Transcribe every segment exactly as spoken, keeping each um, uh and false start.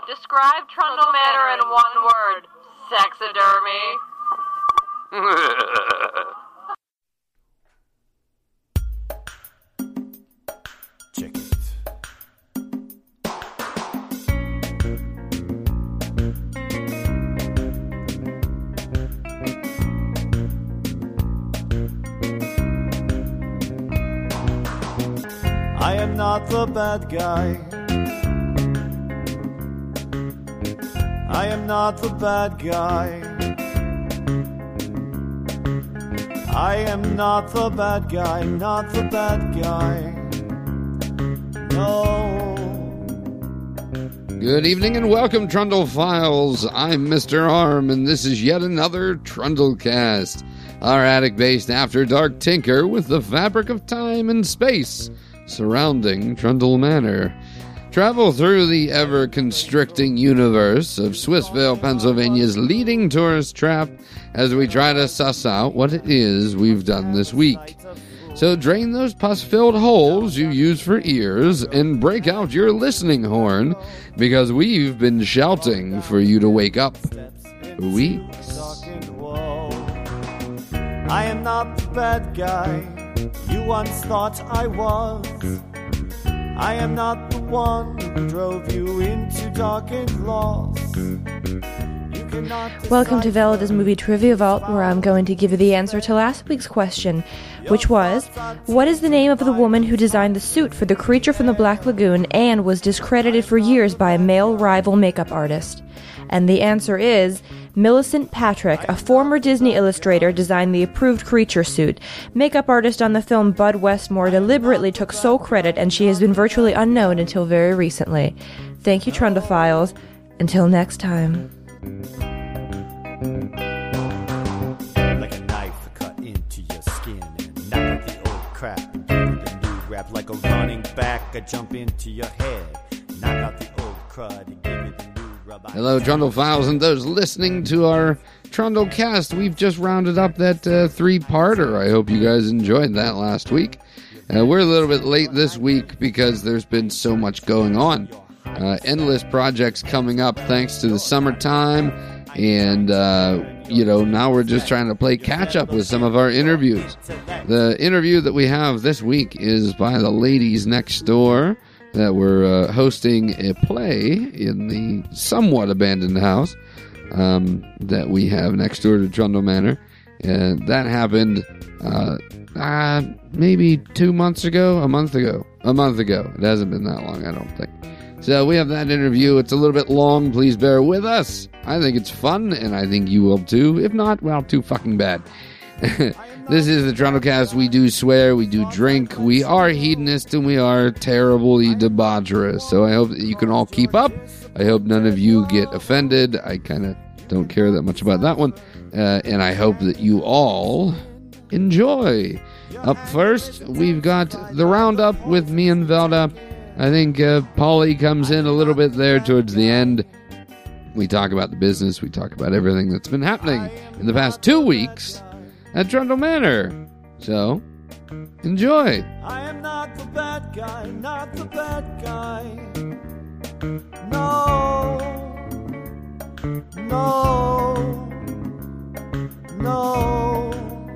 Describe Trundle Manor in one word. Sexidermy. Check it. I am not the bad guy. I am not the bad guy. I am not the bad guy, not the bad guy. No. Good evening and welcome, Trundle Files. I'm Mister Arm, and this is yet another Trundlecast, our attic-based after-dark tinker with the fabric of time and space surrounding Trundle Manor. Travel through the ever-constricting universe of Swissvale, Pennsylvania's leading tourist trap as we try to suss out what it is we've done this week. So drain those pus-filled holes you use for ears and break out your listening horn, because we've been shouting for you to wake up for weeks. I am not the bad guy you once thought I was. I am not the one who drove you into dark and lost. Welcome to Velida's Movie Trivia Vault, where I'm going to give you the answer to last week's question, which was, what is the name of the woman who designed the suit for the creature from the Black Lagoon and was discredited for years by a male rival makeup artist? And the answer is Millicent Patrick, a former Disney illustrator, designed the approved creature suit. Makeup artist on the film Bud Westmore deliberately took sole credit, and she has been virtually unknown until very recently. Thank you, Trundlephiles. Until next time. Like a knife cut into your skin and knock out the old crap and give it a new rap. Like a running back, I jump into your head, knock out the old crud and give it a new rub. Hello, Trundle Files, and those listening to our Trundle Cast. We've just rounded up that uh, three-parter. I hope you guys enjoyed that last week. Uh, we're a little bit late this week because there's been so much going on. Uh, endless projects coming up thanks to the summertime, and, uh, you know, now we're just trying to play catch-up with some of our interviews. The interview that we have this week is by the ladies next door that were uh, hosting a play in the somewhat abandoned house um, that we have next door to Trundle Manor. And that happened uh, uh, maybe two months ago, a month ago. A month ago. It hasn't been that long, I don't think. So we have that interview. It's a little bit long. Please bear with us. I think it's fun, and I think you will too. If not, well, too fucking bad. This is the Trundlecast. We do swear, we do drink, we are hedonist, and we are terribly debaucherous. So I hope that you can all keep up. I hope none of you get offended. I kind of don't care that much about that one. Uh, and I hope that you all enjoy. Up first, we've got the roundup with me and Velda. I think uh, Polly comes in a little bit there towards the end. We talk about the business. We talk about everything that's been happening in the past two weeks at Trundle Manor. So, enjoy. I am not the bad guy, not the bad guy. No. No. No.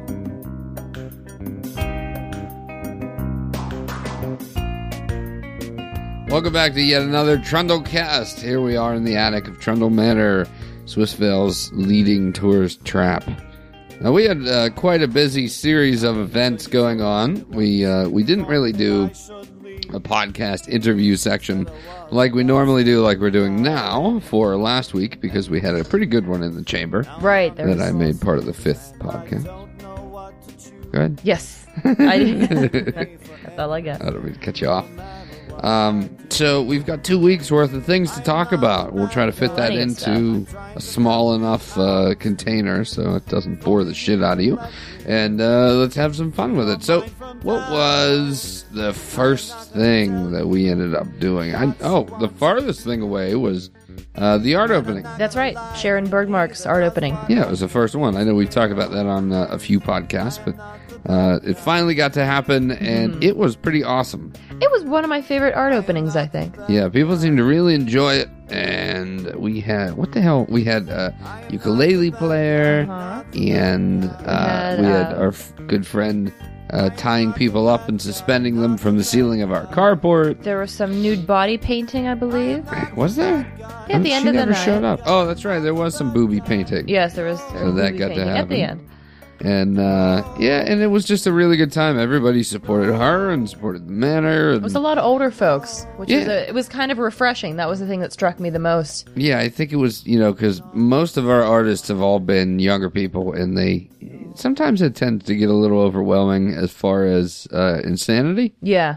Welcome back to yet another Trundlecast. Here we are in the attic of Trundle Manor, Swissvale's leading tourist trap. Now, we had uh, quite a busy series of events going on. We uh, we didn't really do a podcast interview section like we normally do, like we're doing now for last week, because we had a pretty good one in the chamber. Right. That was... I made part of the fifth podcast. Go ahead. Yes. I, that's all I got. I don't mean to cut you off. Um, so we've got two weeks worth of things to talk about. We'll try to fit that into a small enough uh, container so it doesn't bore the shit out of you. And uh, let's have some fun with it. So what was the first thing that we ended up doing? I, oh, the farthest thing away was uh, the art opening. That's right. Sharon Bergmark's art opening. Yeah, it was the first one. I know we've talked about that on uh, a few podcasts, but uh, it finally got to happen, and mm. it was pretty awesome. It was one of my favorite art openings, I think. Yeah, people seem to really enjoy it. and we had what the hell? We had a ukulele player, Uh-huh. and uh, had, we had uh, our f- good friend uh, tying people up and suspending them from the ceiling of our carport. There was some nude body painting, I believe. Was there? Yeah, at the She end of the never night. showed up. Oh, that's right. There was some booby painting. Yes, there was. There So was that movie got to painting at the happen. end. And uh, yeah, and it was just a really good time. Everybody supported her and supported the manor. It And, was a lot of older folks, which was Yeah. a, it was kind of refreshing. That was the thing that struck me the most. yeah, I think it was, you know, because most of our artists have all been younger people, and they sometimes it tends to get a little overwhelming as far as uh, insanity Yeah.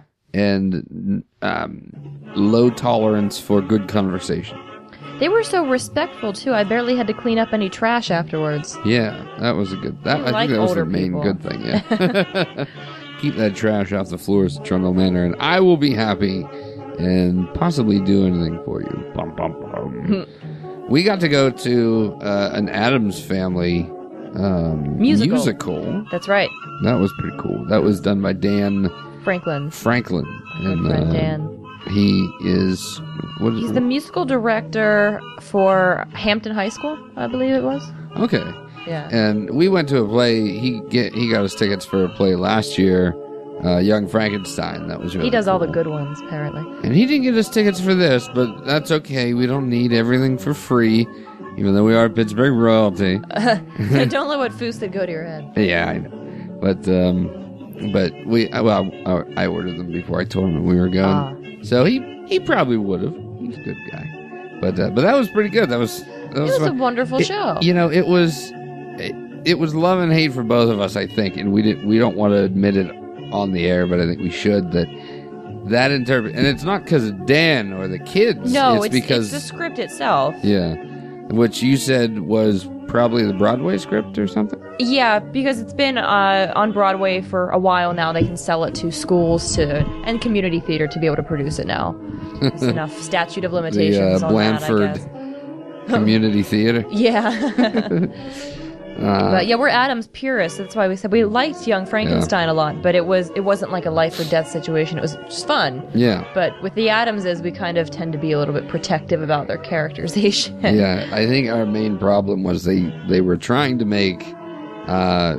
and um, low tolerance for good conversation. They were so respectful too. I barely had to clean up any trash afterwards. Yeah, that was a good. That We I like think that was the older main people. good thing. Yeah, keep that trash off the floors of Trundle Manor, and I will be happy and possibly do anything for you. Bum, bum, bum. We got to go to uh, an Addams Family um, Musical. musical. That's right, That was pretty cool. That was done by Dan Franklin. Franklin, Good and friend uh, Dan. he is what is He's the musical director for Hampton High School, I believe it was. okay. Yeah. And we went to a play. He get he got us tickets for a play last year, uh, Young Frankenstein. That was really He does all the cool. good ones, apparently. And he didn't get us tickets for this, but that's okay. We don't need everything for free, even though we are Pittsburgh royalty. Don't let what Foos said go to your head. Yeah, I know. But um, but we well, I, I ordered them before I told him we were going, Ah. so he he probably would have. He's a good guy. But uh, but that was pretty good. That was that It was, was a fun. wonderful It- show. You know, it was it, it was love and hate for both of us, I think, and we didn't we don't want to admit it on the air, but I think we should that that interpret and it's not because of Dan or the kids. No, it's, it's, because it's the script itself. yeah, which you said was probably the Broadway script or something. Yeah, because it's been uh, on Broadway for a while now. They can sell it to schools to and community theater to be able to produce it now. There's enough statute of limitations the uh, on Blandford that, I guess. Community Theater. Yeah. Uh, But yeah, we're Adams purists. That's why we said we liked Young Frankenstein a lot, but it was it wasn't like a life or death situation. It was just fun. yeah. But with the Adamses, we kind of tend to be a little bit protective about their characterization. Yeah, I think our main problem was they they were trying to make uh,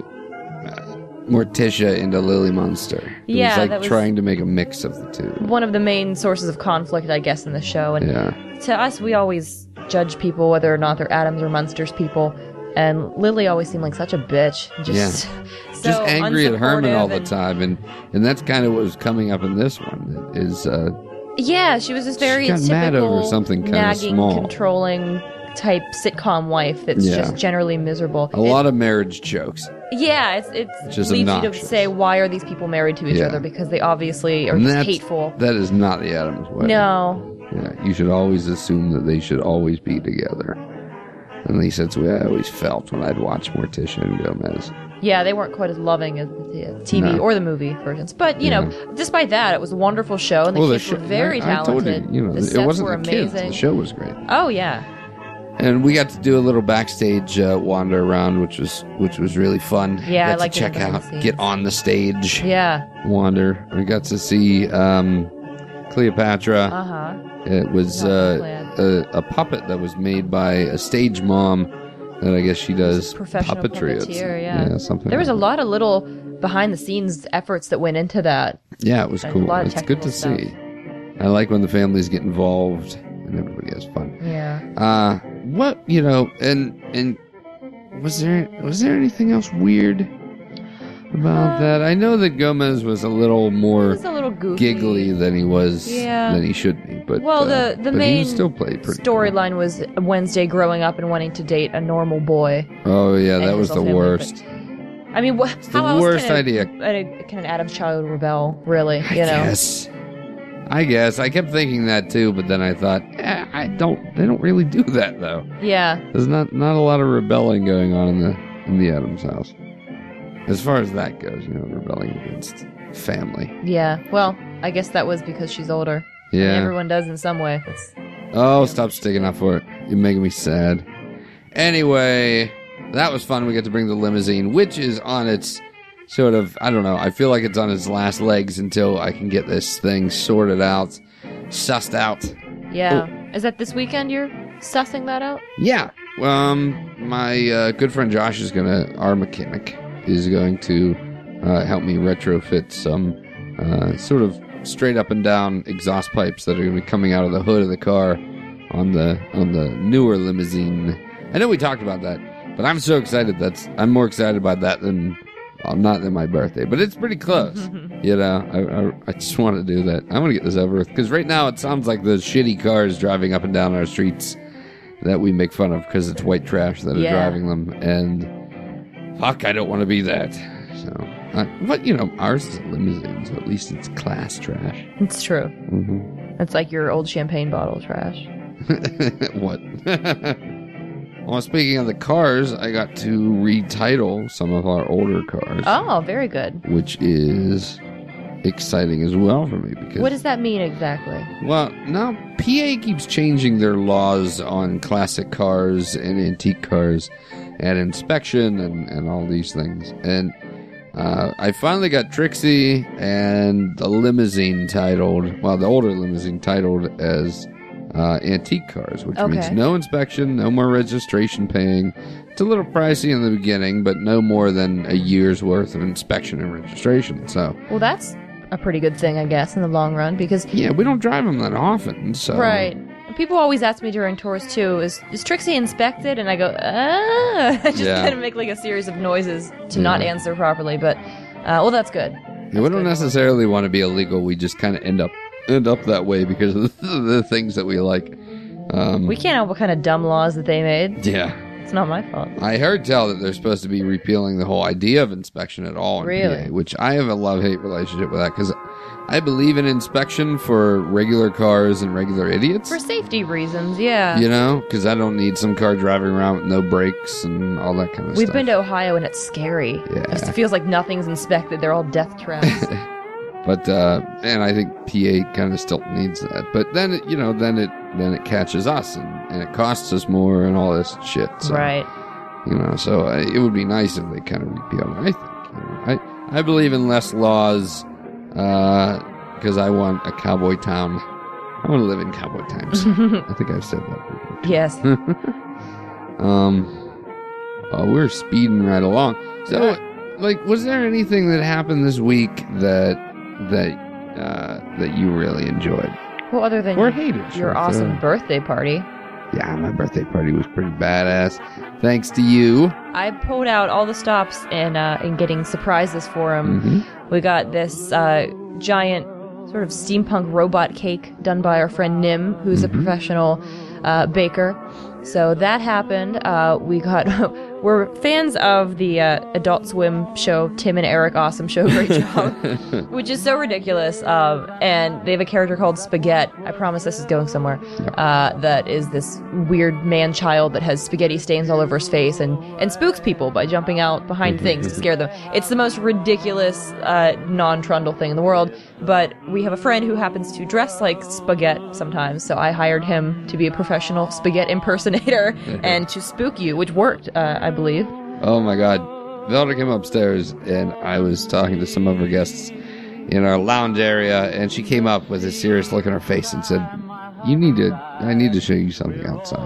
Morticia into Lily Munster. It Yeah, was like that was- trying to make a mix of the two. One of the main sources of conflict, I guess, in the show. And Yeah, to us, we always judge people whether or not they're Adams or Munsters people. And Lily always seemed like such a bitch. Just, so just angry at Herman all the unsupportive and- time, and and that's kind of what was coming up in this one. Is uh, Yeah, she was this very She got typical, mad over something kinda nagging, small. controlling type sitcom wife that's Yeah. just generally miserable. a lot of marriage jokes. Yeah, it's it's Just leads you obnoxious. to say why are these people married to each Yeah. other because they obviously are And just that's- hateful. That is not the Addams way. No, Yeah, you should always assume that they should always be together. At least that's the way I always felt when I'd watch Morticia and Gomez. yeah, they weren't quite as loving as the T V No. or the movie versions. But you know, despite that, it was a wonderful show, and the Well, kids show- were very I, I told talented. you, you know, the it sets wasn't were the kids. amazing. The show was great, Oh yeah, and we got to do a little backstage uh, wander around, which was which was really fun. Yeah, I got liked to it check behind out, the scenes. get on the stage, yeah, wander. We got to see um, Cleopatra. uh huh. It was Not uh, a, a puppet that was made by a stage mom that I guess she does Professional puppetry. It's- puppeteer, yeah. something. There was a like lot of little behind the scenes efforts that went into that. that. Yeah, it was a cool. lot of It's good technical to stuff. see. I like when the families get involved and everybody has fun. Yeah. Uh, what you know, and and was there was there anything else weird about Uh, that? I know that Gomez was a little It more was a little goofy. giggly than he was Yeah. than he should be, but Well, uh, the the but he main still played pretty cool. storyline was Wednesday growing up and wanting to date a normal boy. Oh yeah, and that his was the whole family, worst. I mean, wh- the how else worst can a, idea. A, can an Adam's child rebel? Really, you know? Yes. I guess I kept thinking that too, but then I thought, eh, I don't. They don't really do that though. Yeah, There's not not a lot of rebelling going on in the in the Addams house, as far as that goes. You know, rebelling against family. yeah. Well, I guess that was because she's older. I mean, Yeah. everyone does in some way. It's, Oh, stop sticking up for it. You're making me sad. Anyway, that was fun. We got to bring the limousine, which is on its sort of, I don't know, I feel like it's on its last legs until I can get this thing sorted out, sussed out. yeah. Oh, Is that this weekend you're sussing that out? Yeah. Um, my uh, good friend Josh is gonna, our mechanic, is going to uh, help me retrofit some uh, sort of straight up and down exhaust pipes that are gonna be coming out of the hood of the car on the on the newer limousine. I know we talked about that, but I'm so excited. That's I'm more excited about that than well, not than my birthday, but it's pretty close. You know, I, I I just want to do that. I want to get this over with because right now it sounds like those shitty cars driving up and down our streets that we make fun of because it's white trash that Yeah. are driving them, and fuck, I don't want to be that. So, uh, but you know, ours is a limousine, so at least it's class trash. It's true. Mm-hmm. It's like your old champagne bottle trash. What? Well, speaking of the cars, I got to retitle some of our older cars, Oh, very good. which is exciting as well for me because What does that mean exactly? well, now P A keeps changing their laws on classic cars and antique cars and inspection and, and all these things. And uh, I finally got Trixie and the limousine titled, well, the older limousine titled as uh, antique cars, which Okay. means no inspection, no more registration paying. It's a little pricey in the beginning, but no more than a year's worth of inspection and registration. So, Well, that's a pretty good thing, I guess, in the long run, because yeah, we don't drive them that often. So right. People always ask me during tours too, is is Trixie inspected? And I go, ah. I just Yeah. kind of make like a series of noises to not Yeah. answer properly. But uh, well, that's good. Yeah, we don't necessarily want to be illegal. We just kind of end up end up that way because of the, the things that we like. Um, We can't help what kind of dumb laws that they made. yeah, It's not my fault. I heard tell that they're supposed to be repealing the whole idea of inspection at all in Really? P A, which I have a love-hate relationship with that because I believe in inspection for regular cars and regular idiots. For safety reasons, yeah. You know, because I don't need some car driving around with no brakes and all that kind of We've stuff. been to Ohio and it's scary. Yeah. It just feels like nothing's inspected. They're all death traps. But uh, and I think P A kind of still needs that. But then it, you know, then it then it catches us and, and it costs us more and all this shit. So, Right. You know, so uh, it would be nice if they kind of repealed it. I think. You know, I I believe in less laws because I want a cowboy town. I want to live in cowboy times. I think I've said that before. Yes. Um, uh, we're speeding right along. So, like, was there anything that happened this week that that uh, that you really enjoyed Well, other than or hated? your Sure, awesome so- birthday party, Yeah, my birthday party was pretty badass. Thanks to you. I pulled out all the stops in uh, in getting surprises for him. Mhm. We got this uh, giant sort of steampunk robot cake done by our friend Nim, who's Mm-hmm. a professional uh, baker. So that happened. Uh, we got we're fans of the uh, Adult Swim show Tim and Eric Awesome Show. Great job, which is so ridiculous. Um, and they have a character called Spaghetti. I promise this is going somewhere. Uh, that is this weird man child that has spaghetti stains all over his face and and spooks people by jumping out behind things to scare them. It's the most ridiculous uh, non-trundle thing in the world. But we have a friend who happens to dress like Spaghetti sometimes, so I hired him to be a professional Spaghetti impersonator and to spook you, which worked, uh, I believe. Oh my God, Velda came upstairs and I was talking to some of her guests in our lounge area, and she came up with a serious look on her face and said, "You need to. I need to show you something outside."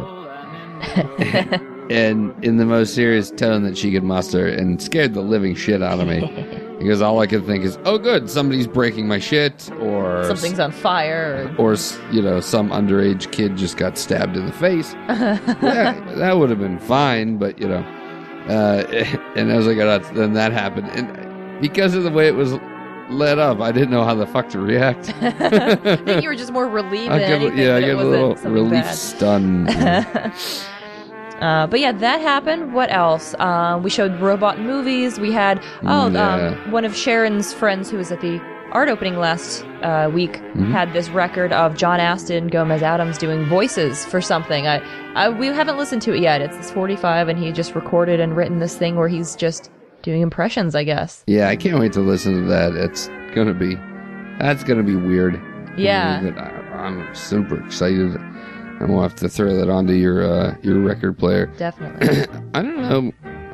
And in the most serious tone that she could muster, and scared the living shit out of me. Because all I could think is, oh good, somebody's breaking my shit, or Something's on fire. or you know, some underage kid just got stabbed in the face. Yeah, that would have been fine, but you know, uh, and as I got out, then that happened, and because of the way it was led up, I didn't know how the fuck to react. I think you were just more relieved I than get, anything yeah, I that it get a wasn't little something relief bad. stun. you know. Uh, but yeah, that happened. What else? Uh, we showed robot movies. We had oh, Yeah. um, one of Sharon's friends who was at the art opening last uh, week Mm-hmm. had this record of John Aston, Gomez Adams doing voices for something. I, I we haven't listened to it yet. It's this forty-five, and he just recorded and written this thing where he's just doing impressions, I guess. Yeah, I can't wait to listen to that. It's gonna be, that's gonna be weird. Yeah. But I, I'm super excited. I'm gonna have to throw that onto your uh, your record player. Definitely. I don't know.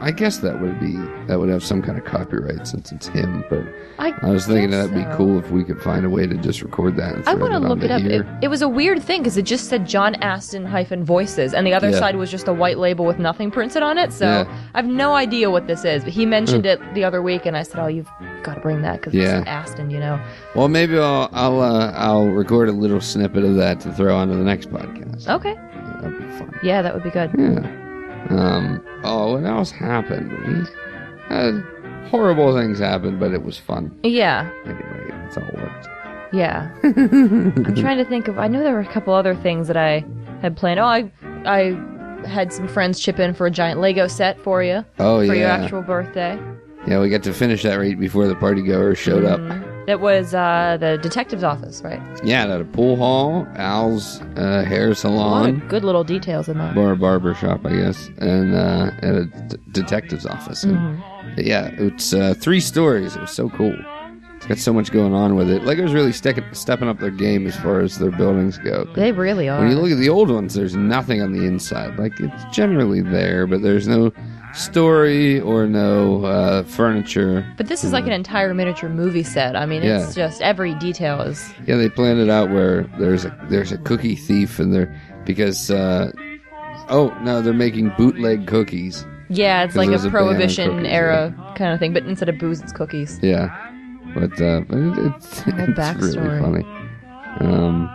I guess that would be that would have some kind of copyright since it's him. But I, I was thinking guess that'd be so. cool if we could find a way to just record that. And I want to look it up. It, Here. it was a weird thing because it just said John Aston hyphen voices, and the other Yeah. side was just a white label with nothing printed on it. So Yeah. I have no idea what this is. But he mentioned it the other week, and I said, "Oh, you've got to bring that because Yeah. it's Aston, you know." Well, maybe I'll I'll uh, I'll record a little snippet of that to throw onto the next podcast. Okay. Yeah, that'd be fun. Yeah, that would be good. Yeah. Um. Oh, what else happened? We had horrible things happen, but it was fun. Yeah. Anyway, it's all worked. Yeah. I'm trying to think of. I know there were a couple other things that I had planned. Oh, I I had some friends chip in for a giant Lego set for you Oh for yeah. your actual birthday. Yeah, we got to finish that right before the party goers showed up. That was uh, the detective's office, right? Yeah, at a pool hall, Al's uh, hair A lot salon, of good little details in that. or a barber shop, I guess, and uh, at a d- detective's office. And, Mm-hmm. yeah, it's uh, three stories. It was so cool. It's got so much going on with it. Lego's really steck- stepping up their game as far as their buildings go. They really are. When you look at the old ones, there's nothing on the inside. Like, it's generally there, but there's no story or no uh, furniture. But this is like an entire miniature movie set. I mean, it's just every detail is. Yeah, they planned it out where there's a there's a cookie thief and they're because uh, oh no, they're making bootleg cookies. Yeah, it's 'Cause like there's a a ban on Prohibition cookies, era kind of thing, but instead of booze, it's cookies. Yeah, but uh, but it, it's it's really backstory. funny. Um,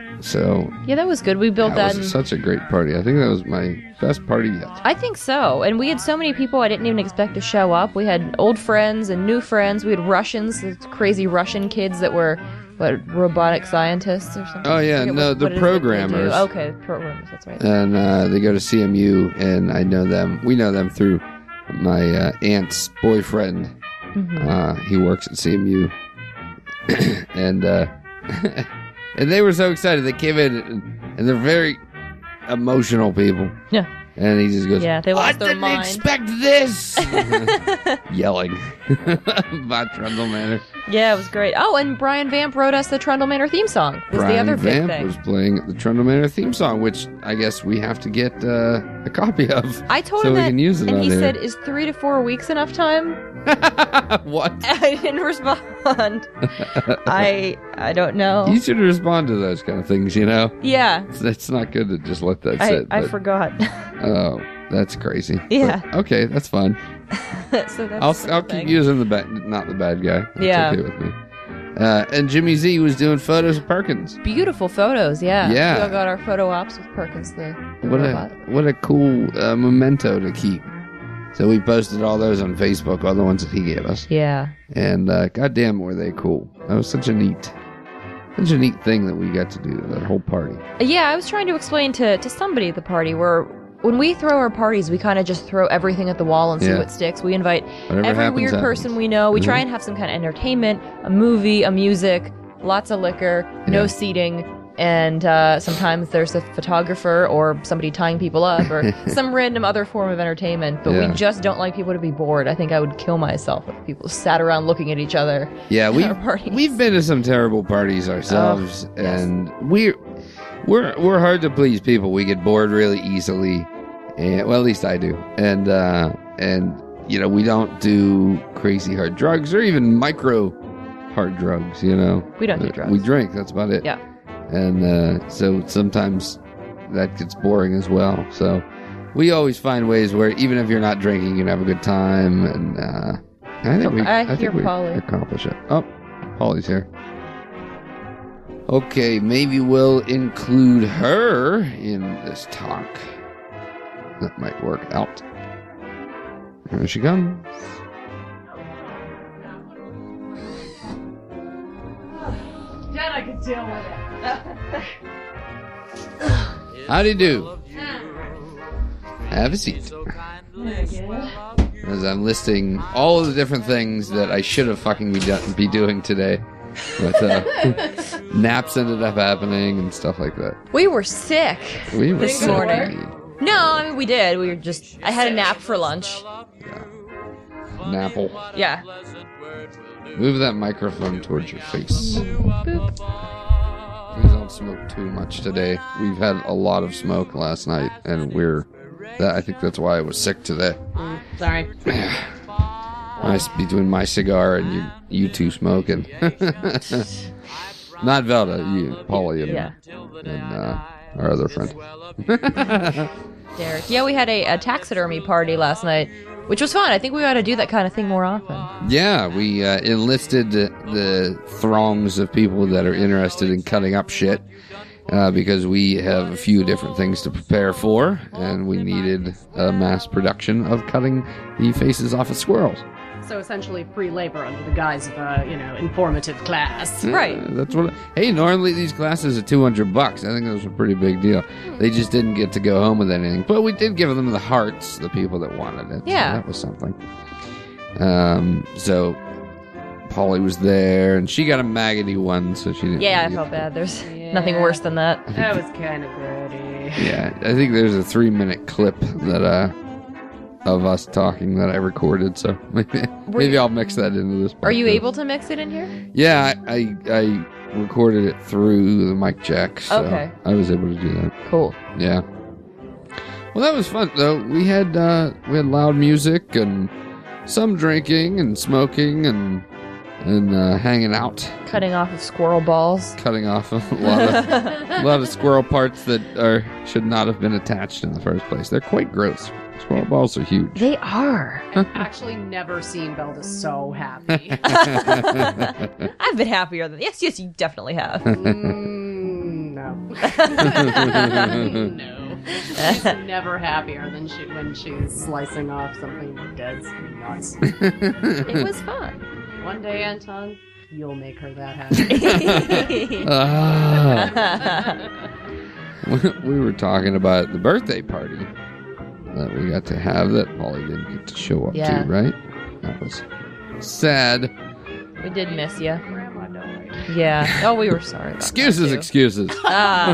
so Yeah, that was good. We built that that. was in, such a great party. I think that was my best party yet. I think so. And we had so many people I didn't even expect to show up. We had old friends and new friends. We had Russians, those crazy Russian kids that were, what, robotic scientists or something? Oh, yeah, I forget no, what- they're what it is that they do. programmers. Okay, programmers, that's right. And uh, they go to C M U, and I know them. We know them through my uh, aunt's boyfriend. Mm-hmm. Uh, he works at C M U, and uh, and they were so excited. They came in, and, and they're very emotional people. Yeah. And he just goes, Yeah, they lost I their didn't mind." expect this! Yelling about Trundle Manor. Yeah, it was great. Oh, and Brian Vamp wrote us the Trundle Manor theme song. Was Brian the other big Vamp thing. was playing the Trundle Manor theme song, which I guess we have to get uh, a copy of. I told so him we that, can use it and on he here. said, "Is three to four weeks enough time?" What? I didn't respond. I I don't know. You should respond to those kind of things, you know? Yeah, It's, it's not good to just let that I, sit. I but- forgot. Oh, that's crazy. Yeah. But, okay, that's fine. So that's I'll the I'll thing. keep using the bad, not the bad guy. That's Yeah. okay with me. Uh, and Jimmy Z was doing photos of Perkins. Beautiful photos. Yeah. Yeah. We all got our photo ops with Perkins the, the What robot. a what a cool uh, memento to keep. So we posted all those on Facebook, all the ones that he gave us, Yeah. and uh, goddamn were they cool. That was such a neat, such a neat thing that we got to do. That whole party. Yeah, I was trying to explain to, to somebody at the party where when we throw our parties, we kind of just throw everything at the wall and see Yeah. what sticks. We invite Whatever every happens, weird happens. person we know. We try Mhm. and have some kind of entertainment, a movie, a music, lots of liquor, no Yeah. seating, and uh, sometimes there's a photographer or somebody tying people up or some random other form of entertainment. But Yeah. we just don't like people to be bored. I think I would kill myself if people sat around looking at each other. Yeah, we Our parties. we've been to some terrible parties ourselves, Oh, yes. and we're we're we're hard to please people. We get bored really easily, and well, at least I do. And uh, and you know, we don't do crazy hard drugs or even micro hard drugs. You know, We don't do Uh, drugs. We drink. That's about it. Yeah. And uh, so sometimes that gets boring as well. So we always find ways where even if you're not drinking, you can have a good time. And uh, I think we, I I, hear think we Polly. accomplish it. Oh, Polly's here. Okay, maybe we'll include her in this talk. That might work out. Here she comes. Then I can deal with it. Howdy do. Have a seat. As I'm listing all of the different things that I should have fucking be, do- be doing today. But uh, naps ended up happening and stuff like that. We were sick. We were This sick. morning. No, I mean, we did. We were just. I had a nap for lunch. Napple. Yeah. Move that microphone towards your face. Boop. Please don't smoke too much today. We've had a lot of smoke last night, and we're. That, I think that's why I was sick today. Sorry. Nice between my cigar and you, you two smoking. Not Velda, you, Polly, and, Yeah. and uh, our other friend. Derek. Yeah, we had a, a taxidermy party last night, which was fun. I think we ought to do that kind of thing more often. Yeah, we uh, enlisted the, the throngs of people that are interested in cutting up shit uh, because we have a few different things to prepare for, and we needed a mass production of cutting the faces off of squirrels. So essentially free labor under the guise of a, you know, informative class. Right. Yeah, that's what. Hey, normally these classes are two hundred bucks. I think that was a pretty big deal. They just didn't get to go home with anything, but we did give them the hearts, the people that wanted it. Yeah. So that was something. Um. So Polly was there, and she got a maggoty one, so she didn't. Yeah, I really felt get- bad. There's Yeah. nothing worse than that. That was kind of grody. Yeah, I think there's a three minute clip that uh of us talking that I recorded. So maybe maybe I'll mix that into this. Are you podcast. able to mix it in here? Yeah, I, I I recorded it through the mic jack, so Okay. I was able to do that. Cool. Yeah. Well, that was fun though. We had uh, we had loud music and some drinking and smoking and and uh, hanging out, Cutting off of squirrel balls. cutting off a lot of a lot of squirrel parts that are should not have been attached in the first place. They're quite gross. Squirrel balls are huge. They are. Actually, never seen Velda so happy. I've been happier than yes, yes, you definitely have. Mm, no. no. She's never happier than she when she's slicing off something dead nuts. It was fun. One day, Anton, you'll make her that happy. Ah. We were talking about the birthday party that we got to have that Polly didn't get to show up Yeah. to, right? That was sad. We did miss you. Grandma died. Yeah. Oh, we were sorry. About Excuses, that, too. excuses. Ah,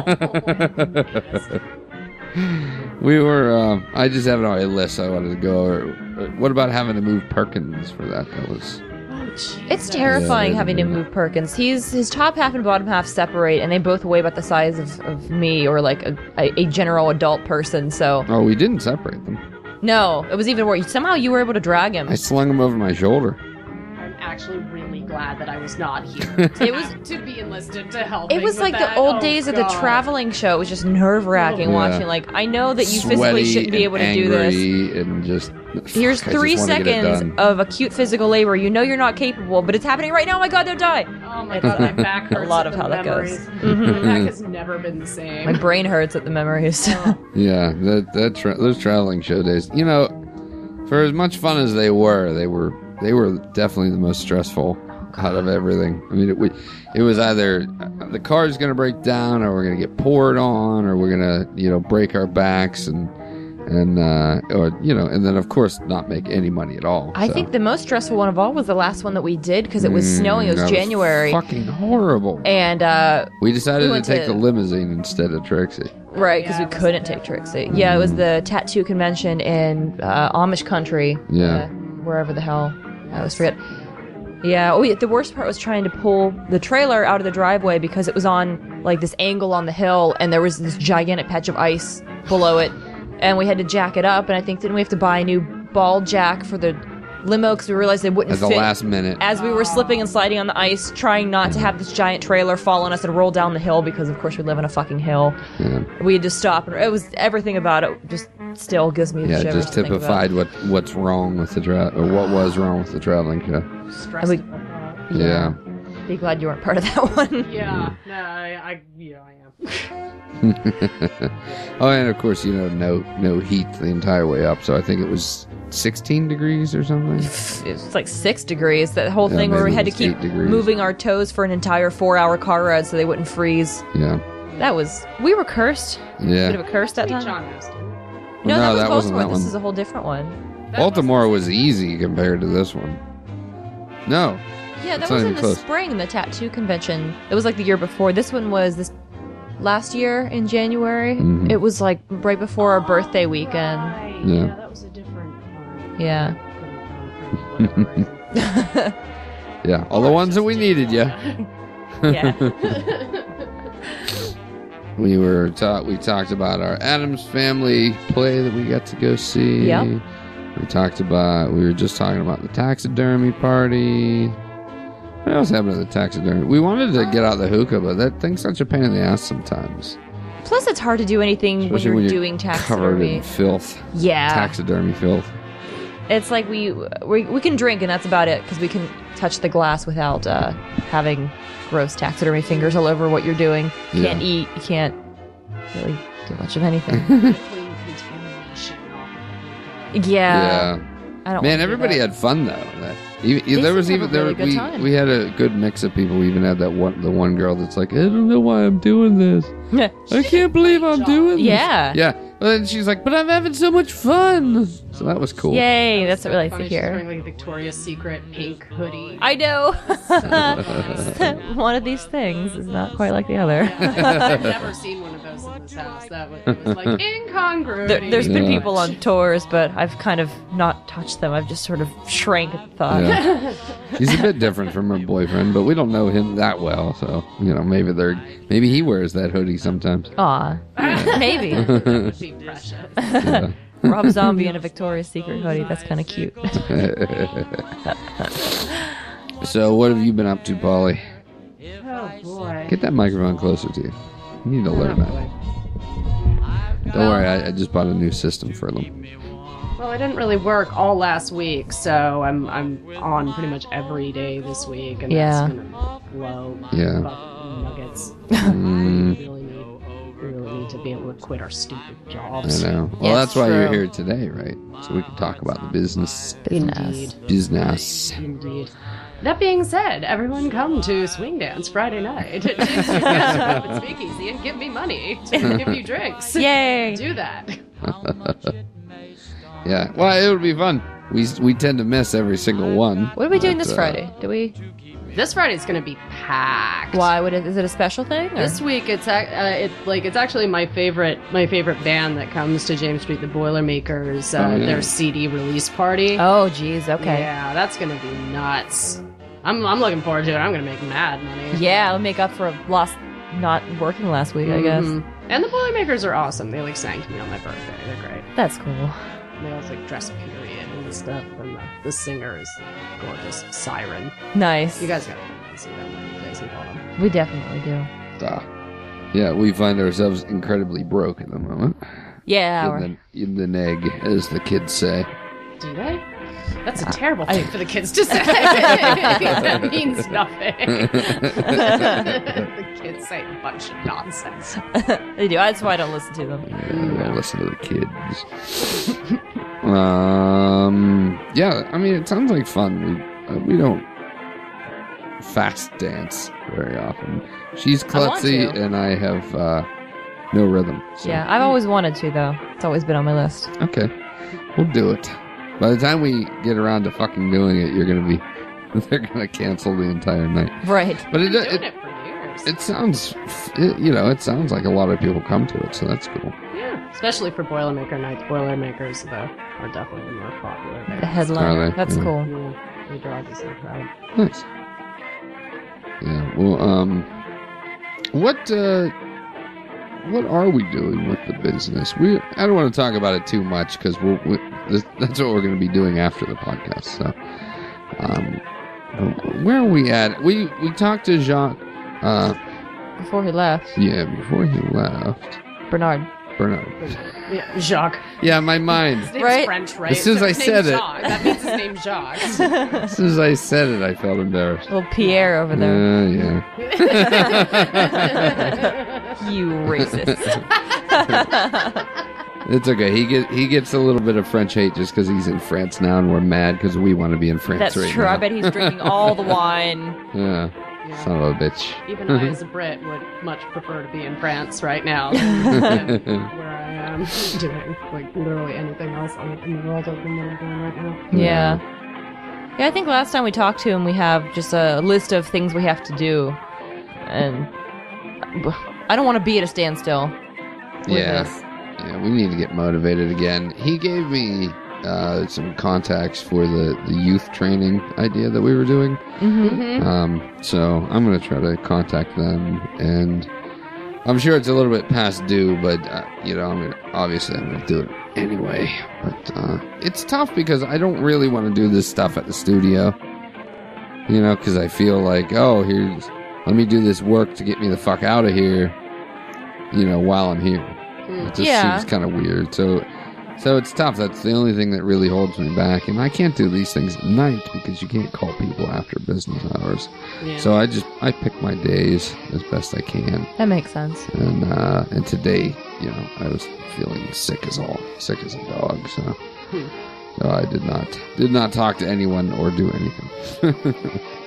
We were, uh, I just have it on my list. I wanted to go over. What about having to move Perkins for that? That was. it's terrifying Yeah, having to yeah. move Perkins. He's his top half and bottom half separate, and they both weigh about the size of, of me or like a, a, a general adult person. So Oh, we didn't separate them. no, it was even worse. Somehow you were able to drag him. I slung them over my shoulder. I'm actually really glad that I was not here. It was to be enlisted to help. It was with like the that. old Oh, days of the God. traveling show. It was just nerve wracking Yeah. watching. Like I know that you physically Sweaty shouldn't be able to and do this. angry and just. Here's Fuck, I just three wanna get it seconds done. of acute physical labor. You know you're not capable, but it's happening right now. Oh my God, they'll die. Oh my God, my back hurts. A lot at of the how that goes. memories. My back has never been the same. My brain hurts at the memories. Yeah, that that tra- those traveling show days. You know, for as much fun as they were, they were they were definitely the most stressful out of everything. I mean, it, we, it was either uh, the car's going to break down, or we're going to get poured on, or we're going to you know break our backs and and uh, or you know, and then of course not make any money at all. I so. think the most stressful one of all was the last one that we did because it was Mm, snowing. It was that January, fucking horrible. and uh, We decided we to went take to- the limousine instead of Trixie. right because Yeah, we it was couldn't a take different Trixie. Yeah, it was the tattoo convention in uh, Amish country. Yeah. uh, wherever the hell I always forget. Yeah. Oh, yeah, the worst part was trying to pull the trailer out of the driveway because it was on like this angle on the hill, and there was this gigantic patch of ice below it, and we had to jack it up. And I think didn't we have to buy a new ball jack for the limo because we realized they wouldn't At the fit last minute. as we were slipping and sliding on the ice, trying not to have this giant trailer fall on us and roll down the hill because, of course, we live on a fucking hill. Yeah. We had to stop, and it was everything about it just still gives me the Yeah, shivers just to think about. typified what what's wrong with the tra- or what was wrong with the traveling show. Stressed we- about that. Yeah. Be glad you weren't part of that one. Yeah, no, I, I, yeah, I am. Oh, and of course, you know, no no heat the entire way up. So I think it was sixteen degrees or something. It was like six degrees. That whole Yeah, thing where we maybe had it to was keep eight degrees. moving our toes for an entire four-hour car ride so they wouldn't freeze. Yeah, That was we were cursed. yeah. Bit of a curse that Meet time. John Aston. No, No, that was that wasn't Baltimore. that This one. is a whole different one. Baltimore was easy compared to this one. No, Yeah, that It's was not in even the close. spring, the tattoo convention. It was like the year before. This one was this last year in January. Mhm. It was like right before our birthday weekend. Right, Yeah. yeah, that was a different one. Yeah. Couldn't come for whatever reason. yeah, all the ones that we needed. Yeah, Yeah. we were ta- we talked about our Adams Family play that we got to go see. Yep. We talked about, we were just talking about the taxidermy party. What else happened at the taxidermy? We wanted to get out the hookah, but that thing's such a pain in the ass sometimes. Plus, it's hard to do anything Especially when you're, when you're doing covered taxidermy. in filth. Yeah. Taxidermy filth. It's like we, we we can drink and that's about it because we can touch the glass without uh, having gross taxidermy fingers all over what you're doing. You can't Yeah. eat. You can't really do much of anything. Clean contamination off of the yeah. Yeah. I don't Man, wanna do everybody that. had fun though. That, even, They there seem was to have even a there really good we time. we had a good mix of people. We even had that one the one girl that's like, I don't know why I'm doing this. I can't believe I'm doing this. Yeah. Yeah. But then she's like, but I'm having so much fun. So that was cool. Yay, that's what we like Funny, to she's hear. wearing like a Victoria's Secret pink hoodie. I know. One of these things is not quite like the other. I've never seen one of those in this house. That was, it was like incongruous. There, there's been Yeah. people on tours, but I've kind of not touched them. I've just sort of shrank at the thought. Yeah. He's a bit different from her boyfriend, but we don't know him that well, so you know, maybe they're maybe he wears that hoodie sometimes. Aw, maybe. That would be precious. Yeah. Rob Zombie in a Victoria's Secret hoodie. That's kind of cute. So what have you been up to, Polly? Oh boy. Get that microphone closer to you. You need to Oh, learn that. boy. Don't worry, I, I just bought a new system for them. Well, I didn't really work all last week, so I'm I'm on pretty much every day this week, and Yeah. that's gonna blow Yeah. buff nuggets. Mm, We really need we really need to be able to quit our stupid I jobs. know. Well, Yeah, that's why you're true. here today, right? So we can talk about the business. Indeed, Business. indeed. That being said, everyone come to Swing Dance Friday night. James and Speakeasy and give me money to give you drinks. Yay! Do that. Yeah. Well, it would be fun. We we tend to miss every single one. What are we doing but, this uh, Friday? Do we? This Friday's gonna be packed. Why? What is, is it a special thing? or- This week, it's ac- uh, it like it's actually my favorite my favorite band that comes to James Street, the Boilermakers, uh, Oh, yeah. their C D release party. Oh, geez. Okay. Yeah, that's gonna be nuts. I'm I'm looking forward to it. I'm gonna make mad money. Yeah, I'll make up for lost not working last week, I guess. Mhm. And the Boilermakers are awesome. They like sang to me on my birthday. They're great. That's cool. They always like dress period and stuff. And the, the singer is gorgeous, Siren. Nice. You guys gotta come and see them one of these days and call them. We definitely do. Ah. Yeah, we find ourselves incredibly broke at the moment. Yeah. we're- In the, in the neg, as the kids say. Do they? That's a Uh, terrible thing for the kids to say. That means nothing. The kids say a bunch of nonsense. They do. That's why I don't listen to them. Yeah, don't listen to the kids. um, yeah, I mean, it sounds like fun. We uh, we don't fast dance very often. She's I want klutzy, to. and I have uh, no rhythm. So. Yeah, I've always wanted to, though. It's always been on my list. Okay, we'll do it. By the time we get around to fucking doing it, you're gonna be. They're gonna cancel the entire night. Right. But it Doing it, it for years. it sounds, it, you know, it sounds like a lot of people come to it, so that's cool. Yeah, especially for Boilermaker nights. Boilermakers though are definitely the more popular. The There. headliner. Are they? That's Yeah. cool. Yeah, they draw a decent crowd. Nice. Yeah. Well, um, what uh, what are we doing with the business? We I don't want to talk about it too much because we'll, we this, that's what we're going to be doing after the podcast. So, um, where are we at? We we talked to Jacques. Uh, Before he left, yeah, before he left, Bernard. Bernard. Yeah, Jacques. Yeah, my mind. His name's Right? French, right? As soon as So I his said name's it. Jacques. That means his name's Jacques. As soon as I said it, I felt embarrassed. Little Pierre over there. Uh, yeah. You racist. It's okay. He get he gets a little bit of French hate just because he's in France now, and we're mad because we want to be in France That's right true. now. I bet he's drinking all the wine. Yeah, Yeah. son of a bitch. Even I, as a Brit, would much prefer to be in France right now than where I am doing like literally anything else in the world other than what I'm doing right now. Yeah. Yeah, I think last time we talked to him, we have just a list of things we have to do. And I don't want to be at a standstill. with Yeah, this. yeah. We need to get motivated again. He gave me uh, some contacts for the, the youth training idea that we were doing. Mm-hmm. Um, so I'm gonna try to contact them, and I'm sure it's a little bit past due, but uh, you know, I'm gonna obviously I'm gonna do it Anyway, but uh, it's tough because I don't really want to do this stuff at the studio. You know, because I feel like, oh, here's, let me do this work to get me the fuck out of here, you know, while I'm here. It just Yeah. seems kind of weird. So, so it's tough. That's the only thing that really holds me back. And I can't do these things at night because you can't call people after business hours. Yeah. So I just, I pick my days as best I can. That makes sense. And, uh, and today, you know, I was feeling sick as all, sick as a dog. So, Hmm. so I did not, did not talk to anyone or do anything.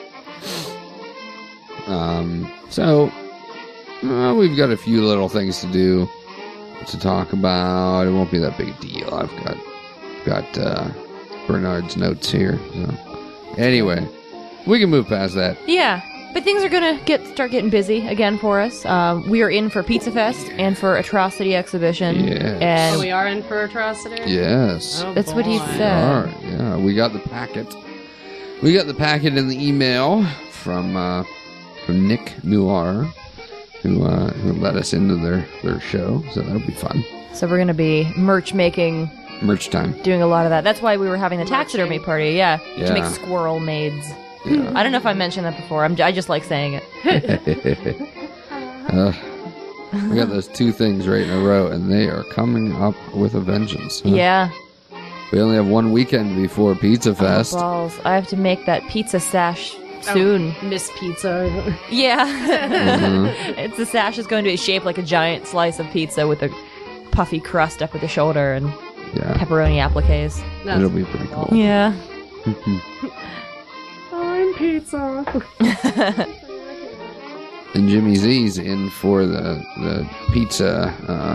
um, so, uh, we've got a few little things to do, to talk about. It won't be that big a deal. I've got, got, uh, Bernard's notes here. So, anyway, we can move past that. Yeah, but things are gonna get start getting busy again for us. Um, we are in for Pizza Fest and for Atrocity Exhibition. Yes. And Oh, we are in for atrocity? Yes. Oh, That's what he boy. said. All right, yeah, we got the packet. We got the packet in the email from uh, from Nick Noir, who uh, who let us into their, their show. So that'll be fun. so we're gonna be merch making, Merch time. doing a lot of that. That's why we were having the taxidermy party. Yeah, Yeah. to make squirrel maids. Yeah. I don't know if I mentioned that before. I'm, I just like saying it. uh, we got those two things right in a row, and they are coming up with a vengeance. huh? Yeah. We only have one weekend before Pizza Fest. Oh, balls. I have to make that pizza sash soon. Oh, Miss Pizza. Yeah. Mhm. It's the sash is going to be shaped like a giant slice of pizza with a puffy crust up at the shoulder and Yeah, pepperoni appliques. That's it'll be pretty cool. Yeah. I'm pizza. And Jimmy Z's in for the the pizza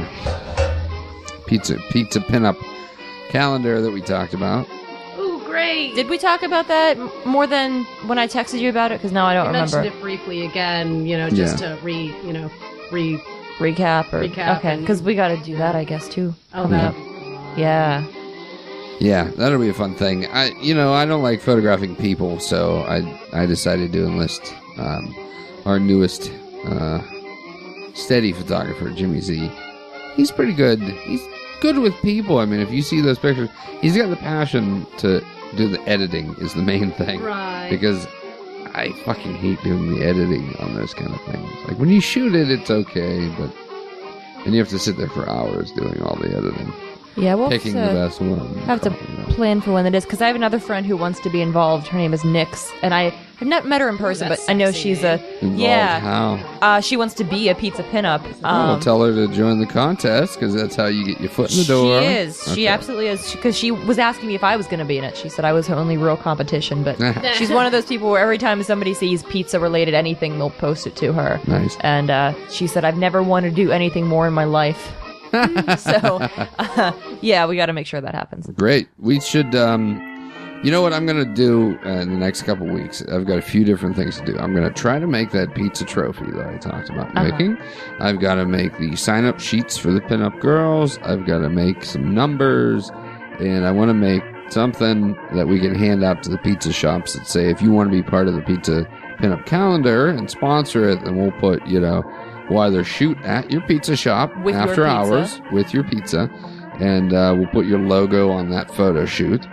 uh, pizza pizza pinup calendar that we talked about. Ooh, great. Did we talk about that m- more than when I texted you about it? Because now I don't You remember. mentioned it briefly again, you know, just Yeah. to re, you know, re. Recap or Recap okay, and- because we got to do that, I guess, too. Oh, Coming that. up. Yeah. Yeah, that'll be a fun thing. I you know I don't like photographing people, so I I decided to enlist um, our newest uh, steady photographer, Jimmy Z. He's pretty good. He's good with people. I mean, if you see those pictures, he's got the passion to do the editing. Is the main thing. Right. Because I fucking hate doing the editing on those kind of things. Like, when you shoot it, it's okay, but then you have to sit there for hours doing all the editing, Yeah, we'll picking have the to, best one. have to talking about- plan for when it is. Because I have another friend who wants to be involved. Her name is Nix. And I have not met her in person, but that's I know sexy she's a. Involved Yeah. how? Uh, she wants to be a pizza pinup. I'll Um, tell her to join the contest, because that's how you get your foot in the door. She is. She Okay. absolutely is. Because she was asking me if I was going to be in it. She said I was her only real competition. But she's one of those people where every time somebody sees pizza related anything, they'll post it to her. Nice. And uh, she said, I've never wanted to do anything more in my life. so, uh, yeah, we got to make sure that happens. Great. We should, um, you know what I'm going to do uh, in the next couple weeks? I've got a few different things to do. I'm going to try to make that pizza trophy that I talked about Uh-huh. making. I've got to make the sign-up sheets for the pinup girls. I've got to make some numbers. And I want to make something that we can hand out to the pizza shops that say, if you want to be part of the pizza pinup calendar and sponsor it, then we'll put, you know, we'll either shoot at your pizza shop With your after pizza. hours with your pizza, and uh, we'll put your logo on that photo shoot.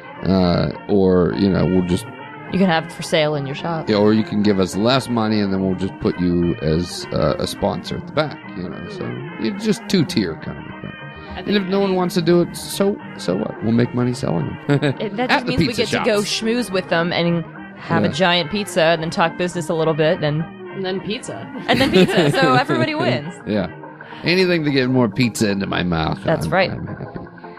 Uh, or, you know, we'll just, You can have it for sale in your shop. or you can give us less money and then we'll just put you as uh, a sponsor at the back, you know, so it's just two tier kind of thing. I And think if no one wants to do it, so so what? We'll make money selling them. It, that At just the means we pizza get to go shops. schmooze with them and have Yeah. a giant pizza and then talk business a little bit and, and then pizza. and then pizza. So everybody wins. Yeah. Anything to get more pizza into my mouth. That's I'm- right. I'm happy.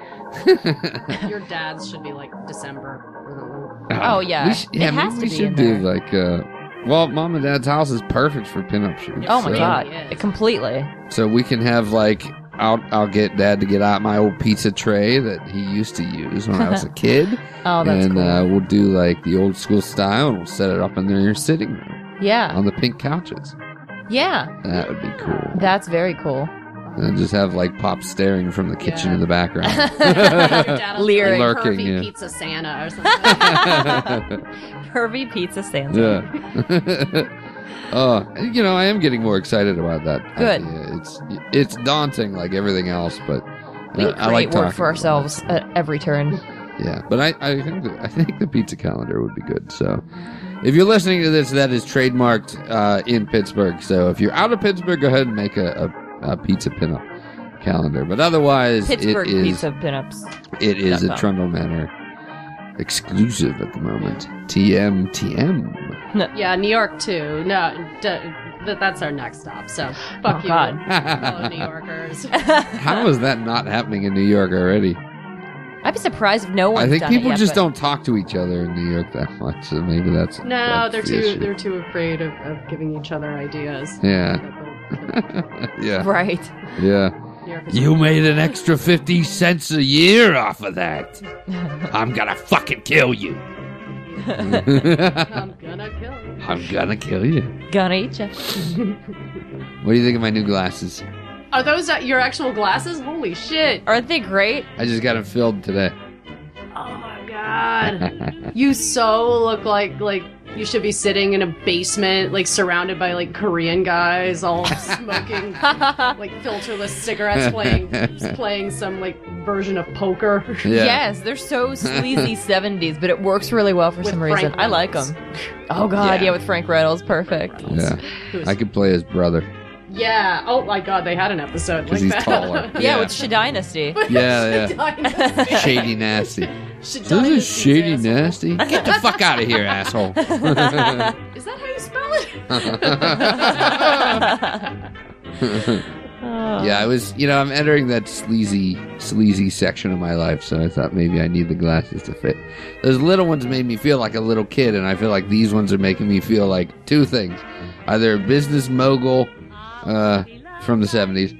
Your dad's should be like December. Oh, yeah. We sh- It yeah, has maybe to we be in should do there. like, uh, well, mom and dad's house is perfect for pinup shoots. Oh my so, god. is. Completely. So we can have like, I'll, I'll get dad to get out my old pizza tray that he used to use when I was a kid. Oh, that's and cool. uh, we'll do like the old school style and we'll set it up in there in your sitting room yeah. on the pink couches. Yeah. That would be cool. That's very cool. And then just have like Pop staring from the kitchen Yeah. in the background. Your dad will be Leering. like Lurking, pervy yeah. pizza Santa or something. Pervy pizza Santa. Yeah. Uh, you know, I am getting more excited about that Good. idea. It's it's daunting like everything else, but We Uh, have a I like great word talking for about ourselves at every turn. Yeah, but I, I think the, I think the pizza calendar would be good. So, if you're listening to this, that is trademarked uh, in Pittsburgh. So, if you're out of Pittsburgh, go ahead and make a, a, a pizza pinup calendar. But otherwise, Pittsburgh it is pizza pinups. it is a dot com. Trundle Manor exclusive at the moment. T M T M. Yeah, New York too. No, d- th- that's our next stop. So fuck Oh, you, God. fellow New Yorkers. How is that not happening in New York already? I'd be surprised if no one's I think done people it yet, just but- don't talk to each other in New York that much. So maybe that's No, that's they're the too issue. they're too afraid of, of giving each other ideas. Yeah, That they'll- yeah, New Right. yeah. York is- You made an extra fifty cents a year off of that. I'm gonna fucking kill you. I'm gonna kill you. I'm gonna kill you. Gonna eat ya. What do you think of my new glasses? Are those uh, your actual glasses? Holy shit! Aren't they great? I just got them filled today. Oh my god. You so look like like you should be sitting in a basement, like surrounded by like Korean guys, all smoking like filterless cigarettes, playing playing some like version of poker. Yeah. Yes, they're so sleazy seventies, but it works really well for With some Frank reason. I like Reynolds. them. Oh god, Yeah. yeah, with Frank Reynolds, perfect. Yeah. Who's- I could play his brother. Yeah. Oh my god, they had an episode 'Cause like he's that. taller. Yeah, Yeah. with Shadynasty. Yeah, yeah. Dynasty. Shady nasty. This is Dynasty's shady asshole. nasty. Get the fuck out of here, asshole. Is that how you spell it? Yeah, I was, you know, I'm entering that sleazy, sleazy section of my life, so I thought maybe I need the glasses to fit. Those little ones made me feel like a little kid, and I feel like these ones are making me feel like two things. Either a business mogul uh, from the seventies,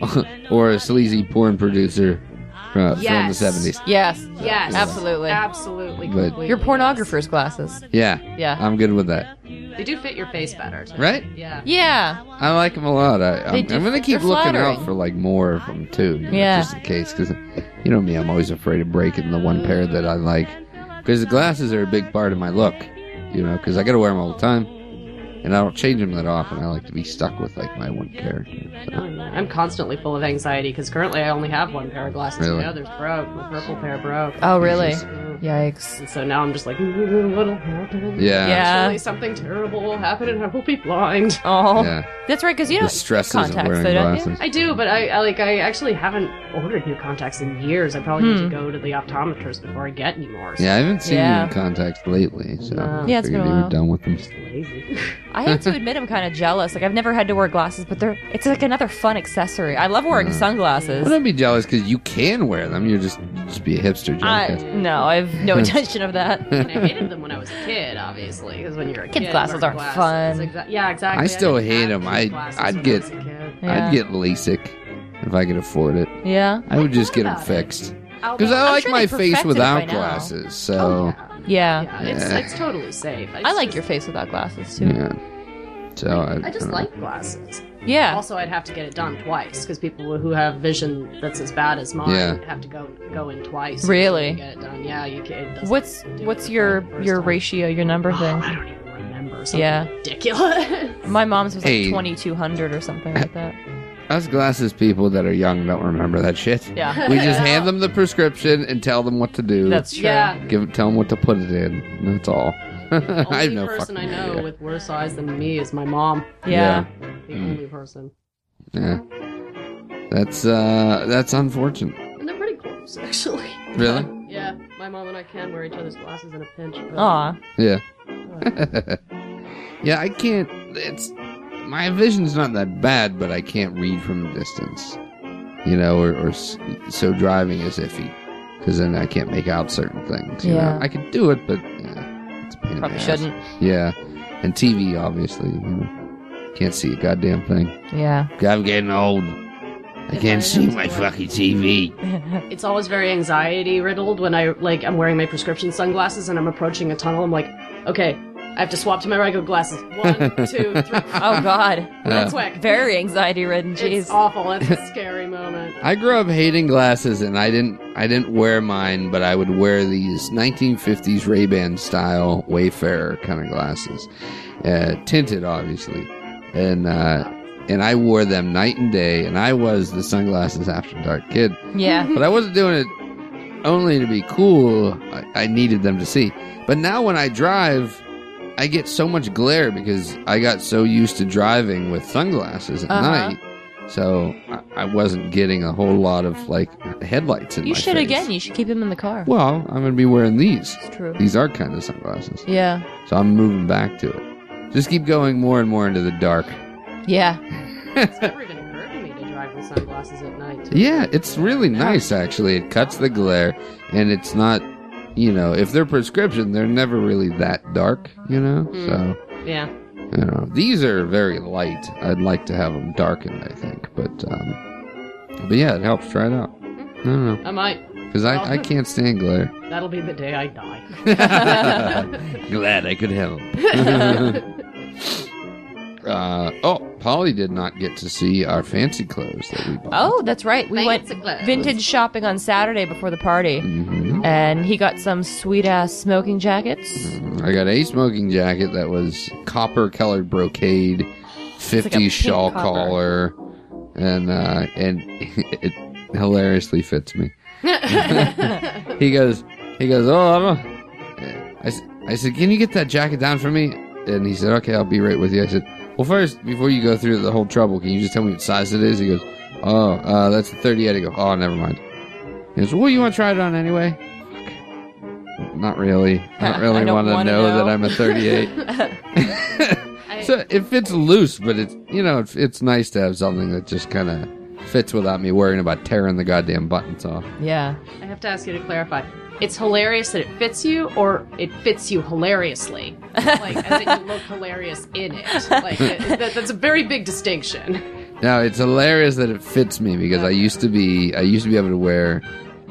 or a sleazy porn producer from, from the Yes. seventies. Yes. Yes. Absolutely. Absolutely. But- completely, Your yes. pornographer's glasses. Yeah, Yeah. I'm good with that. They do fit your face better, too. Right? Yeah. Yeah. I like them a lot. I, They I'm, do- I'm going to keep they're looking out flattering. for like more of them too, you know, Yeah. just in case. Because you know me, I'm always afraid of breaking the one pair that I like. Because the glasses are a big part of my look, you know. Because I got to wear them all the time, and I don't change them that often. I like to be stuck with like my one character. So. Oh, yeah. I'm constantly full of anxiety because currently I only have one pair of glasses. Really? The other's broke. The purple pair broke. Oh, really? Jesus. Yeah. Yikes. And so now I'm just like, "Ooh, what'll happen? Yeah. Yeah. Surely something terrible will happen and I will be blind. Oh. Yeah. That's right, because you The don't stresses of contacts, wearing though, don't you? glasses. I do, but I, I like I actually haven't ordered new contacts in years. I probably need Hmm. to go to the optometrist before I get any more. So Yeah, I haven't seen Yeah. you in contacts lately, so No. I Yeah, it's figured been a you were while. done with them. I'm just lazy. I have to admit, I'm kind of jealous. Like, I've never had to wear glasses, but they're it's like another fun accessory. I love wearing sunglasses. Well, don't be jealous because you can wear them. You're just just be a hipster, I, jackass. no, I have no intention of that. And I hated them when I was a kid, obviously, because when you're a Kids' kid, glasses wearing aren't glasses, fun. exa- yeah, exactly. I still didn't hate have 'em. kids' I- glasses I'd when get- I was a kid. Yeah. I'd get LASIK if I could afford it. Yeah. I would just thought get them about it. fixed Although- because I I'm like sure my they face perfected it without by now. glasses. So Oh, Yeah. yeah. yeah, it's Yeah. it's totally safe. I just- like your face without glasses, too. yeah. So I, I just don't know. like glasses. Yeah. Also, I'd have to get it done twice because people who have vision that's as bad as mine Yeah. have to go go in twice. Really? to get it done. Yeah, you can. It doesn't What's do what's it your the first your time. ratio, your number Oh, thing? I don't even remember. Something Yeah. ridiculous. My mom's was like Hey. twenty-two hundred or something like that. Us glasses people that are young don't remember that shit. Yeah. We just hand them the prescription and tell them what to do. That's true. Yeah. Give tell them what to put it in. That's all. I have Only no person fucking I know idea. with worse eyes than me is my mom. Yeah. The Mm. only person. Yeah. That's uh that's unfortunate. And they're pretty close, actually. Really? Yeah, my mom and I can wear each other's glasses in a pinch. but- Aw. Yeah. Yeah, I can't it's my vision's not that bad, but I can't read from a distance. You know, or, or s- so driving is iffy because then I can't make out certain things. You Yeah. know? I could do it, but yeah, it's a pain in Probably the ass. shouldn't. Yeah, and T V obviously. You know, can't see a goddamn thing. Yeah. I'm getting old. I can't see my fucking T V. It's always very anxiety riddled when I like I'm wearing my prescription sunglasses and I'm approaching a tunnel. I'm like, okay, I have to swap to my regular glasses. One, two, three. Oh God. Real quick. Very anxiety ridden. It's Jeez. awful. It's a scary moment. I grew up hating glasses, and I didn't. I didn't wear mine, but I would wear these nineteen fifties Ray-Ban style Wayfarer kind of glasses, uh, tinted, obviously. And uh, and I wore them night and day, and I was the sunglasses after dark kid. Yeah. But I wasn't doing it only to be cool. I, I needed them to see. But now when I drive, I get so much glare because I got so used to driving with sunglasses at Uh-huh. night. So I, I wasn't getting a whole lot of like headlights in You my should face. again. You should keep him in the car. Well, I'm going to be wearing these. It's true. These are kind of sunglasses. Yeah. So I'm moving back to it. Just keep going more and more into the dark. Yeah. It's never even occurred to me to drive with sunglasses at night. Yeah, it's really nice actually. It cuts the glare, and it's not, you know, if they're prescription, they're never really that dark, you know. Mm. So, Yeah. you know, these are very light. I'd like to have them darkened, I think, but um, but yeah, it helps. Try it out. I don't know, I might. because I, I can't stand glare. That'll be the day I die. Glad I could help. uh, oh, Polly did not get to see our fancy clothes that we bought. Oh, that's right. We Fancy went clothes. vintage shopping on Saturday before the party, Mhm. and he got some sweet ass smoking jackets. I got a smoking jacket that was copper colored brocade, like a fifties pink shawl copper. collar, and uh, and it hilariously fits me. he goes, he goes, oh, I don't. I, s- I said, can you get that jacket down for me? And he said, okay, I'll be right with you. I said, well, first, before you go through the whole trouble, can you just tell me what size it is? He goes, oh, uh, that's a thirty-eight. I go, oh, never mind. He goes, well, you want to try it on anyway? Fuck. Not really. I don't I really don't want to wanna know, know. that I'm a thirty-eight. I, So it fits loose, but it's, you know, it's, it's nice to have something that just kind of fits without me worrying about tearing the goddamn buttons off. Yeah. I have to ask you to clarify. It's hilarious that it fits you, or it fits you hilariously? Like, as in you look hilarious in it. Like, it, that, that's a very big distinction. Now it's hilarious that it fits me because I used to be I used to be able to wear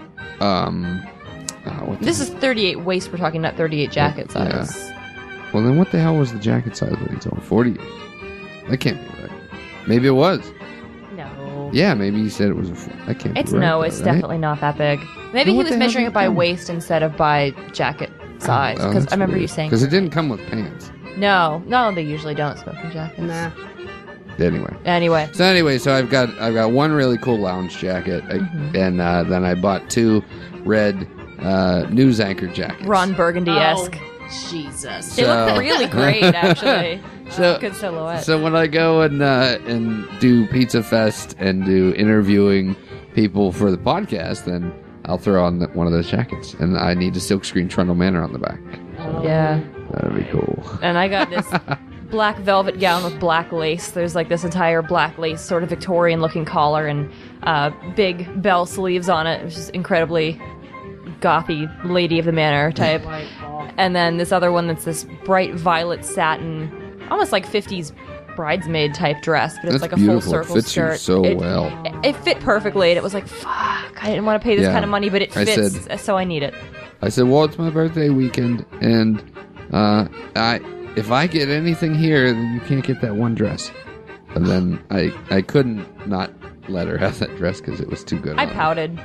um uh, what the- This is thirty-eight waist. We're talking, not thirty-eight jacket Yeah. size. well then what the hell was the jacket size that he told? forty-eight. That can't be right. Maybe it was. No. Yeah, maybe he said it was a f- that can't It's be right, no. though, It's right? definitely not that big. Maybe Then he what was the hell measuring did it by he do? waist instead of by jacket size. Oh, Because that's I remember weird. you saying Because it didn't come with pants. no. No, they usually don't smoking jackets. Nah. Anyway. Anyway. So anyway, so I've got I've got one really cool lounge jacket, I, Mm-hmm. and uh, then I bought two red uh, news anchor jackets. Ron Burgundy-esque. Oh, Jesus. They look So- really great, actually. So- Good silhouette. So when I go and uh, and do Pizza Fest and do interviewing people for the podcast, then I'll throw on the, one of those jackets, and I need a silkscreen Trundle Manor on the back. yeah. That'd be cool. And I got this black velvet gown with black lace. There's like this entire black lace, sort of Victorian looking collar and uh, big bell sleeves on it. It was just incredibly gothy lady of the manor type. White ball. And then this other one that's this bright violet satin, almost like fifties bridesmaid type dress, but it's That's like a beautiful. full circle It fits skirt. you so it, well. It, it fit perfectly, and it was like, fuck, I didn't want to pay this Yeah. kind of money, but it I fits, said- so I need it. I said, well, it's my birthday weekend, and uh, I if I get anything here, then you can't get that one dress. And then I I couldn't not let her have that dress because it was too good. I on her. pouted.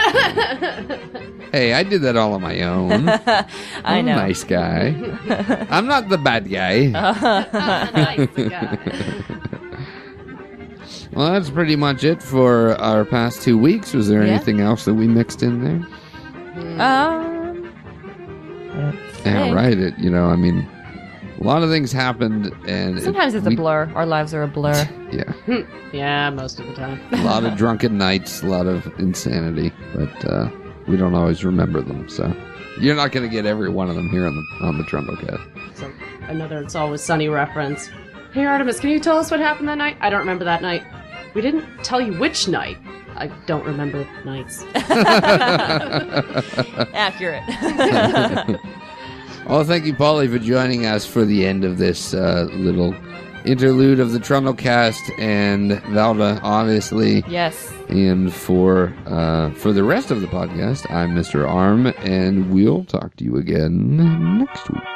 Hey, I did that all on my own. I I'm a know. nice guy. I'm not the bad guy. Nice guy. Well, that's pretty much it for our past two weeks. Was there Yeah. anything else that we mixed in there? Um, I don't Yeah, think. right. It, you know, I mean, a lot of things happened, and it- Sometimes it's we- a blur. Our lives are a blur. Yeah, Yeah, most of the time. a lot of drunken nights, a lot of insanity, but uh, we don't always remember them. So you're not going to get every one of them here on the on the Trundlecast. So another It's Always Sunny reference. Hey Artemis, can you tell us what happened that night? I don't remember that night. We didn't tell you which night. I don't remember nights. Accurate. Well, thank you, Polly, for joining us for the end of this uh, little interlude of the Trundlecast, and Valda, obviously. Yes. And for uh, for the rest of the podcast, I'm Mister Arm, and we'll talk to you again next week.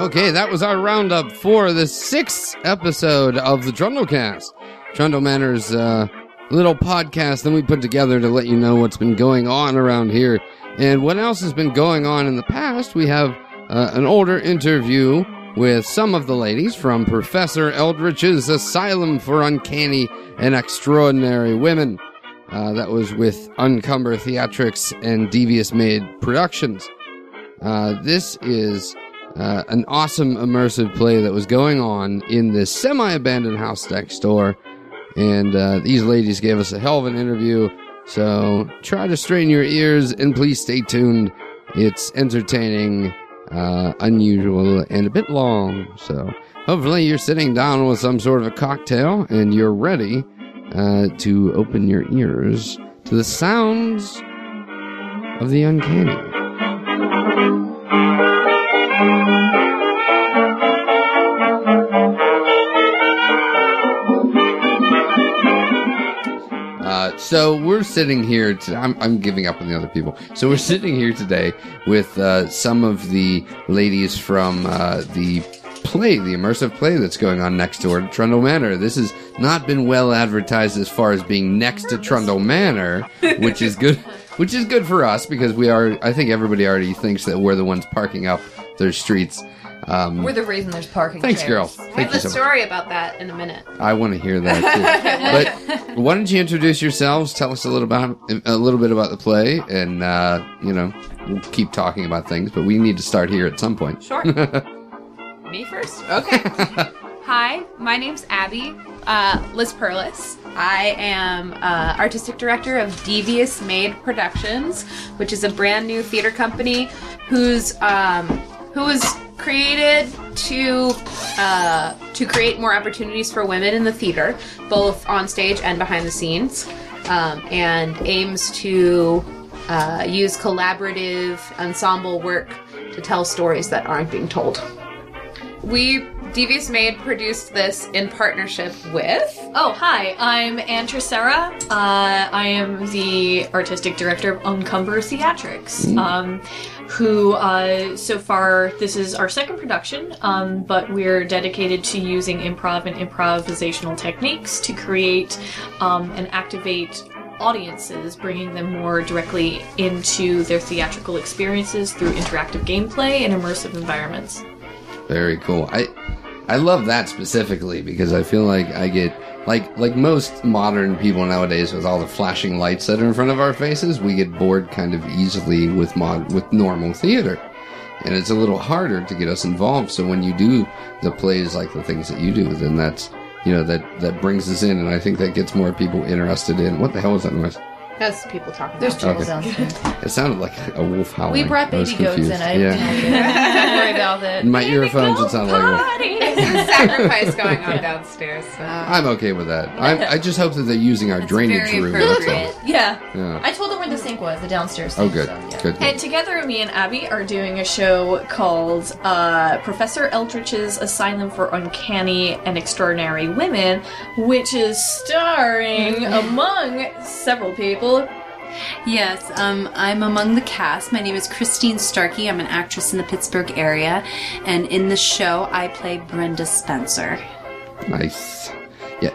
Okay, that was our roundup for the sixth episode of the Trundlecast. Trundle Manor's uh, little podcast that we put together to let you know what's been going on around here. And what else has been going on in the past, we have uh, an older interview with some of the ladies from Professor Eldritch's Asylum for Uncanny and Extraordinary Women. Uh, that was with Uncumber Theatrics and Devious Maid Productions. Uh, this is uh, an awesome immersive play that was going on in this semi-abandoned house next door. And uh, these ladies gave us a hell of an interview. So try to strain your ears and please stay tuned. It's entertaining, uh, unusual, and a bit long. So hopefully you're sitting down with some sort of a cocktail and you're ready uh, to open your ears to the sounds of the uncanny. Uh, so we're sitting here. To, I'm, I'm giving up on the other people. So we're sitting here today with uh, some of the ladies from uh, the play, the immersive play that's going on next door to Trundle Manor. This has not been well advertised as far as being next to Trundle Manor, which is good. Which is good for us because we are. I think everybody already thinks that we're the ones parking up their streets. Um, We're the reason there's parking. Thanks, chairs. girls. I Thank have you a so much. story about that in a minute. I want to hear that too. But why don't you introduce yourselves? Tell us a little about a little bit about the play, and uh, you know, we'll keep talking about things. But we need to start here at some point. Sure. Me first? Okay. Hi, my name's Abby, uh, Liz Perlis. I am uh, artistic director of Devious Maid Productions, which is a brand new theater company whose um, who was created to uh, to create more opportunities for women in the theater, both on stage and behind the scenes, um, and aims to uh, use collaborative ensemble work to tell stories that aren't being told. We, Devious Maid, produced this in partnership with... Oh, hi, I'm Ann Tricera. Uh, I am the artistic director of Uncumber Theatrics, Mm. um, who, uh, so far, this is our second production, um, but we're dedicated to using improv and improvisational techniques to create um, and activate audiences, bringing them more directly into their theatrical experiences through interactive gameplay and immersive environments. Very cool. I I love that specifically because I feel like I get like like most modern people nowadays with all the flashing lights that are in front of our faces, we get bored kind of easily with mod with normal theater. And it's a little harder to get us involved. So when you do the plays like the things that you do, then that's you know that that brings us in, and I think that gets more people interested in what the hell was that noise? That's people talking There's about. people downstairs. It sounded like a wolf howling. We brought I was baby goats confused. in. I didn't yeah. Don't worry about it. In my earphones, it sounded like a wolf. There's a sacrifice going on downstairs. So. I'm okay with that. I, I just hope that they're using our drainage very room. That's all. appropriate. Yeah. Yeah. I told them where the sink was, the downstairs Oh, sink. good. So, yeah. Good. And together, me and Abby are doing a show called uh, Professor Eldritch's Asylum for Uncanny and Extraordinary Women, which is starring, among several people, Yes, um, I'm among the cast. My name is Christine Starkey. I'm an actress in the Pittsburgh area, and in the show, I play Brenda Spencer. Nice. Yeah.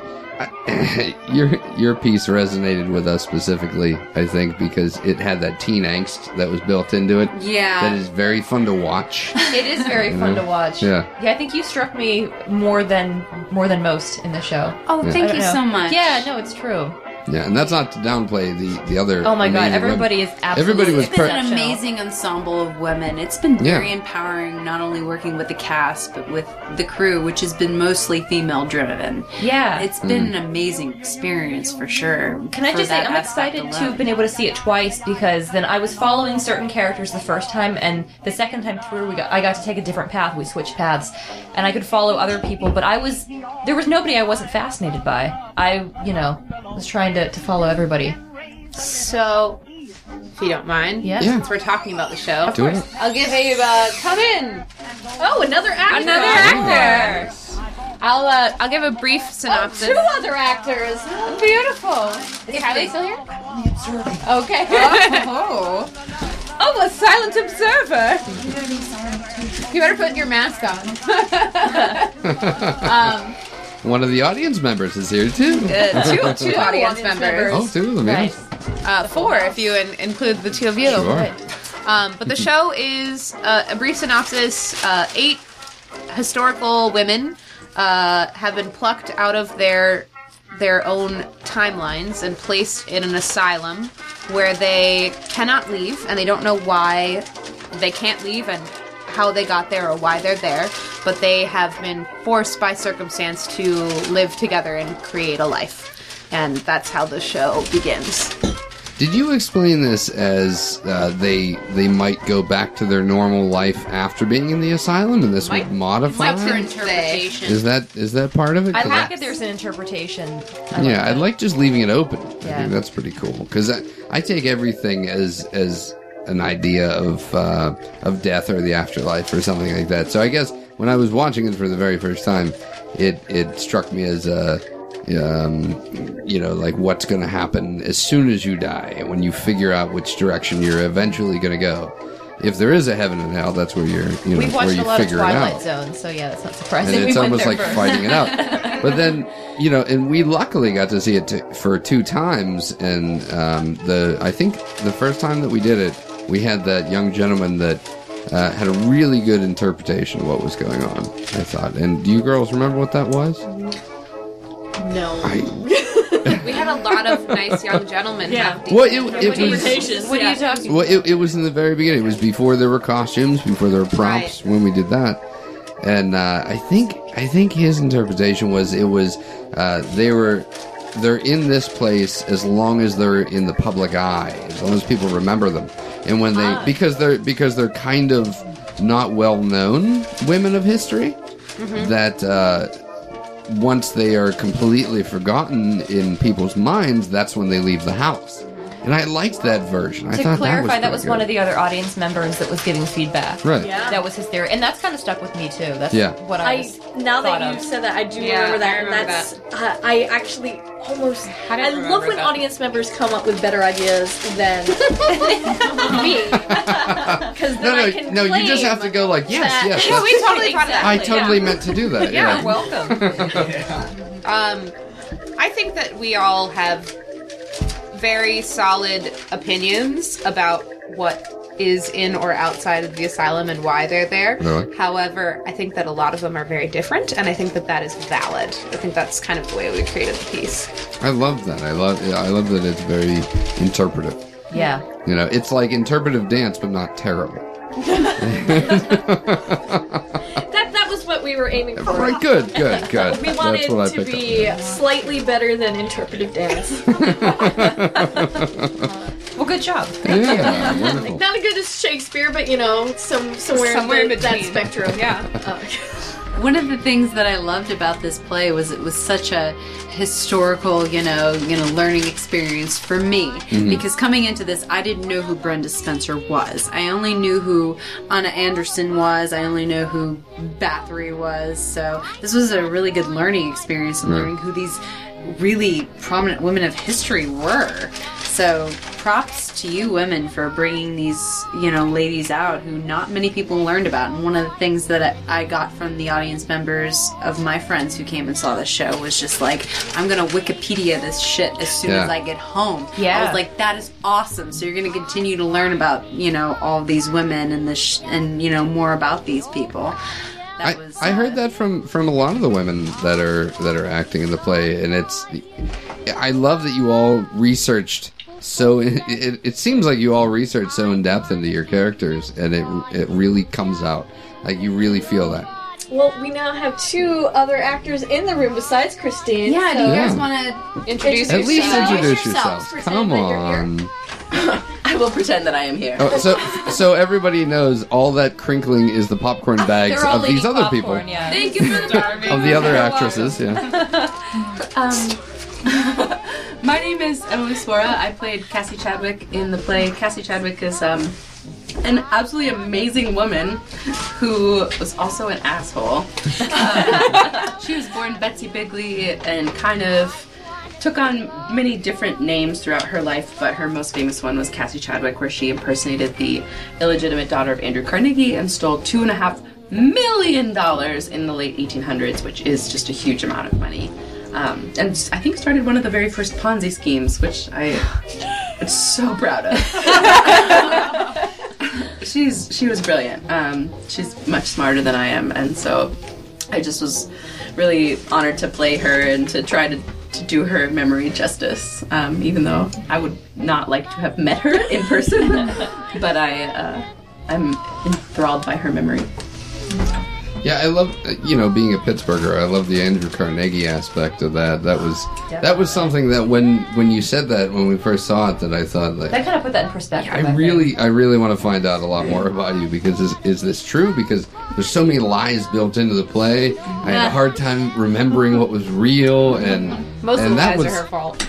I, your your piece resonated with us specifically, I think, because it had that teen angst that was built into it. Yeah. That is very fun to watch. It is very fun to watch. Yeah. Yeah, I think you struck me more than more than most in the show. Oh, Yeah. thank I you don't know. so much. Yeah, no, it's true. Yeah, and that's not to downplay the, the other. Oh my god, amazing everybody women. is absolutely. Everybody was It's been per- an amazing ensemble of women. It's been very Yeah. empowering, not only working with the cast, but with the crew, which has been mostly female driven. Yeah. It's been an amazing experience for sure. Can I for just say, that I'm aspect excited to alone. have been able to see it twice because then I was following certain characters the first time, and the second time through, we got I got to take a different path. We switched paths, and I could follow other people. But I was there was nobody I wasn't fascinated by. I, you know, was trying to, to follow everybody. So, if you don't mind, Yeah. Yeah. since we're talking about the show, Do it. I'll give a uh, come in. oh, another actor. Another actor. I'll uh, I'll give a brief synopsis. Two other actors. Beautiful. Is Kylie still here? Okay. Oh, oh, a silent observer. You better put your mask on. um, One of the audience members is here too. uh, two, two audience members. Oh, two of them, yeah. Uh, four, if you in- include the two of you. Sure. Um, but the show is uh, a brief synopsis. Uh, eight historical women uh, have been plucked out of their their own timelines and placed in an asylum where they cannot leave, and they don't know why they can't leave and how they got there or why they're there, but they have been forced by circumstance to live together and create a life. And that's how the show begins. Did you explain this as uh, they they might go back to their normal life after being in the asylum, and this Might- would modify? might for interpretation. Is that is that part of it? I 'Cause like if there's an interpretation. I like yeah, I'd that. like just leaving it open. I Yeah. think that's pretty cool because I, I take everything as as an idea of uh, of death or the afterlife or something like that. So I guess when I was watching it for the very first time, it it struck me as a um, you know, like what's going to happen as soon as you die, and when you figure out which direction you're eventually going to go. If there is a heaven and hell, that's where you're, you know, We've where watched you a lot of figure it Twilight out. Zone, so yeah, that's not surprising. And we it's went almost there like first. fighting it out. But then, you know, and we luckily got to see it t- for two times. And um, the I think the first time that we did it, we had that young gentleman that uh, had a really good interpretation of what was going on, I thought. And do you girls remember what that was? No. I, We had a lot of nice young gentlemen. Yeah. have well, it, it was. Interpretations, What are yeah. you talking Well, it, it was in the very beginning. It was before there were costumes, before there were props. Right. When we did that, and uh, I think I think his interpretation was it was uh, they were they're in this place as long as they're in the public eye, as long as people remember them, and when they because they're because they're kind of not well known women of history that. Uh, Once they are completely forgotten in people's minds, that's when they leave the house. And I liked that version. I To thought clarify, that that was, was pretty one good. of the other audience members that was giving feedback. Right. Yeah. That was his theory, and that's kind of stuck with me too. That's Yeah. what I, I was now that thought you of. said that, I do Yeah, remember that. I remember and that's uh, I actually almost. How did I I love remember when that? audience members come up with better ideas than me, because then No, no, I can no. You just claim have to go like, yes, that- yes. Yeah, that's- we totally thought that. I totally meant to do that. Yeah, Yeah. Welcome. Um, I think that we all have very solid opinions about what is in or outside of the asylum and why they're there. Really? However, I think that a lot of them are very different, and I think that that is valid. I think that's kind of the way we created the piece. I love that. I love. I love that it's very interpretive. Yeah. You know, it's like interpretive dance, but not terrible. That that was what we were aiming for. All right, good, good, good. We wanted That's what I to picked be slightly better than interpretive dance. Well, good job. up. Yeah, wonderful. Not as good as Shakespeare, but you know, some somewhere, Somewhere in, in the, that between. spectrum. Yeah. Uh, One of the things that I loved about this play was it was such a historical, you know, you know, learning experience for me. Because coming into this, I didn't know who Brenda Spencer was. I only knew who Anna Anderson was. I only know who Bathory was. So this was a really good learning experience in learning who these really prominent women of history were. So props to you women for bringing these, you know, ladies out who not many people learned about. And one of the things that I got from the audience members of my friends who came and saw the show was just like, I'm going to Wikipedia this shit as soon Yeah. as I get home. Yeah. I was like, that is awesome. So you're going to continue to learn about, you know, all these women and the sh- and, you know, more about these people. I, That was, I heard uh, that from, from a lot of the women that are that are acting in the play, and it's I love that you all researched so it, it, it seems like you all researched so in depth into your characters, and it it really comes out like you really feel that. well, we now have two other actors in the room besides Christine. Yeah, do so you guys Yeah. want to Introduce At least yourself. introduce yourselves, yourselves. pretend Come that you're here. on. I will pretend that I am here. Oh, so so everybody knows all that crinkling is the popcorn bags They're all of these eating other popcorn, people. Yeah. Thank you for the Of the other actresses, yeah. My name is Emily Swara. I played Cassie Chadwick in the play. Cassie Chadwick is um, an absolutely amazing woman who was also an asshole. Uh, she was born Betsy Bigley and kind of took on many different names throughout her life, but her most famous one was Cassie Chadwick, where she impersonated the illegitimate daughter of Andrew Carnegie and stole two and a half million dollars in the late eighteen hundreds, which is just a huge amount of money. Um, and I think started one of the very first Ponzi schemes, which I am so proud of. she's she was brilliant. Um, she's much smarter than I am, and so I just was really honored to play her and to try to, to do her memory justice, um, even though I would not like to have met her in person. But I, uh, I'm enthralled by her memory. Yeah, I love, you know, being a Pittsburgher, I love the Andrew Carnegie aspect of that. That was Definitely. that was something that when when you said that, when we first saw it, that I thought, like, That kind of put that in perspective. I really I really want to find out a lot more about you, because is, is this true? Because there's so many lies built into the play. I had a hard time remembering what was real, and Most and of the that lies was, are her fault.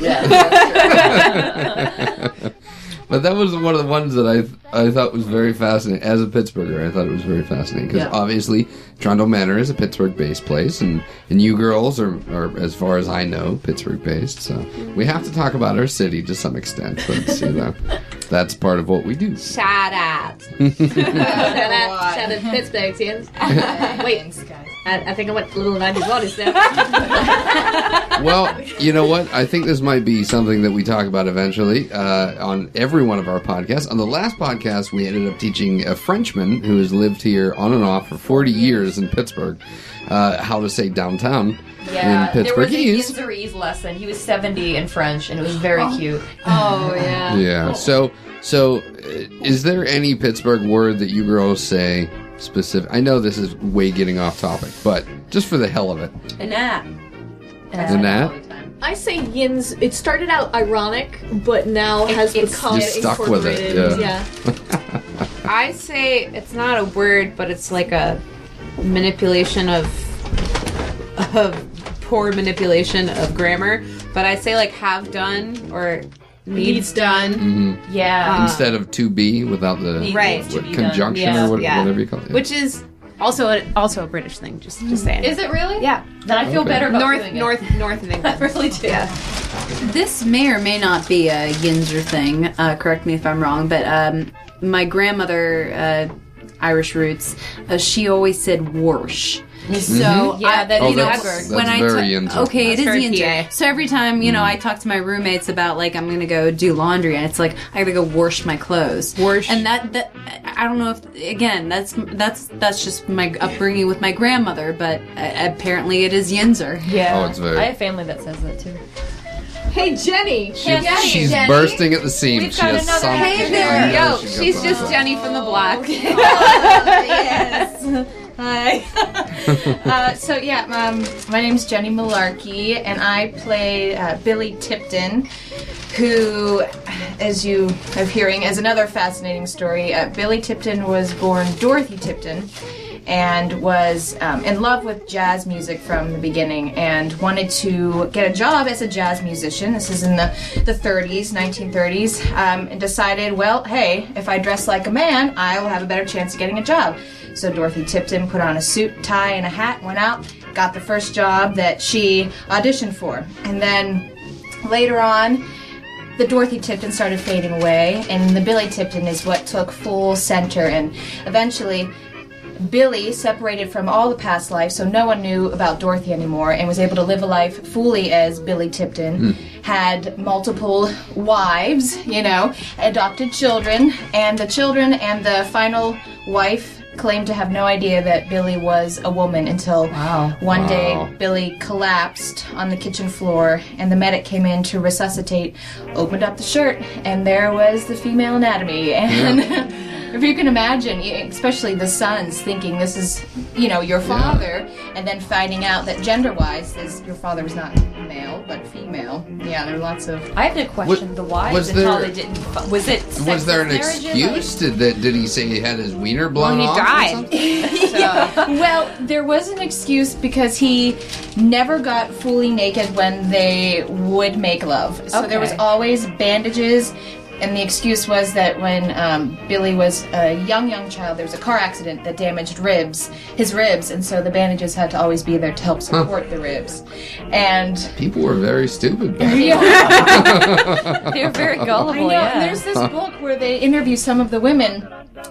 But that was one of the ones that I I thought was very fascinating. As a Pittsburgher, I thought it was very fascinating, because Yeah. obviously Trundle Manor is a Pittsburgh-based place, and, and you girls are, are, as far as I know, Pittsburgh-based. So we have to talk about our city to some extent. But you know, that's part of what we do. Shout out. Shout out, shout out Pittsburgh, yes. Wait, I, I think I went a little nineties nineties there. Well, you know what? I think this might be something that we talk about eventually uh, on every one of our podcasts. On the last podcast, we ended up teaching a Frenchman who has lived here on and off for forty years in Pittsburgh uh, how to say downtown Yeah, in there was a Pittsburghese. Yinzerese lesson. He was seventy in French, and it was very cute. Oh, yeah. Yeah. So, so uh, is there any Pittsburgh word that you girls say specific? I know this is way getting off topic, but just for the hell of it. And that. And that? I say yins. It started out ironic, but now has it's- become You stuck with it, incorporated. yeah. I say it's not a word, but it's like a manipulation of of poor manipulation of grammar. But I say like have done or needs done. Mhm. Yeah. Instead of to be without the Needs Right. to what, be done. conjunction Yeah. or what, Yeah. whatever you call it. Which is also a, also a British thing. Just just saying. Is it really? Yeah. Then I feel Okay. better about North doing North North of it. I England. really do. Yeah. This may or may not be a Yinzer thing. Uh, correct me if I'm wrong, but um, my grandmother, uh, Irish roots, uh, she always said "warsh." So Yeah, I, that Oh, you know, that's- that's when I very ta- Yinzer. okay, it That's is very Yinzer. P A. So every time you know Mm. I talk to my roommates about like I'm gonna go do laundry, and it's like I gotta go wash my clothes. Wash. And that that I don't know if again that's that's that's just my upbringing with my grandmother, but uh, apparently it is Yinzer. Yeah. Oh, it's very- I have family that says that too. Hey, Jenny. She's, Jenny, she's Jenny. bursting at the seams. We've She got has another something. Hey I there. know Yo, she got she's something. just Jenny from the block. Yes. Hi. uh, so yeah, um, my name's Jenny Malarkey, and I play uh, Billy Tipton, who, as you are hearing, is another fascinating story. Uh, Billy Tipton was born Dorothy Tipton, and was um, in love with jazz music from the beginning, and wanted to get a job as a jazz musician. This is in the, the thirties, nineteen thirties, um, and decided, well, hey, if I dress like a man, I will have a better chance of getting a job. So Dorothy Tipton put on a suit, tie, and a hat, went out, got the first job that she auditioned for. And then later on, the Dorothy Tipton started fading away, and the Billy Tipton is what took full center. And eventually, Billy separated from all the past life, so no one knew about Dorothy anymore, and was able to live a life fully as Billy Tipton. Had multiple wives, you know, adopted children, and the children and the final wife claimed to have no idea that Billy was a woman until Wow. one Wow. day Billy collapsed on the kitchen floor, and the medic came in to resuscitate, opened up the shirt, and there was the female anatomy. And if you can imagine, especially the sons thinking this is, you know, your father, and then finding out that gender-wise, this, your father was not male but female. Yeah, there are lots of. I have to question Was- the wives was and how there- they didn't. Was it? Was there an sexist marriages? excuse? Did that? Did he say he had his wiener blown Well, he off? or died. something? So, Well, there was an excuse because he never got fully naked when they would make love. So there was Okay. always bandages, and the excuse was that when um, Billy was a young, young child, there was a car accident that damaged ribs, his ribs, and so the bandages had to always be there to help support the ribs. And People were very stupid. back They're very I gullible. know, Yeah. and there's this book where they interview some of the women,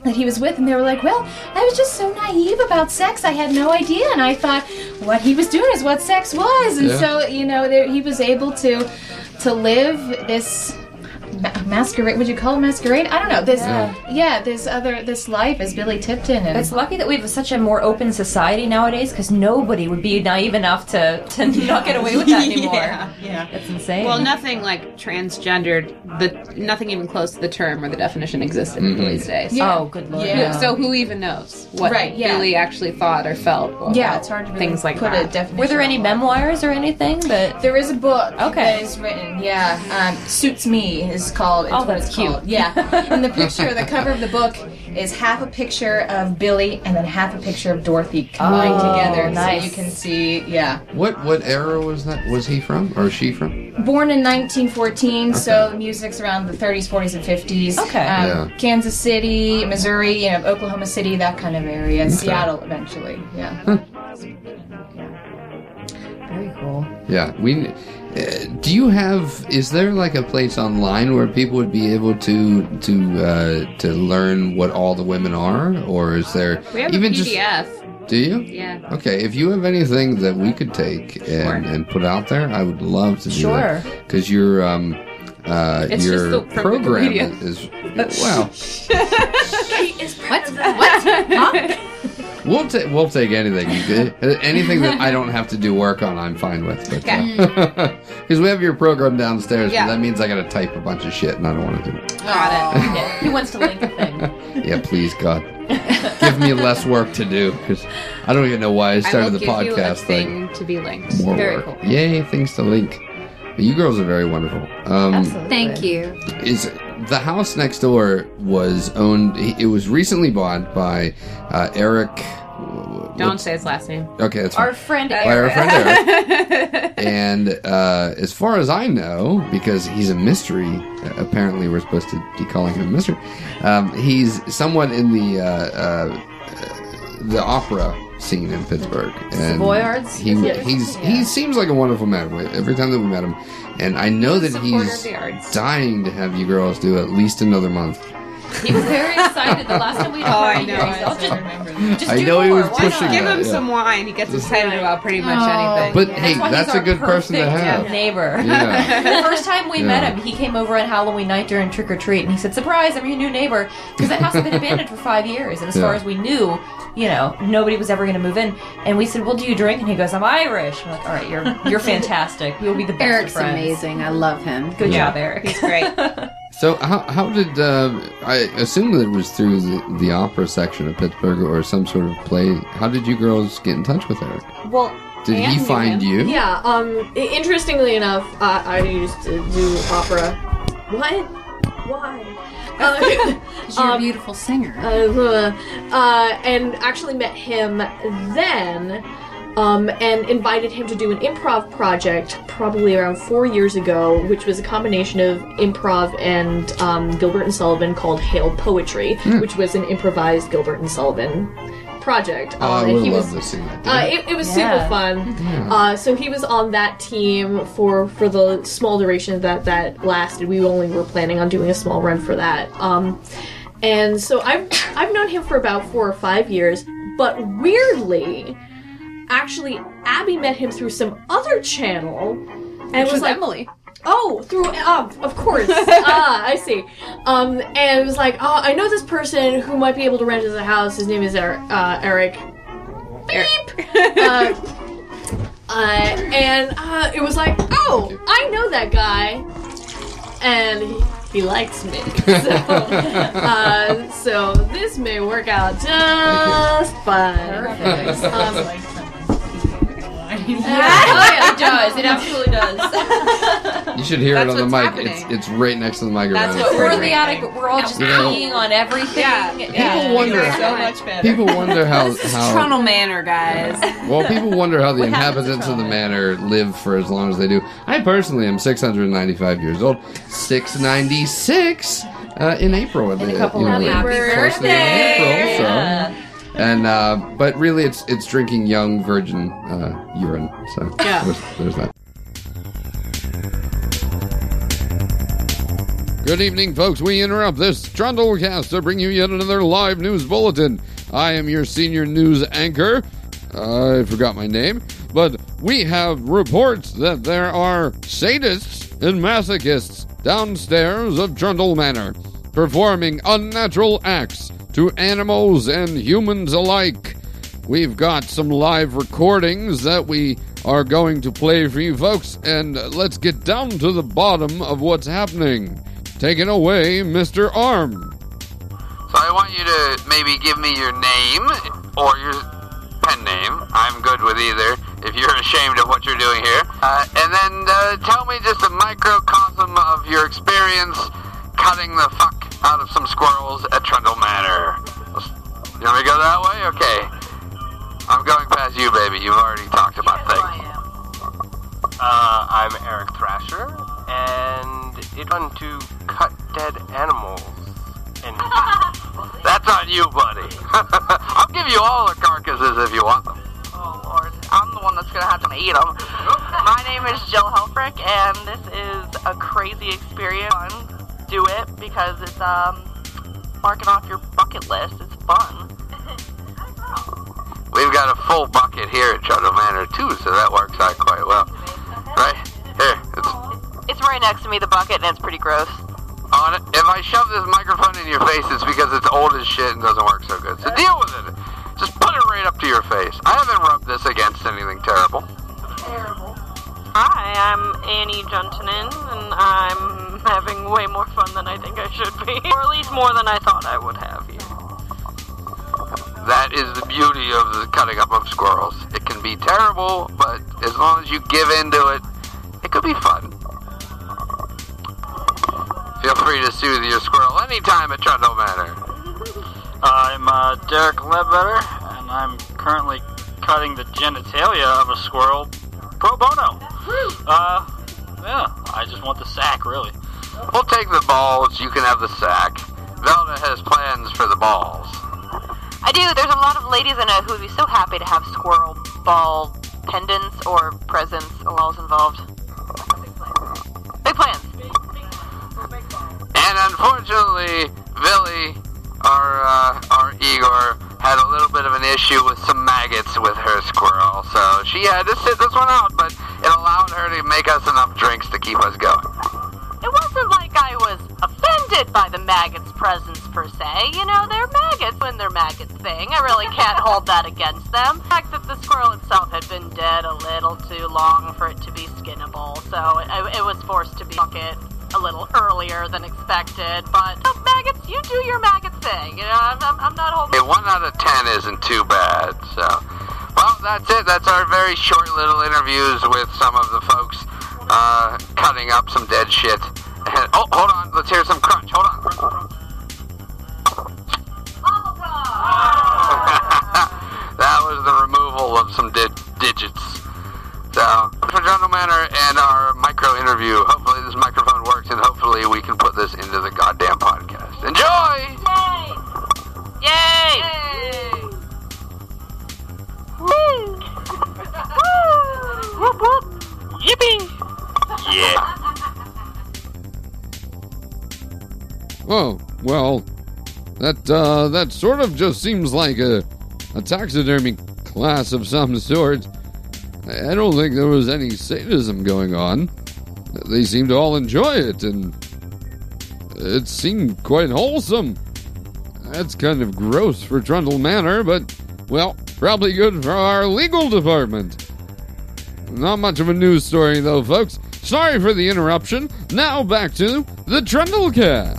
that he was with, and they were like, well, I was just so naive about sex, I had no idea, and I thought what he was doing is what sex was, and Yeah. so, you know, there, he was able to to live this ma- masquerade, would you call it masquerade? I don't know, this, Yeah. yeah, this other, this life as Billy Tipton, and It's lucky that we have such a more open society nowadays, because nobody would be naive enough to, to not get away with that anymore. Yeah, yeah. That's insane. Well, nothing like transgendered, the nothing even close to the term or the definition existed in Billy's day. So, Yeah. Oh, good lord. Yeah. who- so who even knows what Right, yeah. Billy actually thought or felt about yeah, it's hard to really things like put that. a definition. Were there any on it. memoirs or anything that... There is a book Okay. that is written, yeah. Um, Suits Me is called. It's Oh, what that's it's cute. called. Yeah. And the picture, the cover of the book is half a picture of Billy and then half a picture of Dorothy combined Oh, together. nice. So you can see, yeah. What what era was that? Was he from or she from? Born in nineteen fourteen, so the music's around the thirties, forties, and fifties. Okay. Um, Yeah. Kansas City, Missouri, you know, Oklahoma City, that kind of area. Seattle, eventually. Yeah. Very cool. Yeah, we. Uh, do you have? Is there like a place online where people would be able to to uh, to learn what all the women are, or is there We have even a P D F. just? Do you? Yeah. Okay, if you have anything that we could take and, Sure. and put out there, I would love to do Sure. that. Because your um, uh, It's your just the- from program Wikipedia. is, is well. What? What? Huh? We'll take we'll take anything. Anything that I don't have to do work on, I'm fine with. Because we have your program downstairs, Yeah. but that means I got to type a bunch of shit, and I don't want to do it. Got it. Yeah. Who wants to link a thing? Yeah, please, God, give me less work to do because I don't even know why I I started will the give you a podcast thing to be linked. More Very work. cool. Yay, things to link. But you girls are very wonderful. Um, Absolutely. Thank you. Is the house next door was owned? It was recently bought by uh, Eric. Don't say his last name. Okay, that's fine. Our friend By our Eric. friend Eric. And uh, as far as I know, because he's a mystery, uh, apparently we're supposed to be calling him a mystery. Um, he's somewhat in the uh, uh, the opera scene in Pittsburgh. And Savoyards? He Yes. he's Yeah. he seems like a wonderful man. Every time that we met him, and I know that Supporter of he's the arts. dying to have you girls do at least another month. He was very excited the last time we Oh, I talked. know. I'll just, just I do know he more. was Why pushing not? Give that, him yeah. some wine. He gets excited about pretty much Oh. anything. But Yeah, hey, why that's he's a our good person to perfect have. neighbor. Yeah. The first time we Yeah. met him, he came over on Halloween night during trick or treat, and he said, "Surprise! I'm your new neighbor." Because that house had been abandoned for five years, and as far Yeah. as we knew, you know, nobody was ever going to move in. And we said, "Well, do you drink?" And he goes, "I'm Irish." I'm like, "All right, you're you're fantastic. We'll be the best of Eric's friends." amazing. I love him. Good Yeah. job, Eric. He's great. So how how did uh, I assume that it was through the, the opera section of Pittsburgh or some sort of play? How did you girls get in touch with Eric? Well, Did he Anne knew find him. you? Yeah. Um. i- Interestingly enough, uh, I used to do opera. What? Why? Uh, You're a um, beautiful singer. uh, uh, and actually met him then, um, and invited him to do an improv project probably around four years ago, which was a combination of improv and um, Gilbert and Sullivan called Hail Poetry, Hmm. which was an improvised Gilbert and Sullivan project. Oh, I Um, and would he love was, to see that. uh, it, it was Yeah. super fun. Uh, so he was on that team for for the small duration that that lasted. We only were planning on doing a small run for that. Um, and so I've I've known him for about four or five years. But weirdly, actually, Abby met him through some other channel, and it was like, Emily. oh, through um, of course. Ah, I see. Um, and it was like, oh, I know this person who might be able to rent us a house. His name is Eric. Uh, Eric. Beep. uh, uh, and uh, it was like, oh, I know that guy, and he, he likes me. So, uh, so this may work out just fine. Perfect. Um, Yeah, it does. It absolutely does. You should hear That's it on the what's mic. happening. It's it's right next to the microphone. That's It's what We're in great. the attic, but we're all just You know- peeing on everything. Yeah. People wonder. so much better. People wonder how This is how Trundle Manor, guys. well people wonder how the What happens inhabitants to of the Trump? manor live for as long as they do. I personally am six hundred ninety-five years old. six ninety-six uh, in April. In a couple you know, of like, weeks. first day in April, so. Yeah. And uh, but really, it's it's drinking young virgin uh, urine. So Yeah. there's, there's that. Good evening, folks. We interrupt this Trundlecast to bring you yet another live news bulletin. I am your senior news anchor. I forgot my name. But we have reports that there are sadists and masochists downstairs of Trundle Manor, performing unnatural acts to animals and humans alike. We've got some live recordings that we are going to play for you folks, and let's get down to the bottom of what's happening. Take it away, Mister Arm. So I want you to maybe give me your name or your pen name. I'm good with either if you're ashamed of what you're doing here. Uh, and then uh, tell me just a microcosm of your experience cutting the fuck out of some squirrels at Trundle Manor. You want me to go that way? Okay. I'm going past you, baby. You've already talked about things. Uh, I'm Eric Thrasher, and it's fun to cut dead animals. And that's on you, buddy. I'll give you all the carcasses if you want them. Oh, Lord. I'm the one that's going to have to eat them. My name is Jill Helfrich, and this is a crazy experience. Do it because it's um marking off your bucket list. It's fun. We've got a full bucket here at Trundle Manor, too, so that works out quite well. Right? Here. It's, it's right next to me, the bucket, and it's pretty gross. On it. If I shove this microphone in your face, it's because it's old as shit and doesn't work so good. So deal with it. Just put it right up to your face. I haven't rubbed this against anything terrible. Terrible. Hi, I'm Annie Juntanen, and I'm having way more fun than I think I should be. Or at least more than I thought I would have here. That is the beauty of the cutting up of squirrels. It can be terrible, but as long as you give into it, it could be fun. Feel free to soothe your squirrel anytime at Trundle Manor. I'm uh, Derek Ledbetter, and I'm currently cutting the genitalia of a squirrel pro bono. Uh, yeah, I just want the sack, really. We'll take the balls, you can have the sack. Velda has plans for the balls. I do. There's a lot of ladies I know who would be so happy to have squirrel ball pendants or presents while involved. Big plans. And unfortunately, Billy, our uh, our Igor, had a little bit of an issue with some maggots with her squirrel, so she had to sit this one out, but it allowed her to make us enough drinks to keep us going. It wasn't like I was offended by the maggots' presence, per se. You know, they're maggots when they're maggots thing. I really can't hold that against them. The fact that the squirrel itself had been dead a little too long for it to be skinnable, so it, it was forced to be bucket a little earlier than expected. But oh, maggots, you do your maggot thing. You know, I'm, I'm, I'm not holding... Hey, one out of ten isn't too bad, so... Well, that's it. That's our very short little interviews with some of the folks uh, cutting up some dead shit. And, oh, hold on. Let's hear some crunch. Hold on. Crunch, crunch. That was the removal of some di- digits. So, for Trundle Manor and our micro interview, hopefully this microphone works and hopefully we can put this into the goddamn podcast. Enjoy! Yay! Yay! Yay! Woo! Woo! Whoop whoop! Yippee! Yeah. Oh, well, that, uh, that sort of just seems like a, a taxidermy class of some sort. I don't think there was any sadism going on. They seemed to all enjoy it, and it seemed quite wholesome. That's kind of gross for Trundle Manor, but, well, probably good for our legal department. Not much of a news story, though, folks. Sorry for the interruption. Now back to the Trundlecast.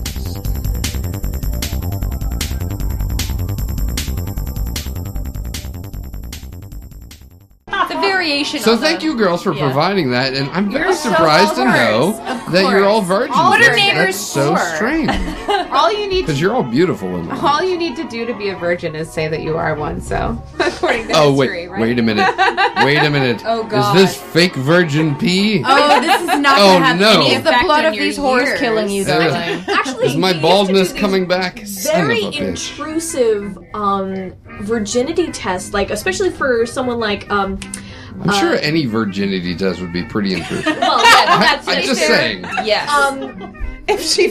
The variation So on thank the, you, girls, for yeah. providing that, and I'm very You're so surprised to know Of that you're all virgins. All your That's- neighbors That's so swore. strange. All you need Because to you're all beautiful women. all you need to do to be a virgin is say that you are one. So, according to Oh, history, wait, right? wait a minute. Wait a minute. Oh, God. Is this fake virgin pee? Oh, this is not Oh, gonna have no. any It's effect the blood on of your these whores years. killing you, Uh, darling. Actually, Is my you used to baldness do these coming back? Son of very a bitch. intrusive um, virginity tests, like especially for someone like um. I'm sure uh, any virginity test would be pretty intrusive. Well, yeah, that's I'm it. just saying. Yes. Um, if she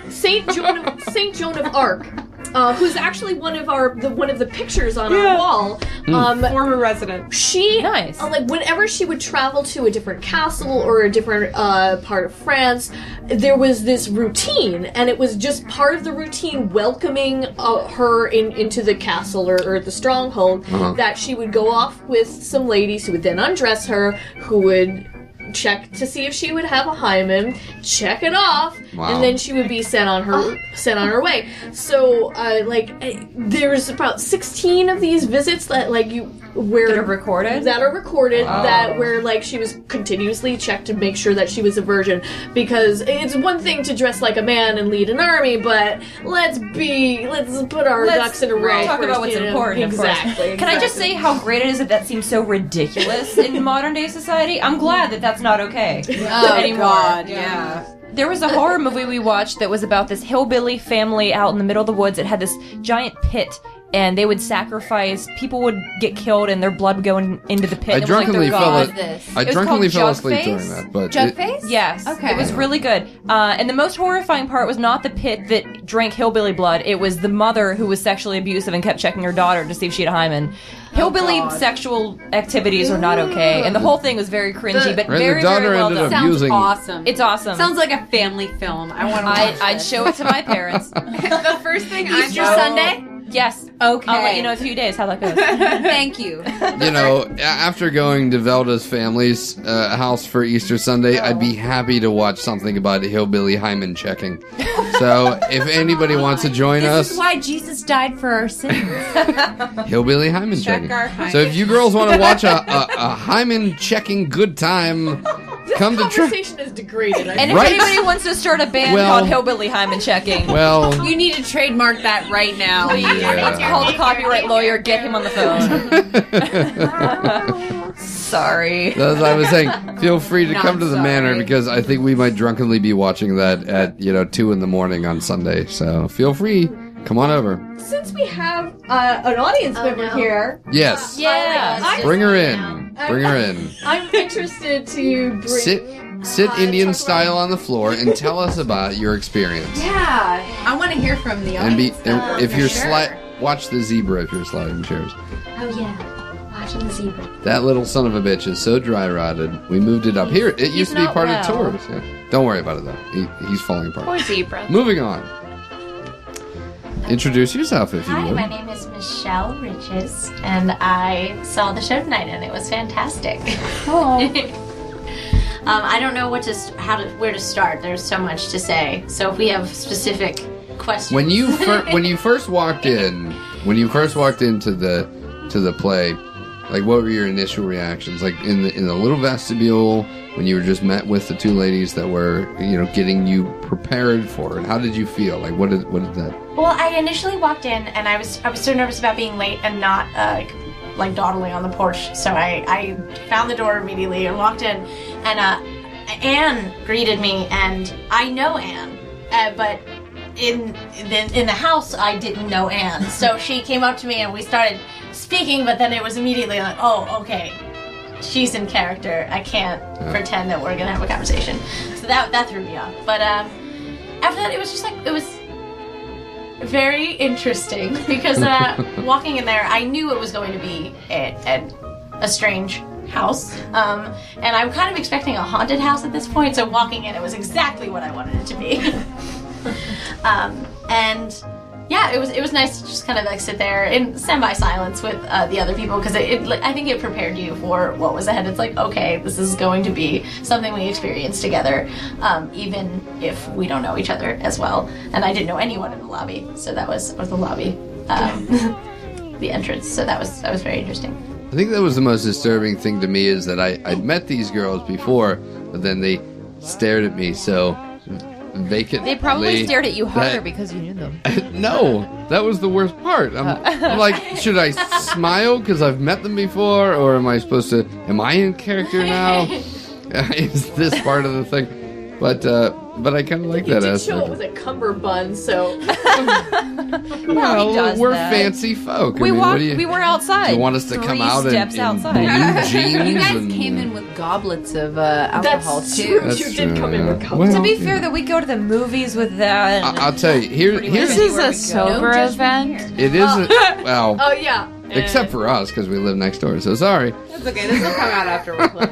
Saint Joan of, Saint Joan of Arc, uh, who's actually one of our the, one of the pictures on Yeah. our wall. Um, Former resident. She Nice. uh, like whenever she would travel to a different castle or a different uh, part of France, there was this routine, and it was just part of the routine welcoming uh, her in into the castle or, or the stronghold. Uh-huh. That she would go off with some ladies who would then undress her, who would check to see if she would have a hymen, check it off, Wow. and then she would be sent on her sent on her way. So, uh, like, uh, there's about sixteen of these visits that, like, you where That are recorded? that are recorded Wow. that where like she was continuously checked to make sure that she was a virgin, because it's one thing to dress like a man and lead an army, but let's be let's put our Let's ducks in a row. talk first, about what's you know? important. of course. Exactly. Can I just exactly. say how great it is that that seems so ridiculous in modern day society? I'm glad that that's not okay Oh, anymore. God, yeah. There was a horror movie we watched that was about this hillbilly family out in the middle of the woods. It had this giant pit, and they would sacrifice. People would get killed, and their blood would go in, into the pit. I and it was like drunkenly their fell. god. a- I It was drunkenly called fell asleep Jugface. during that, but it- Jugface? Yes. Okay. It was really good. Uh, and the most horrifying part was not the pit that drank hillbilly blood. It was the mother who was sexually abusive and kept checking her daughter to see if she had a hymen. Hillbilly God. sexual activities are not okay, and the whole thing was very cringy, The- but Right, the very, daughter very well ended done. up Sounds using- awesome. It's awesome. Sounds like a family film. I want to watch I, this. I'd show it to my parents. The first thing I Easter know. Sunday? Yes. Okay. I'll let you know in a few days how that goes. Thank you. You know, a- after going to Velda's family's uh, house for Easter Sunday, I'd be happy to watch something about hillbilly hymen checking. So, if anybody wants to join This us, is why Jesus died for our sins. hillbilly hymen Check checking. our hymen. So, if you girls want to watch a, a, a hymen checking good time, come to try. conversation is degraded. I And if Right? anybody wants to start a band Well- called Hillbilly Hymen Checking, Well, You need to trademark that right now. yeah. call the copyright lawyer, get him on the phone. Sorry. As I was saying, feel free to Not come to the sorry. manor because I think we might drunkenly be watching that at you know two in the morning on Sunday. So feel free, come on over. Since we have uh, an audience member no. here, Yes, Yeah. I- bring her in. Bring her in. I'm interested to bring. Sit, sit Indian style on the floor and tell us about your experience. Yeah, I want to hear from the And be audience. and uh, if for you're sure. sli- watch the zebra if you're sliding chairs. Oh yeah, watching the zebra. That little son of a bitch is so dry rotted. We moved it up here. It used to be not part well. of tours. Yeah. Don't worry about it though. He, he's falling apart. Poor zebra. Moving on. Introduce yourself if you Hi, would. my name is Michelle Riches, and I saw the show tonight, and it was fantastic. Oh. um, I don't know what to st- how to where to start. There's so much to say. So if we have specific questions, When you fir- when you first walked in, when you first walked into the to the play, like what were your initial reactions? Like in the in the little vestibule when you were just met with the two ladies that were you know getting you prepared for it. How did you feel? Like what did what did that? Well, I initially walked in, and I was I was so nervous about being late and not uh, like dawdling on the porch. So I, I found the door immediately and walked in, and uh, Anne greeted me, and I know Anne, uh, but in the in the house I didn't know Anne. So she came up to me and we started speaking, but then it was immediately like, oh, okay, she's in character. I can't Yeah. pretend that we're gonna have a conversation. So that that threw me off. But um, after that, it was just like it was very interesting because uh, walking in there, I knew it was going to be a, a, a strange house, um, and I'm kind of expecting a haunted house at this point. So walking in, it was exactly what I wanted it to be. um, and yeah, it was it was nice to just kind of like sit there in semi-silence with uh, the other people because it, it like, I think it prepared you for what was ahead. It's like, okay, this is going to be something we experience together, um, even if we don't know each other as well. And I didn't know anyone in the lobby, so that was or the lobby, um, the entrance. So that was that was very interesting. I think that was the most disturbing thing to me is that I I'd met these girls before, but then they stared at me so vacantly. They probably stared at you harder that- because you knew them. No, that was the worst part. I'm, I'm like, should I smile because I've met them before, or am I supposed to? Am I in character now? Is this part of the thing? But uh, but I kind of like You that did aspect. show up with a cummerbund, so Well, he does we're that. fancy folk. I We mean, walked. what do you, We were outside. Do you want us to Three come out in, steps in outside. blue jeans? You guys and, came in with goblets of uh, alcohol That's too. true. That's You did true, come in yeah. with goblets. Well, To be fair, that we go to the movies with that. I, I'll tell you. Here, Pretty much here's This is anywhere a we go. sober No event. judgment it is. A, well, Oh yeah. except for us because we live next door. So sorry. That's okay. This will come out after we're closed.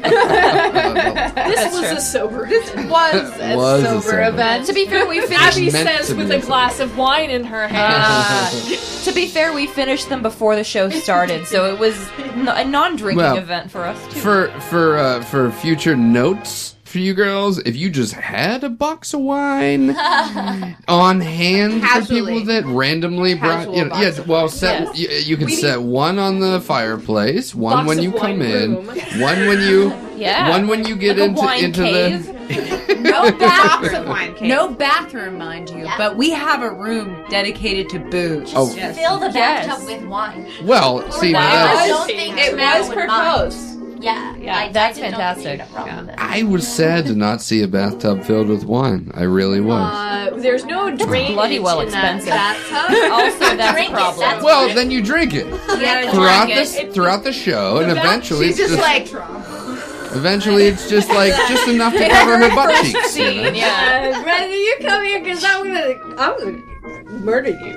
This was a sober. This was a Was a sober sober. event. To be fair, we finished. Abby meant says to with be a a glass of wine in her hand. Uh, to be fair, we finished them before the show started, so it was n- a non-drinking Well, event for us too. For for uh, for future notes for you girls, if you just had a box of wine on hand Casually. for people that randomly brought, Casual you know, box yeah, of well, wine. set Yes. you, you could We set one on the fireplace, one Box when of you come wine in, room. one when you, Yeah. one when you get Like a into wine into cave. the. No Box of bathroom. wine cake. No bathroom, mind you. But we have a room dedicated to booze. Oh. Yes. Fill the Yes. bathtub with wine. Well, see, I that's, don't think It Sparrow was would mind. proposed. Yeah, Yeah, I, that's I did not think fantastic. she'd have a problem with it. I was sad to not see a bathtub filled with wine. I really was. Uh, there's no drainage bloody well in expensive. that bathtub. Also, that's Drink a it, problem. that's- Well, then you drink it Yeah, throughout drink the it. throughout the show, and eventually She's it's just just like, eventually it's just like just enough to cover her butt cheeks. you Scene, know? yeah. Uh, Brandon, you come here because I'm gonna, I'm gonna murder you.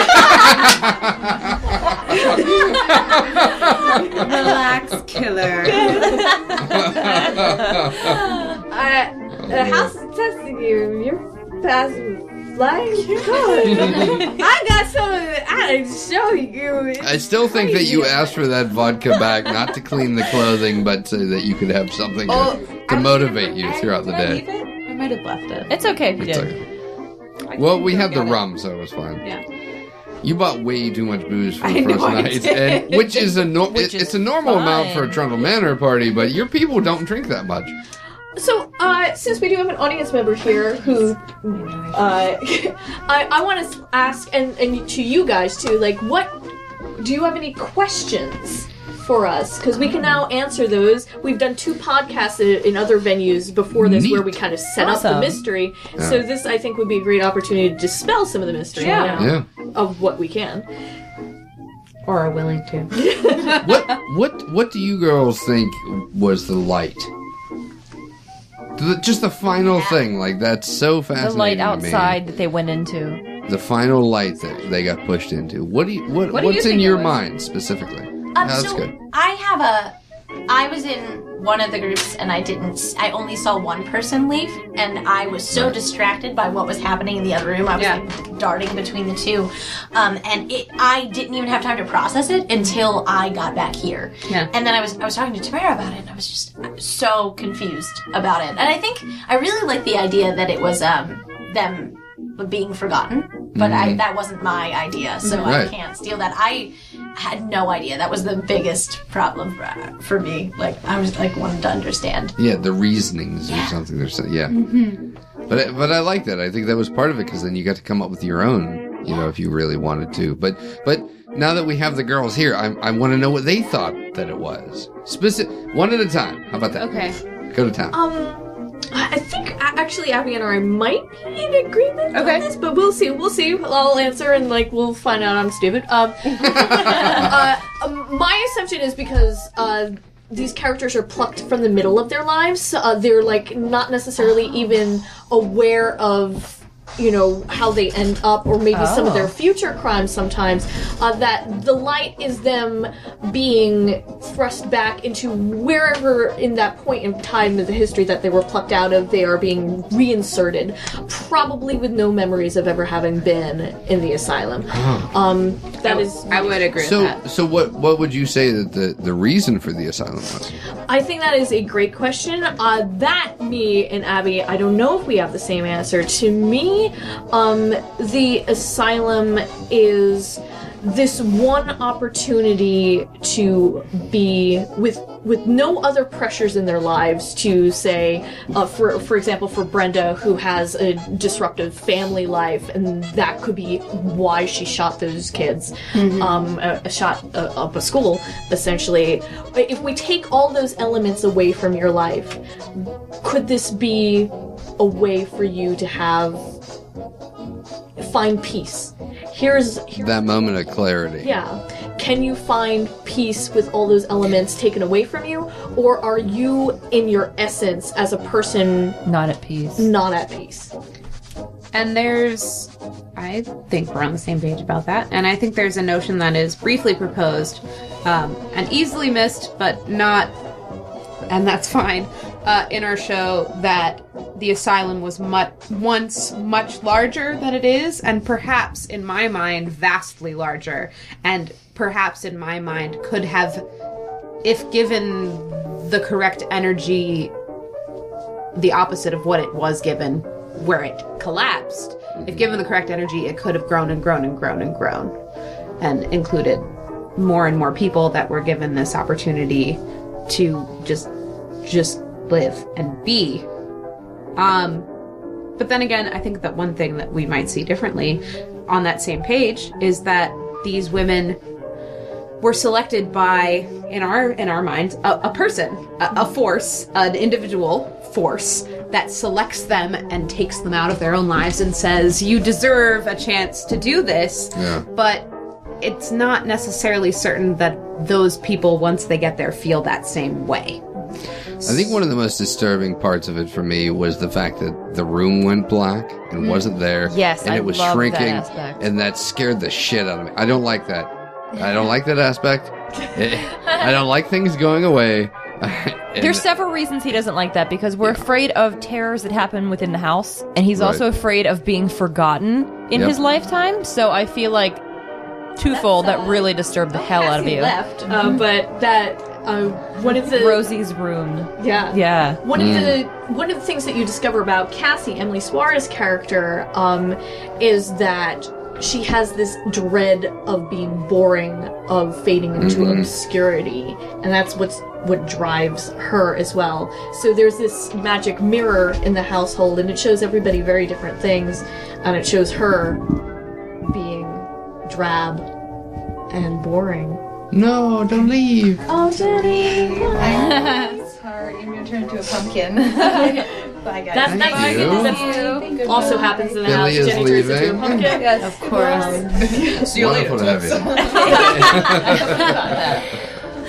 relax, killer. I, the house is testing you. You're passing flying good. I got some of it. I show you. I still think that you asked for that vodka back, not to clean the clothing, but so that you could have something to, Oh, to motivate you throughout the Did I leave day. it? I might have left it. It's okay if you It's did. okay. Well, we had the rum, so it was fine. Yeah. You bought way too much booze for I the first know I night, did. and, which is a nor- Which it- is it's a normal amount for a fine. Trundle Manor party, but your people don't drink that much. So, uh, since we do have an audience member here who, uh, I, I want to ask, and, and to you guys too, like, what, do you have any questions for us? Because we can now answer those. We've done two podcasts in, in other venues before this Neat. where we kind of set up the Awesome. mystery. Yeah. So this, I think, would be a great opportunity to dispel some of the mystery Yeah. you know, Yeah. of what we can. Or are willing to. What what what do you girls think was the light? The, just the final thing, like that's so The fascinating. light to me. outside that they went into. The final light that they got pushed into. What do you what, What do you what's in think it your was? mind specifically? Um, That's so good. I have a. I was in one of the groups and I didn't. I only saw one person leave, and I was so Right. distracted by what was happening in the other room. I was Yeah. like darting between the two, um, and it. I didn't even have time to process it until I got back here. Yeah. And then I was I was talking to Tamara about it, and I was just I was so confused about it. And I think I really like the idea that it was um, them being forgotten, but I, Mhm. that wasn't my idea, so Right. I can't steal that. I had no idea. That was the biggest problem for, for me. Like I was like wanted to understand. Yeah, the reasonings or Yeah. something they're saying. Yeah. Mm-hmm. But I- but I like that. I think that was part of it because then you got to come up with your own, you know, if you really wanted to. But but now that we have the girls here, I I want to know what they thought that it was. Specific one at a time. How about that? Okay. Go to town. Um, I I think a- actually Abby and I might be in agreement Okay. on this, but we'll see. We'll see. I'll answer and like we'll find out I'm stupid. Um, uh, um, my assumption is because uh, these characters are plucked from the middle of their lives. Uh, they're like not necessarily even aware of. You know how they end up, or maybe some of their future crimes. Sometimes uh, that the light is them being thrust back into wherever in that point in time of the history that they were plucked out of. They are being reinserted, probably with no memories of ever having been in the asylum. Um, that is, I would agree So with that. so what what would you say that the the reason for the asylum was? I think that is a great question. Uh, that me and Abby, I don't know if we have the same answer. To me, um, the asylum is this one opportunity to be with with no other pressures in their lives to say, uh, for for example, for Brenda, who has a disruptive family life, and that could be why she shot those kids, um, a, a shot uh, up a school, essentially. If we take all those elements away from your life, could this be a way for you to have find peace here's, here's That moment of clarity. yeah. Can you find peace with all those elements taken away from you, or are you in your essence as a person not at peace? Not at peace. And there's, I think we're on the same page about that. And I think there's a notion that is briefly proposed um, and easily missed, but not, and that's fine, uh, in our show that the asylum was much, once much larger than it is, and perhaps, in my mind, vastly larger. And perhaps, in my mind, could have, if given the correct energy, the opposite of what it was given, where it collapsed. If given the correct energy, it could have grown and grown and grown and grown, and included more and more people that were given this opportunity to just just live and be. Um, but then again, I think that one thing that we might see differently on that same page is that these women were selected by, in our in our minds, a, a person, a, a force, an individual force that selects them and takes them out of their own lives and says, you deserve a chance to do this. Yeah. But it's not necessarily certain that those people, once they get there, feel that same way. I think one of the most disturbing parts of it for me was the fact that the room went black and Mm. wasn't there. Yes, and I it was love that shrinking, aspect. and that scared the shit out of me. I don't like that. I don't like that aspect. I don't like things going away. And- There's several reasons he doesn't like that, because we're afraid of terrors that happen within the house, and he's Right. also afraid of being forgotten in Yep. his lifetime. So I feel like twofold that really disturbed the hell out of Cassie you. left, uh, but that uh, one of the Rosie's room. Yeah. Yeah. One Mm. of the one of the things that you discover about Cassie, Emily Suarez' character, um, is that she has this dread of being boring, of fading into Mhm. obscurity, and that's what's what drives her as well. So there's this magic mirror in the household, and it shows everybody very different things, and it shows her being drab and boring. No, don't leave. Oh, Jenny! Sorry, I'm gonna turn into a pumpkin. Bye, guys. That's, that's, Thank you. that's also happens in the Billy house. is Jenny turns into a leaving. pumpkin. Yes, of course. See you Wonderful later. to have you.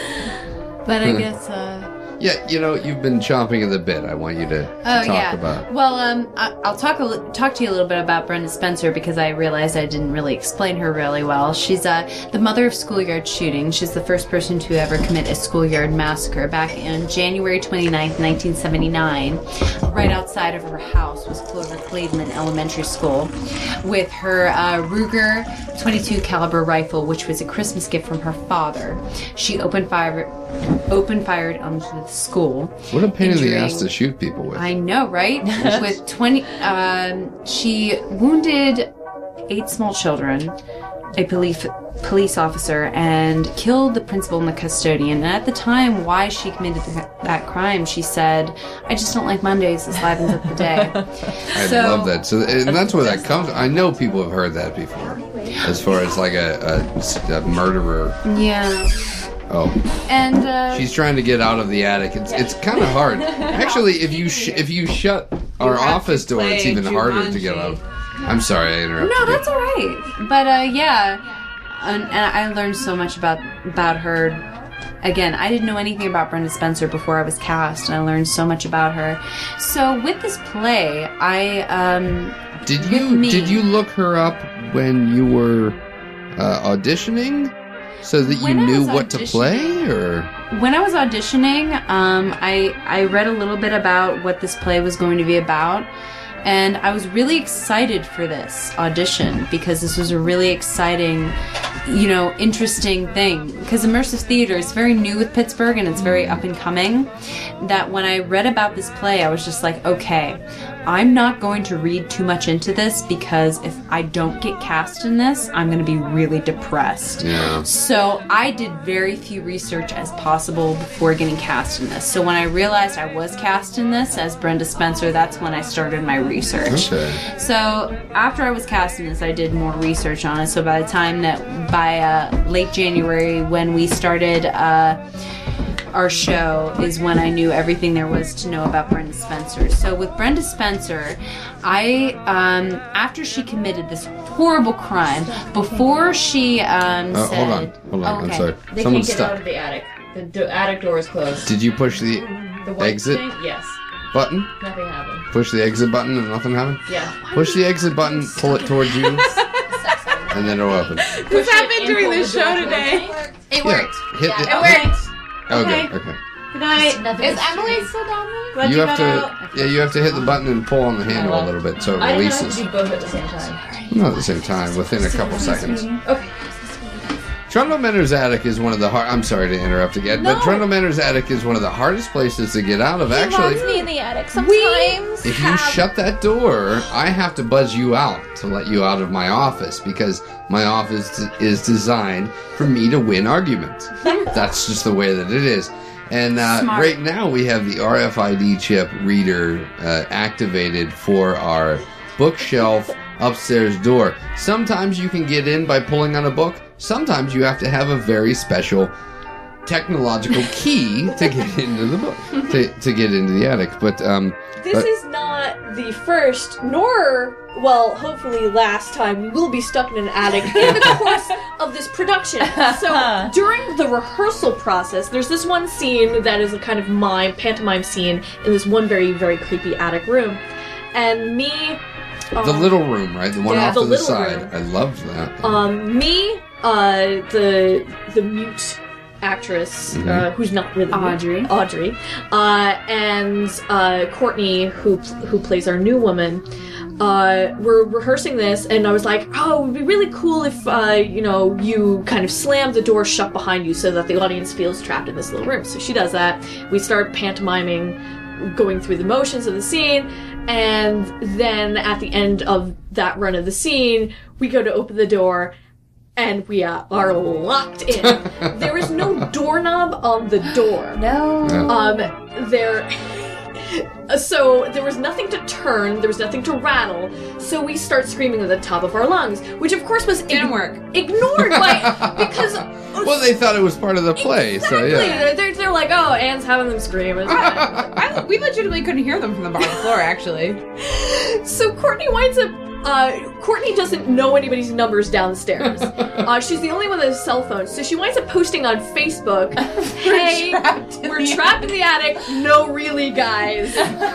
But I guess, uh... Yeah, you know, you've been chomping at the bit. I want you to, to Oh talk yeah. about. Well, um, I, I'll talk a li- talk to you a little bit about Brenda Spencer, because I realized I didn't really explain her really well. She's uh, the mother of schoolyard shooting. She's the first person to ever commit a schoolyard massacre back in January twenty-ninth, nineteen seventy-nine. Right outside of her house was Clover Cleveland Elementary School, with her uh, Ruger twenty-two caliber rifle, which was a Christmas gift from her father. She opened fire opened fired onto the school. What a pain in the injuring- ass to shoot people with. I know, right? With twenty, um, she wounded eight small children, a police police officer, and killed the principal and the custodian. And at the time, why she committed th- that crime, she said, "I just don't like Mondays. This livens up the day." I So- love that. So, and that's where that comes. I know people have heard that before, as far as like a, a, a murderer. Yeah. Oh, And uh, she's trying to get out of the attic. It's it's kind of hard. Actually, if you sh- if you shut our office door, it's play even harder to get out. I'm sorry, I interrupted. No, you. that's all right. But uh, yeah, and, and I learned so much about about her. Again, I didn't know anything about Brenda Spencer before I was cast, and I learned so much about her. So with this play, I um, Did with you me- did you look her up when you were uh, auditioning, so that you When I knew was what to play, or? When I was auditioning, um, I I read a little bit about what this play was going to be about, and I was really excited for this audition because this was a really exciting, you know, interesting thing. Because immersive theater is very new with Pittsburgh and it's very up and coming. That when I read about this play, I was just like, okay, I'm not going to read too much into this, because if I don't get cast in this, I'm going to be really depressed. Yeah. So I did very few research as possible before getting cast in this. So when I realized I was cast in this as Brenda Spencer, that's when I started my research. Okay. So after I was cast in this, I did more research on it. So by the time that by uh, late January, when we started uh, our show is when I knew everything there was to know about Brenda Spencer. So with Brenda Spencer, I um, after she committed this horrible crime, before she um, Uh, said, hold on, hold on. Okay. I'm sorry. They Someone's can't get stuck. out of the attic. The do- attic door is closed. Did you push the The white exit thing? Yes. button? Nothing happened. Push the exit button and nothing happened? Yeah. Push the exit button, pull it towards you, and then it'll open. This happened during the show today. It Yeah, worked. hit Yeah, the- it worked. Okay, Okay. okay. Good night. Nothing Is is Emily true. still down there? Glad You you have got to, out. yeah, you have to hit the button and pull on the handle a little bit so it I didn't have to releases. do both at the same time. Not at the same time, within a couple seconds. Okay. Trundle Manor's attic is one of the hard. I'm sorry to interrupt again, but No. Trundle Manor's attic is one of the hardest places to get out of. He Actually, loves me in the attic sometimes. if you shut that door, I have to buzz you out to let you out of my office because my office is designed for me to win arguments. That's just the way that it is. And uh, Smart. right now we have the R F I D chip reader uh, activated for our bookshelf upstairs door. Sometimes you can get in by pulling on a book. Sometimes you have to have a very special technological key to get into the book, to, to get into the attic. But um, This but- is not the first, nor, well, hopefully last time we will be stuck in an attic in the course of this production. So during the rehearsal process, there's this one scene that is a kind of mime, pantomime scene in this one very, very creepy attic room. And me... the um, little room, right? The one yeah, off the to the little side. room. I loved that. Um, me, uh, the the mute actress, Mhm. uh, who's not really mute, Audrey. Audrey, uh, and uh, Courtney, who who plays our new woman. Uh, we're rehearsing this, and I was like, "Oh, it would be really cool if uh, you know you kind of slam the door shut behind you, so that the audience feels trapped in this little room." So she does that. We start pantomiming, going through the motions of the scene, and then at the end of that run of the scene, we go to open the door, and we uh, are locked in. There is no doorknob on the door. No. Um, there. So there was nothing to turn, there was nothing to rattle, so we start screaming at the top of our lungs, which of course was Didn't ig- work. ignored by because Well, they thought it was part of the play, so exactly yeah. they're, they're, they're like, oh, Anne's having them scream. It's fine. I, we legitimately couldn't hear them from the bottom floor, actually. So Courtney winds up. Uh, Courtney doesn't know anybody's numbers downstairs. Uh, she's the only one that has a cell phone, so she winds up posting on Facebook, "Hey, we're trapped in the attic. No, really, guys."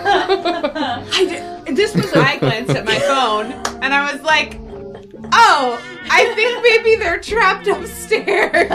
I, this was a, I glanced at my phone and I was like, oh, I think maybe they're trapped upstairs.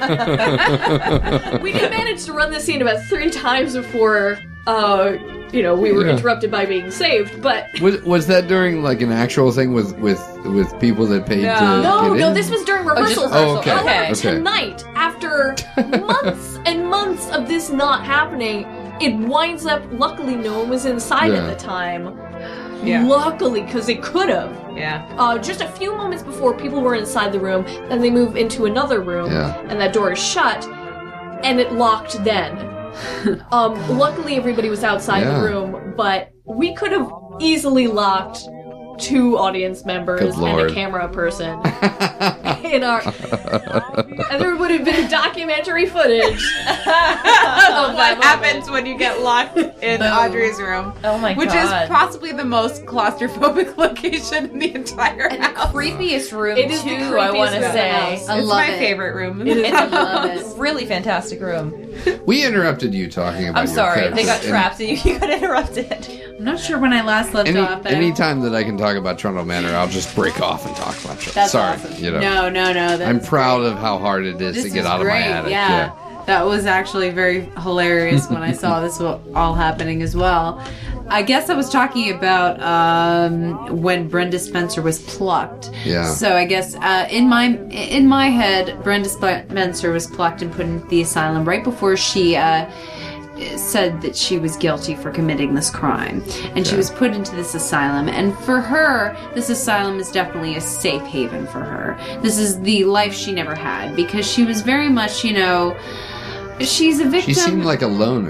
we did manage to run this scene about three times before, uh, you know, we were Yeah. interrupted by being saved. But Was was that during like an actual thing with with with people that paid no, to no, get no, in? this was during Oh, just rehearsals. rehearsal. Oh, okay. However, Okay. tonight, after months and months of this not happening, it winds up. Luckily, no one was inside Yeah. at the time. Yeah. Luckily, because it could have. Yeah. Uh, just a few moments before, people were inside the room, then they move into another room, Yeah. and that door is shut, and it locked then. um, luckily, everybody was outside Yeah. the room, but we could have easily locked two audience members Good and Lord. a camera person in our, and there would have been documentary footage of what happens when you get locked in Boom. Audrey's room. Oh my Which God. is possibly the most claustrophobic location in the entire and house. the creepiest room It is the too. I want to creepiest room in the say, house. I it's love my it. favorite room. It is It's a really fantastic room. We interrupted you talking about I'm your sorry, character. they got And trapped and you got interrupted. I'm not sure when I last left Any off. but I- anytime that I can talk about Trundle Manor, I'll just break off and talk about it. That's Sorry, awesome. you know. No, no, no. That's I'm proud of how hard it is This to get is out of my great, attic. Yeah. That was actually very hilarious when I saw this all happening as well. I guess I was talking about um, when Brenda Spencer was plucked. Yeah. So I guess uh, in my in my head, Brenda Spencer was plucked and put into the asylum right before she uh, said that she was guilty for committing this crime, and she Okay. was put into this asylum. And for her, this asylum is definitely a safe haven for her. This is the life she never had because she was very much, you know, she's a victim. She seemed like a loner,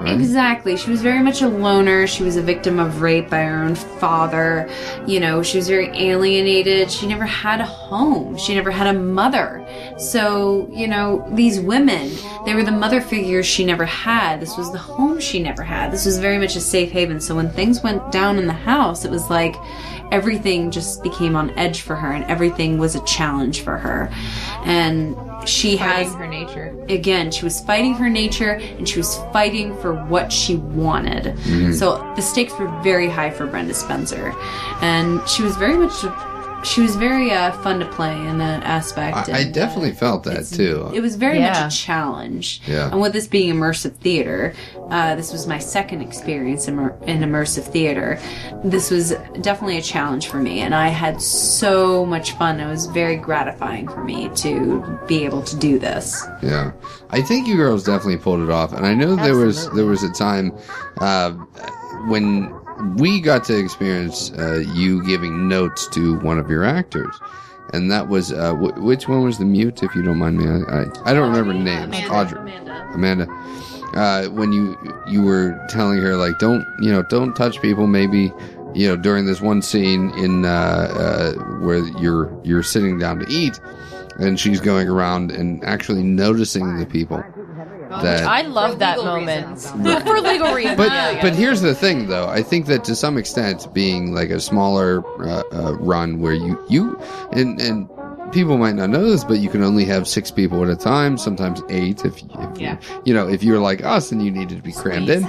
right? Exactly. She was very much a loner. She was a victim of rape by her own father. You know, she was very alienated. She never had a home. She never had a mother. So, you know, these women, they were the mother figures she never had. This was the home she never had. This was very much a safe haven. So when things went down in the house, it was like everything just became on edge for her, and everything was a challenge for her. And she Fighting has her nature. Again, she was fighting her nature, and she was fighting for what she wanted. Mhm. So the stakes were very high for Brenda Spencer, and she was very much she was very uh, fun to play in that aspect. I, I and, definitely felt that too. It was very Yeah. much a challenge. Yeah. And with this being immersive theater, uh, this was my second experience in, immer- in immersive theater. This was definitely a challenge for me, and I had so much fun. It was very gratifying for me to be able to do this. Yeah, I think you girls definitely pulled it off, and I know there was there was a time uh, when we got to experience uh, you giving notes to one of your actors, and that was uh, w- which one was the mute, if you don't mind me. I I, I don't remember names. Audrey, Amanda. Amanda. Uh, when you you were telling her like don't you know don't touch people, maybe. You know, during this one scene in uh, uh, where you're you're sitting down to eat, and she's going around and actually noticing the people. That I love that moment for legal reasons. but yeah, yeah. but here's the thing, though. I think that to some extent, being like a smaller uh, uh, run where you you and and people might not know this, but you can only have six people at a time, sometimes eight. If, if Yeah. you, you know if you're like us and you needed to be crammed in.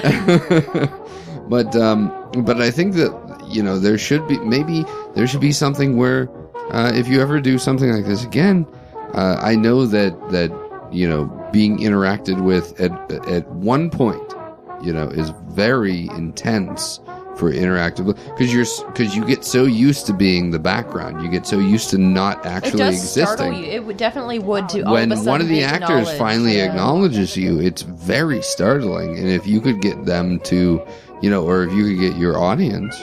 But um, but I think that you know there should be maybe there should be something where uh, if you ever do something like this again, uh, I know that that you know being interacted with at at one point, you know, is very intense for interactive because you're because you get so used to being the background, you get so used to not actually it does existing. startle you. It would definitely would to all When of a sudden one of the actors acknowledge, finally yeah. acknowledges you, it's very startling. And if you could get them to, you know, or if you could get your audience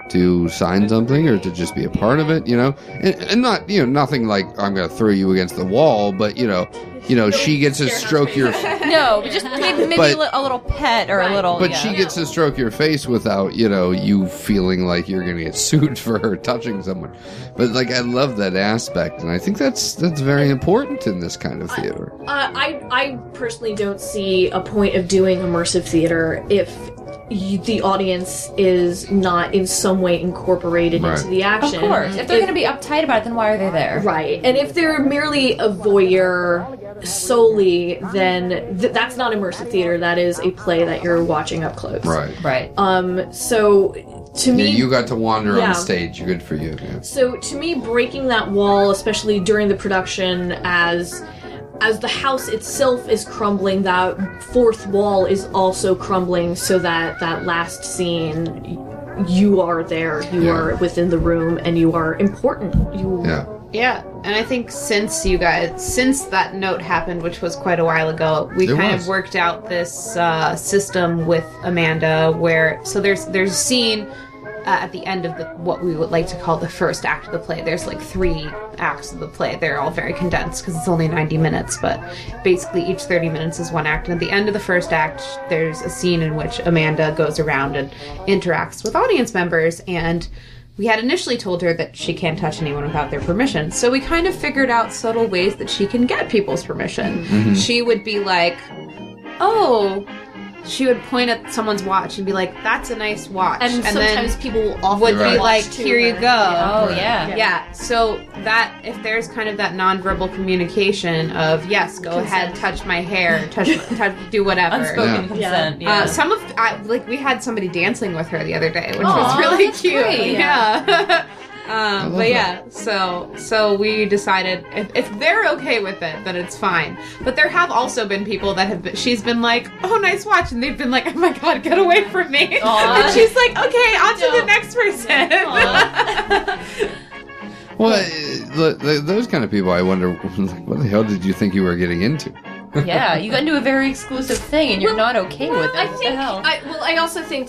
to sign something or to just be a part of it, you know, and, and not, you know, nothing like I'm going to throw you against the wall, but you know, you know, she gets to stroke your, No, but just maybe, maybe But- a li- a little pet or a little. but yeah. she gets to stroke your face without, you know, you feeling like you're going to get sued for her touching someone. But like, I love that aspect, and I think that's that's very important in this kind of theater. Uh, I I personally don't see a point of doing immersive theater if you, the audience is not in some way incorporated Right. into the action. Of course. If they're going to be uptight about it, then why are they there? Right. And if they're merely a voyeur solely, then th- that's not immersive theater. That is a play that you're watching up close. Right. Right. Um. So to Yeah, me, you got to wander Yeah. on stage. Good for you. Yeah. So to me, breaking that wall, especially during the production, as as the house itself is crumbling, that fourth wall is also crumbling. So that that last scene, you are there, you Yeah. are within the room, and you are important. You Yeah. Yeah, and I think since you guys, since that note happened, which was quite a while ago, we It kind was. of worked out this uh, system with Amanda, where so there's there's a scene uh, at the end of the what we would like to call the first act of the play. There's like three acts of the play. They're all very condensed because it's only ninety minutes, but basically each thirty minutes is one act. And at the end of the first act, there's a scene in which Amanda goes around and interacts with audience members, and we had initially told her that she can't touch anyone without their permission. So we kind of figured out subtle ways that she can get people's permission. Mm-hmm. Mhm. She would be like, oh, she would point at someone's watch and be like, that's a nice watch. And sometimes then people will offer would the be watch like, to here you her. go. Yeah. Oh, yeah. Yeah. So that, if there's kind of that nonverbal communication of, yes, go ahead, touch my hair, touch, touch do whatever. Unspoken Yeah. consent, yeah. Uh, some of, I, like, we had somebody dancing with her the other day, which Aw, was really that's cute. great. Yeah. Um, love but yeah, so so we decided if, if they're okay with it, then it's fine. But there have also been people that have been, she's been like, oh, nice watch, and they've been like, oh my god, get away from me. Aw. And she's like, okay, on to the next person. Well, uh, th- th- those kind of people, I wonder, like, what the hell did you think you were getting into? Yeah, you got into a very exclusive thing and you're not okay with it. I What the think. hell? I, well, I also think that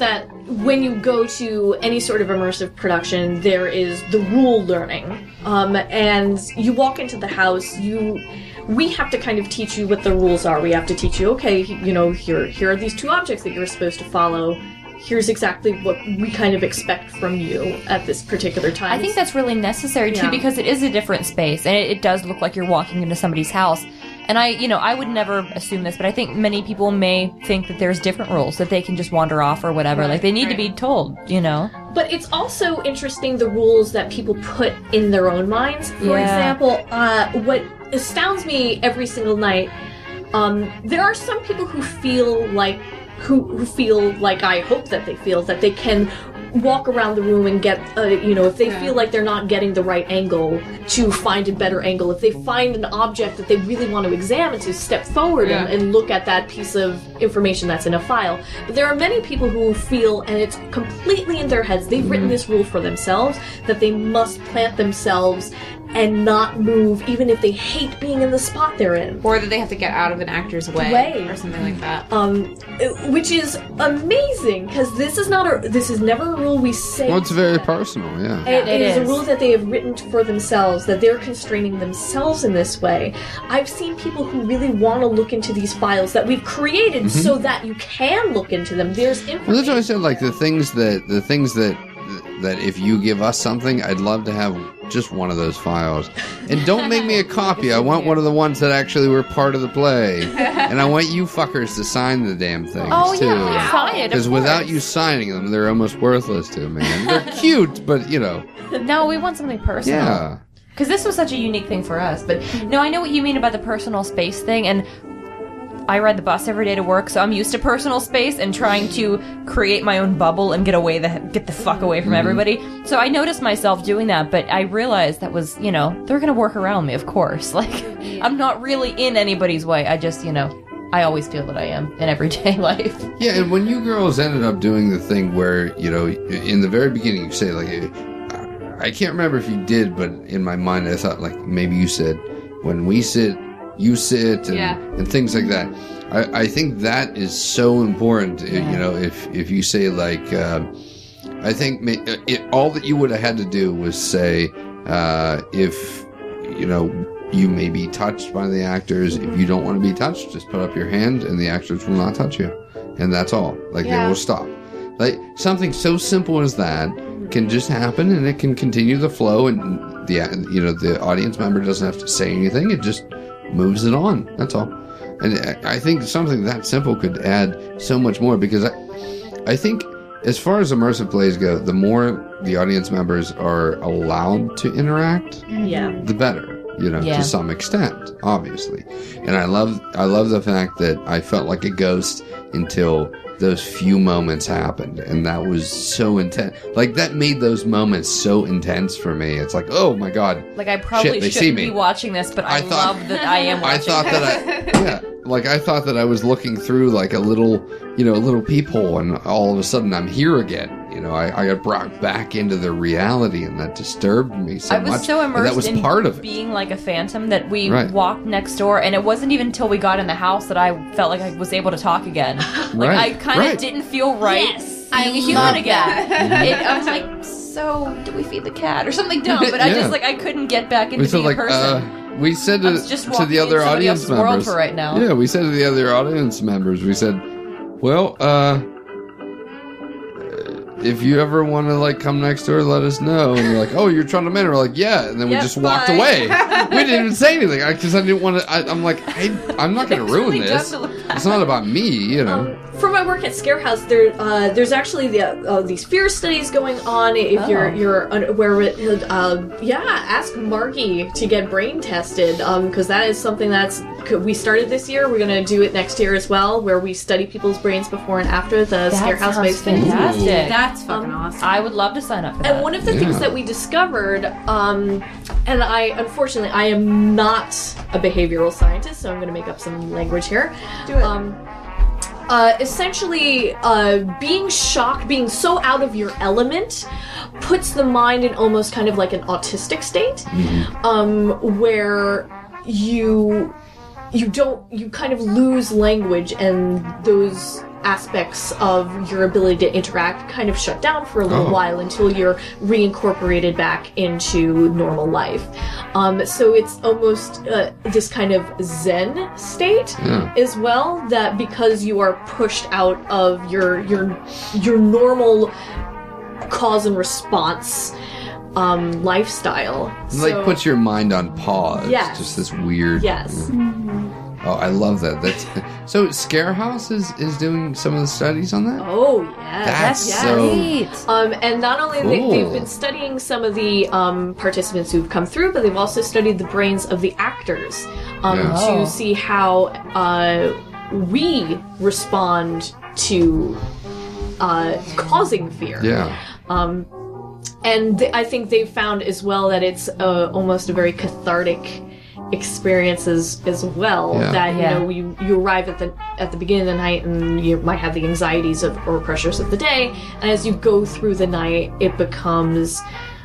when you go to any sort of immersive production, there is the rule learning. Um, and you walk into the house, you we have to kind of teach you what the rules are. We have to teach you, okay, you know, here here are these two objects that you're supposed to follow. Here's exactly what we kind of expect from you at this particular time. I think that's really necessary, too, Yeah. because it is a different space, and it, it does look like you're walking into somebody's house. And I, you know, I would never assume this, but I think many people may think that there's different rules, that they can just wander off or whatever. Right, like, they need right. to be told, you know? But it's also interesting the rules that people put in their own minds. For Yeah. example, uh, what astounds me every single night, um, there are some people who feel like who, who feel like I hope that they feel that they can walk around the room and get, uh, you know, if they feel like they're not getting the right angle, to find a better angle. If they find an object that they really want to examine, to step forward Yeah. and, and look at that piece of information that's in a file. But there are many people who feel, and it's completely in their heads, they've written this rule for themselves, that they must plant themselves and not move, even if they hate being in the spot they're in. Or that they have to get out of an actor's way, Way. or something like that. Um, which is amazing, because this is not a, this is never a rule we say. Well, it's very personal, yeah. It, it It is a is. rule that they have written for themselves, that they're constraining themselves in this way. I've seen people who really want to look into these files that we've created Mhm. so that you can look into them. There's Well, information. that's what I said. Like the things that the things that that if you give us something, I'd love to have just one of those files. And don't make me a copy. I want one of the ones that actually were part of the play. And I want you fuckers to sign the damn things Oh, too. yeah, we'll sign it, of Because without course. you signing them, they're almost worthless to me. And they're cute, but you know, No, we want something personal. yeah. Because this was such a unique thing for us. But no, I know what you mean about the personal space thing, and I ride the bus every day to work, so I'm used to personal space and trying to create my own bubble and get away the get the fuck away from Mhm. everybody. So I noticed myself doing that, but I realized that was, you know, they're gonna work around me, of course. Like, I'm not really in anybody's way. I just, you know, I always feel that I am in everyday life. Yeah, and when you girls ended up doing the thing where, you know, in the very beginning you say, like, I can't remember if you did, but in my mind I thought, like, maybe you said, when we sit, you sit, and, Yeah. and things like that. I, I think that is so important, you know, if, if you say, like, uh, I think ma- it, all that you would have had to do was say, uh, if, you know, you may be touched by the actors. If you don't want to be touched, just put up your hand and the actors will not touch you. And that's all. Like, Yeah. they will stop. Like, something so simple as that can just happen and it can continue the flow, and the, you know, the audience member doesn't have to say anything. It just moves it on. That's all. And I I think something that simple could add so much more, because I, I think as far as immersive plays go, the more the audience members are allowed to interact, Yeah. the better. You know, Yeah. to some extent, obviously. And I love, I love the fact that I felt like a ghost until those few moments happened, and that was so intense. Like, that made those moments so intense for me. It's like, oh my god, Like, I probably Shit, they see shouldn't me. be watching this, but I, I thought- love that I am watching. I thought that I, yeah, like I thought that I was looking through like a little, you know, a little peephole, and all of a sudden I'm here again. You know, I, I got brought back into the reality, and that disturbed me so I was much. so and immersed that was in part of it. being like a phantom that we Right. walked next door, and it wasn't even until we got in the house that I felt like I was able to talk again. Like, Right, I kind of right. didn't feel right Yes, being I a human love again. that. It, I was like, so do we feed the cat or something dumb? But I Yeah. just like I couldn't get back into We said being like, a person. uh, we said I'm to, just to walking the in other somebody audience else's world members. for right now. Yeah, we said to the other audience members, we said, well, uh, if you ever want to like come next door, let us know. And they're like, oh, you're trying to man. We're like, yeah. And then we Yep, just walked bye. away. We didn't even say anything because I, I didn't want to. I, I'm like, I, I'm not going to ruin really this. dumb to look It's not about me, you know. For my work at Scarehouse, there uh, there's actually the, uh, these fear studies going on. If Oh. you're you're unaware of it, uh, yeah, ask Margie to get brain tested, because that is something that's we started this year. We're gonna do it next year as well, where we study people's brains before and after the That Scarehouse sounds based things. fantastic. That's fucking awesome. I would love to sign up for that. And one of the things Yeah. that we discovered, um, and I unfortunately I am not a behavioral scientist, so I'm going to make up some language here. Do it. Um, uh, essentially, uh, being shocked, being so out of your element, puts the mind in almost kind of like an autistic state, um, where you you don't you kind of lose language, and those aspects of your ability to interact kind of shut down for a little Oh. while until you're reincorporated back into normal life. Um, so it's almost uh, this kind of Zen state Yeah. as well, that because you are pushed out of your your your normal cause and response um, lifestyle. It, like So- puts your mind on pause. Yes. Just this weird. Yes. Oh, I love that. That's so. Scarehouse is is doing some of the studies on that. Oh yeah, That's yes. so- Um, and not only they, Cool. they've been studying some of the um, participants who've come through, but they've also studied the brains of the actors um, Yeah. to Oh. see how uh, we respond to uh, causing fear. Yeah. Um, and th- I think they've found as well that it's uh, almost a very cathartic experiences as well. Yeah. That you Yeah. know you you arrive at the at the beginning of the night and you might have the anxieties of or pressures of the day, and as you go through the night, it becomes.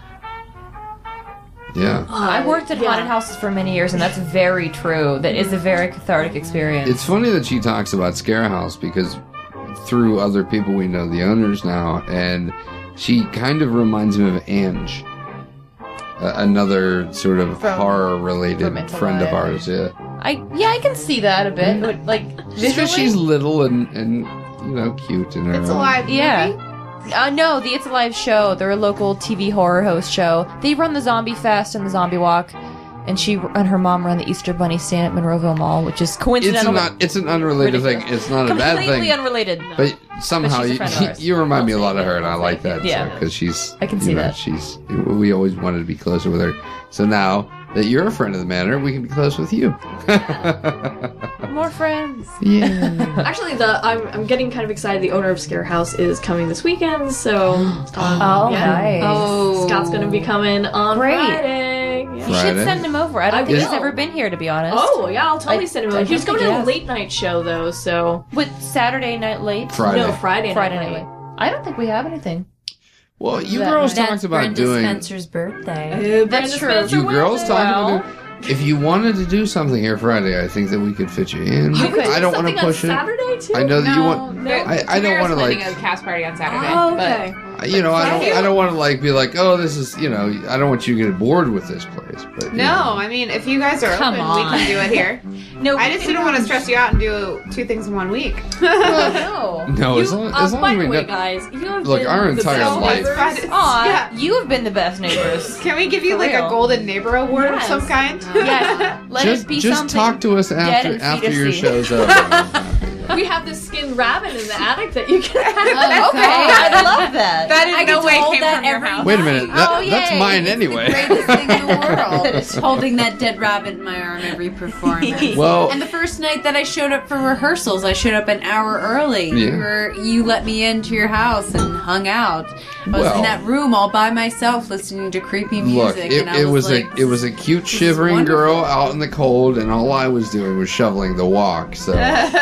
Yeah. I worked at yeah. haunted houses for many years, and that's very true. That is a very cathartic experience. It's funny that she talks about Scarehouse because through other people we know the owners now, and she kind of reminds me of Ange, uh, another sort of From- horror-related from Mental friend of Ed. ours. Yeah, I yeah, I can see that a bit, but like just visually, because she's little and and you know cute in her. It's own- alive. yeah. Movie? Uh, no, the It's Alive show. They're a local T V horror host show. They run the Zombie Fest and the Zombie Walk, and she and her mom run the Easter Bunny stand at Monroeville Mall, which is It's coincidental. not. It's an unrelated ridiculous. thing. It's not a bad Completely thing. unrelated. But somehow But she's a you, friend of ours. you remind me a lot of her, and I like that. Yeah. because she's. I can you see know, that. She's. We always wanted to be closer with her. So now that you're a friend of the manor, we can be close with you. More friends. Yeah. Actually, the I'm I'm getting kind of excited. The owner of Scarehouse is coming this weekend, so um, Oh, yeah. nice. Oh, Scott's gonna be coming on Great. Friday. Yeah. You Friday? should send him over. I don't I think he's will. ever been here, to be honest. Oh yeah, I'll totally I- send him I over. don't He's going think to he a has. late night show though, so With Saturday Night Late? Friday. no Friday, Friday night. Night Late. I don't think we have anything. Well, you That- girls That's talked about Brenda doing. Spencer's birthday. Uh, That's Brandon true. Spencer You girls will. talked Well- about. If you wanted to do something here Friday, I think that we could fit you in. You could I do don't want to something on push it. Saturday too. I know that you No, want. no. I, I don't Tamara's want to planning like. a cast party on Saturday. Oh, okay. You know, I don't. I don't want to like be like, oh, this is. You know, I don't want you to get bored with this place. But you No, know. I mean, if you guys are Come open, on. we can do it here. No, I just didn't want to stress you out and do two things in one week. no. no, as You- long, uh, as long by as we the way, know. guys, you have Look, been our the entire best life- neighbors. Aw, Yeah. you have been the best neighbors. Can we give you For like real. a golden neighbor award Yes. of some kind? Yes. Let Just, it be just something talk to us dead after and after your fetusy. show's over. We have this skinned rabbit in the attic that you can have. Oh, okay, I love that. That in I no get way told came that from your every house. Wait a minute, that, Oh, that's yay. mine It's anyway. The greatest thing in the world. Holding that dead rabbit in my arm every performance. Well- and the first night that I showed up for rehearsals, I showed up an hour early. Yeah. You, were, you let me into your house and hung out. I was Well- in that room all by myself listening to creepy music. Look, it, and I it was, was, like, a it was a cute shivering wonderful. girl out in the cold, and all I was doing was shoveling the walk. So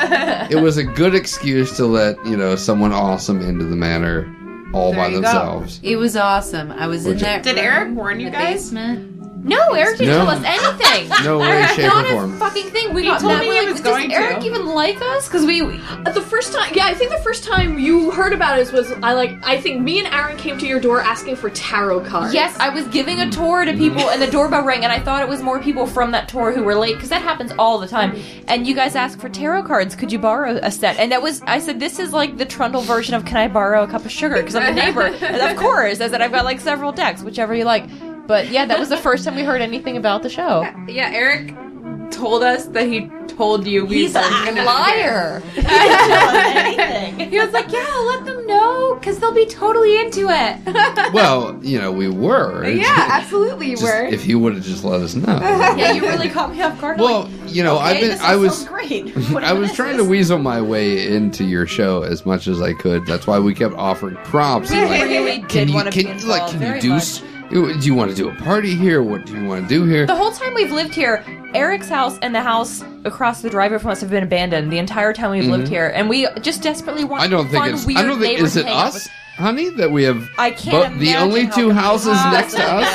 it was a good excuse to let you know someone awesome into the manor all There by you go. themselves. It was awesome. I was in Which- that Did room Eric warn you in the guys? basement. No, Eric didn't No. tell us anything. No way, shape, Not or a form. fucking thing. We He got told that. me We're he like, was does going Eric to. even like us? Because we. Uh, The first time, yeah, I think the first time you heard about it was I like I think me and Aaron came to your door asking for tarot cards. Yes, I was giving a tour to people, and the doorbell rang, and I thought it was more people from that tour who were late, because that happens all the time. And you guys asked for tarot cards. Could you borrow a set? And that was, I said, this is like the Trundle version of, can I borrow a cup of sugar? Because I'm the neighbor. And of course, I said, I've got like several decks, whichever you like. But yeah, that was the first time we heard anything about the show. Yeah, Eric told us that he told you we He's a were gonna liar. be there. Anything. He was like, yeah, let them know, because they'll be totally into it. Well, you know, we were. Yeah, absolutely you Just- were. If you would have just let us know. Yeah, you really caught me off guard. I'm Well, like, you know, okay, I've been. this I all was. sounds great. I was trying to weasel my way into your show as much as I could. That's why we kept offering props. We and like, really can did you, want to can, be you- involved like, can you very do? much. s- Do you want to do a party here? What do you want to do here? The whole time we've lived here, Eric's house and the house across the driveway from us have been abandoned the entire time we've lived Mhm. here, and we just desperately want I don't think fun, it's. weird I don't think. neighbors Is to it hang out us, with. honey, that we have? I can't But the imagine only how two come- houses next to us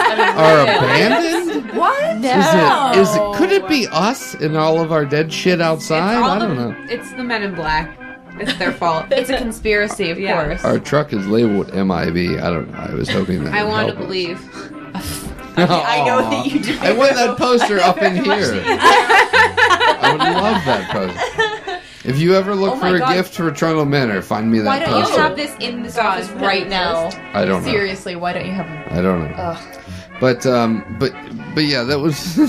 are abandoned. What? Is it? Is it? Could it be us and all of our dead shit outside? All I the- don't know. It's the Men in Black. It's their fault. It's a conspiracy, of Yeah. course. Our truck is labeled M I B. I don't know. I was hoping that I would want to help us. believe. I know that you do. I want that poster up in here. I would love that poster. If you ever look Oh my for a God. gift for Trundle Manor, find me that Why don't poster. you have this in this office right now? I don't know. Seriously, why don't you have it? I don't know. Ugh. But um, but but yeah, that was.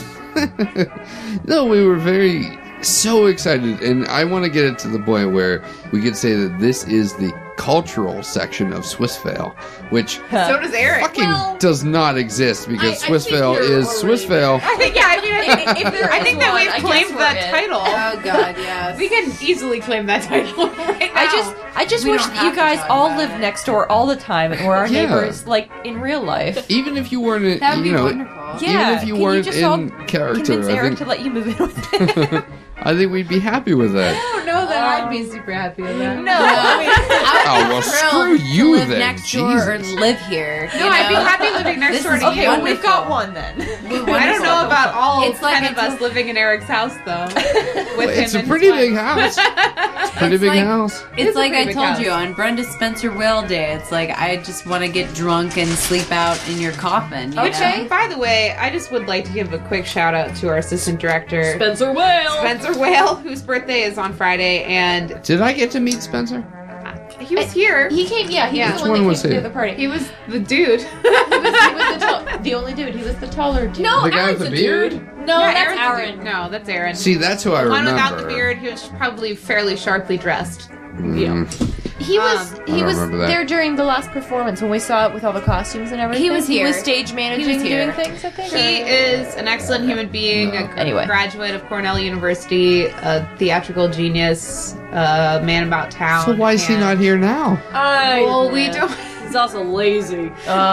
No, we were very so excited, and I want to get it to the point where we could say that this is the cultural section of Swissvale, which So does Eric. fucking does not exist because I- I Swissvale think you're is Swissvale. I think, yeah, I mean, I think, if there I think that one, we've I guess claimed we're that good. title. Oh god, yes. We can easily claim that title right now. I just, I just We wish don't that you have to guys talk all about lived next door all the time and were our Yeah. neighbors, like in real life. Even if you weren't, in, That would you be know, wonderful. Yeah, even if you can you weren't just all in character, Convince I Eric think to let you move in with him. I think we'd be happy with that. I don't know that I'd be super happy with that. No, I mean, Oh well, screw you to live then. next door or Jesus. live here. No, you I'd be know? happy living next This door is to you. okay, well, we've got wonderful. one then. I don't know about all It's like ten of it's us living in Eric's house, though. With It's him a and pretty his big wife. house. It's a pretty It's big like- house. It's It's a like pretty I big told house. you on Brenda Spencer Whale Day. It's like I just want to get drunk and sleep out in your coffin. You Okay. know? By the way, I just would like to give a quick shout out to our assistant director, Spencer Whale. Spencer Whale, whose birthday is on Friday, and Did I get to meet Spencer? he was here. He came, yeah, he Yeah. was Which the one one that was came he? to the party. He was the dude. He was, he was the, tall, the only dude. He was the taller dude. Oh, No, The guy Aaron's with the a beard? dude. No, Yeah, that's Aaron's the Aaron. dude. No, that's Aaron. See, that's who I the one remember. without the beard, he was probably fairly sharply dressed. Mm. He was Um, I he don't was remember that. there during the last performance when we saw it with all the costumes and everything. He was He was here. stage managing, He was here. doing things. I think. He is an excellent human being, a Anyway. graduate of Cornell University, a theatrical genius, a man about town. So why is he and- not here now? I, Well, we don't. He's also lazy.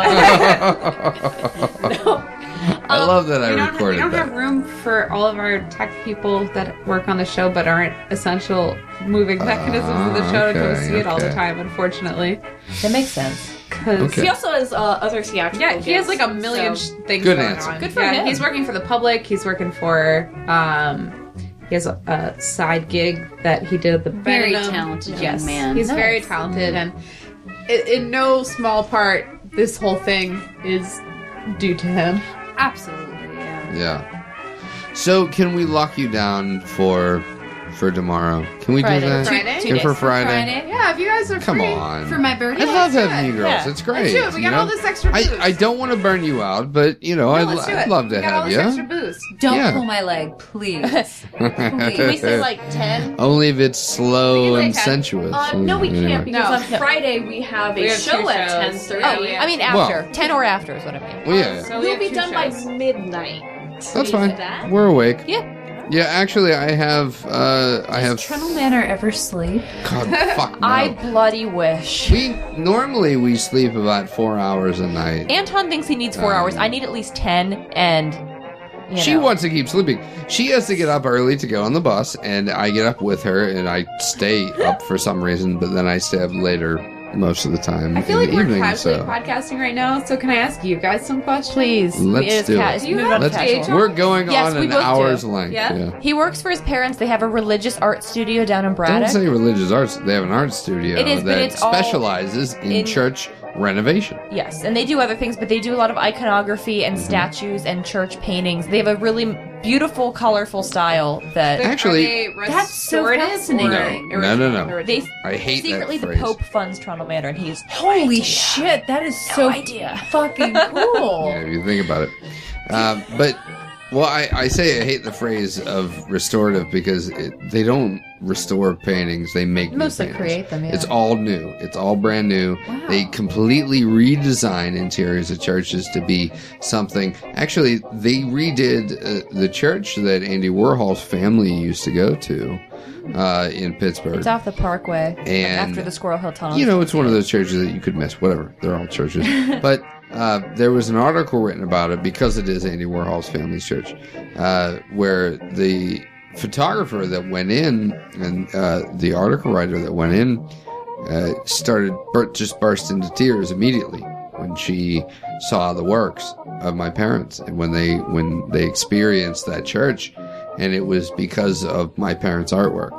I love that I we don't, we recorded don't that. have room for all of our tech people that work on the show but aren't essential moving mechanisms of the show to go okay, see it all the okay. time, unfortunately. That makes sense. Cause Okay. He also has uh, other theatrical. yeah, he has gigs, like a million so- sh- things Good going answer. on. Good for yeah, him. He's working for the public. He's working for. Um, he has a, a side gig that he did at the Very Benham. talented young Yes, man. he's Nice. very talented, and in, in no small part, this whole thing is due to him. Absolutely, yeah. Yeah. So can we lock you down for for tomorrow? Can we Friday. do that? Friday? Can for Friday? Friday? Yeah, if you guys are Come free. on. For my birthday? I love Yeah, having you girls. yeah. It's great. Let's do it. We you got know? all this extra booze. I, I don't want to burn you out, but you know, No, I'd, let's do I'd it. love to we got all have this you. extra booze. Don't Yeah. pull my leg, please. Can we say like ten? Only if it's slow We can and say ten. sensuous. Uh, no, we Anyway. can't because No. on Friday we have a We have show two at ten shows. thirty. Oh, Oh, yeah. I mean Well- after ten or after is what I mean. Well, yeah, yeah. So we we'll have be two done shows. by midnight. That's fine. That? We're awake. Yeah. Yeah, actually, I have. Uh, I have. Trundle Manor ever sleep? God, fuck no. I bloody wish. We normally we sleep about four hours a night. Anton thinks he needs four Um, hours. I need at least ten, and you She know. wants to keep sleeping. She has to get up early to go on the bus, and I get up with her, and I stay up for some reason, but then I stay up later most of the time I feel in like the we're evening. casually So podcasting right now, so can I ask you guys some questions? Please, let's it is do ca- it. it's Do you moving have on Let's, casual. H R? we're going Yes, on we an both do. hour's length. Yeah? Yeah. He works for his parents. They have a religious art studio down in Braddock. Don't say religious arts. They have an art studio It is, but that it's all specializes in, in- church renovation. Yes, and they do other things, but they do a lot of iconography and Mm-hmm. statues and church paintings. They have a really beautiful, colorful style that Actually- Are they That's so restorative fascinating. or No, no, no. original? no. they I hate secretly that the phrase. Pope funds Trundle Manor, and he's Holy shit, that is so idea. fucking cool. Yeah, if you think about it. Uh, but, well, I, I say I hate the phrase of restorative because it, they don't restore paintings, they make new Mostly paintings. create them, yeah. It's all new. It's all brand new. They completely redesign interiors of churches to be something. Actually, they redid uh, the church that Andy Warhol's family used to go to uh, in Pittsburgh. It's off the Parkway And, after the Squirrel Hill Tunnel. You know, it's one of those churches that you could miss. Whatever. They're all churches. But uh, there was an article written about it because it is Andy Warhol's family's church, uh, where the photographer that went in and uh, the article writer that went in uh, started bur- just burst into tears immediately when she saw the works of my parents and when they when they experienced that church, and it was because of my parents' artwork.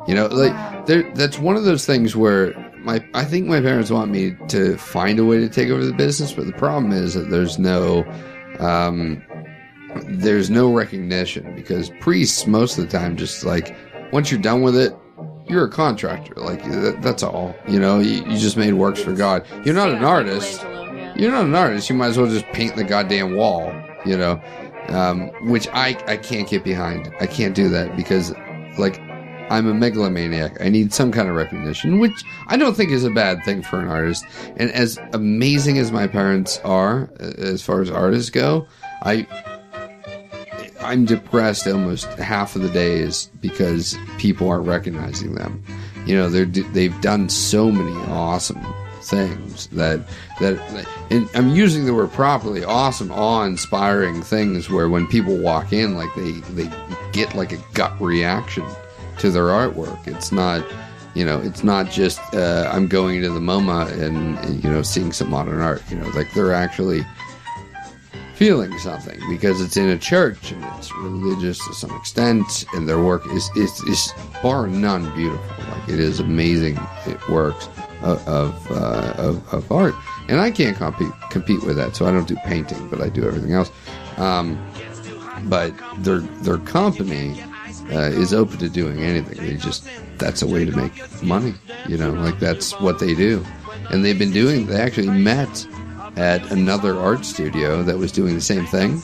You know, like there. That's one of those things where my I think my parents want me to find a way to take over the business, but the problem is that there's no um, there's no recognition because priests most of the time just like once you're done with it, you're a contractor. Like that, that's all. You know, you, you just made works for God. You're not an artist. You're not an artist. You might as well just paint the goddamn wall. You know, um, which I I can't get behind. I can't do that because like. I'm a megalomaniac. I need some kind of recognition, which I don't think is a bad thing for an artist. And as amazing as my parents are, as far as artists go, I, I'm depressed almost half of the days because people aren't recognizing them. You know, they're they've done so many awesome things that that and I'm using the word properly, awesome, awe-inspiring things where when people walk in, like they they get like a gut reaction to their artwork. It's not, you know, it's not just uh, I'm going to the MoMA and, and you know seeing some modern art. You know, like they're actually feeling something because it's in a church and it's religious to some extent, and their work is is, is bar none beautiful. Like it is amazing. It works of of, uh, of of art, and I can't compete compete with that. So I don't do painting, but I do everything else. Um, but their their company. Uh, is open to doing anything. They just, that's a way to make money, you know, like that's what they do. And they've been doing, they actually met at another art studio that was doing the same thing.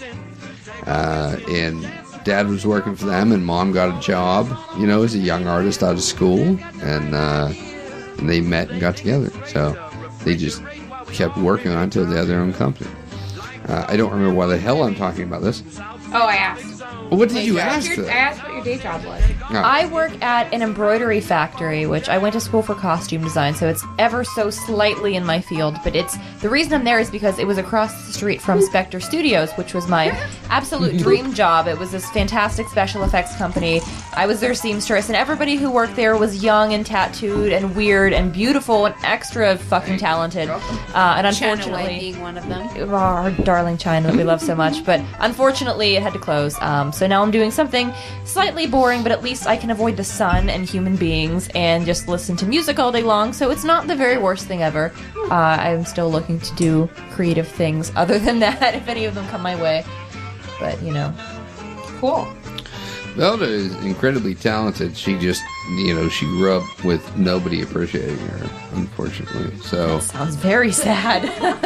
Uh, and dad was working for them and mom got a job, you know, as a young artist out of school. And, uh, and they met and got together. So they just kept working on it until they had their own company. Uh, I don't remember why the hell I'm talking about this. Oh, I asked. Well, what did Wait, you what ask? your, Her? I asked what your day job was. Oh. I work at an embroidery factory, which I went to school for costume design, so it's ever so slightly in my field. But it's the reason I'm there is because it was across the street from Spectre Studios, which was my absolute dream job. It was this fantastic special effects company. I was their seamstress, and everybody who worked there was young and tattooed and weird and beautiful and extra fucking talented. Uh, and unfortunately, China being one of them. Oh, our darling China that we love so much, but unfortunately it had to close. Um, so now I'm doing something slightly boring, but at least I can avoid the sun and human beings and just listen to music all day long. So it's not the very worst thing ever. Uh, I'm still looking to do creative things other than that, if any of them come my way. But you know, cool. Velda is incredibly talented. She just, you know, she grew up with nobody appreciating her, unfortunately. So that sounds very sad.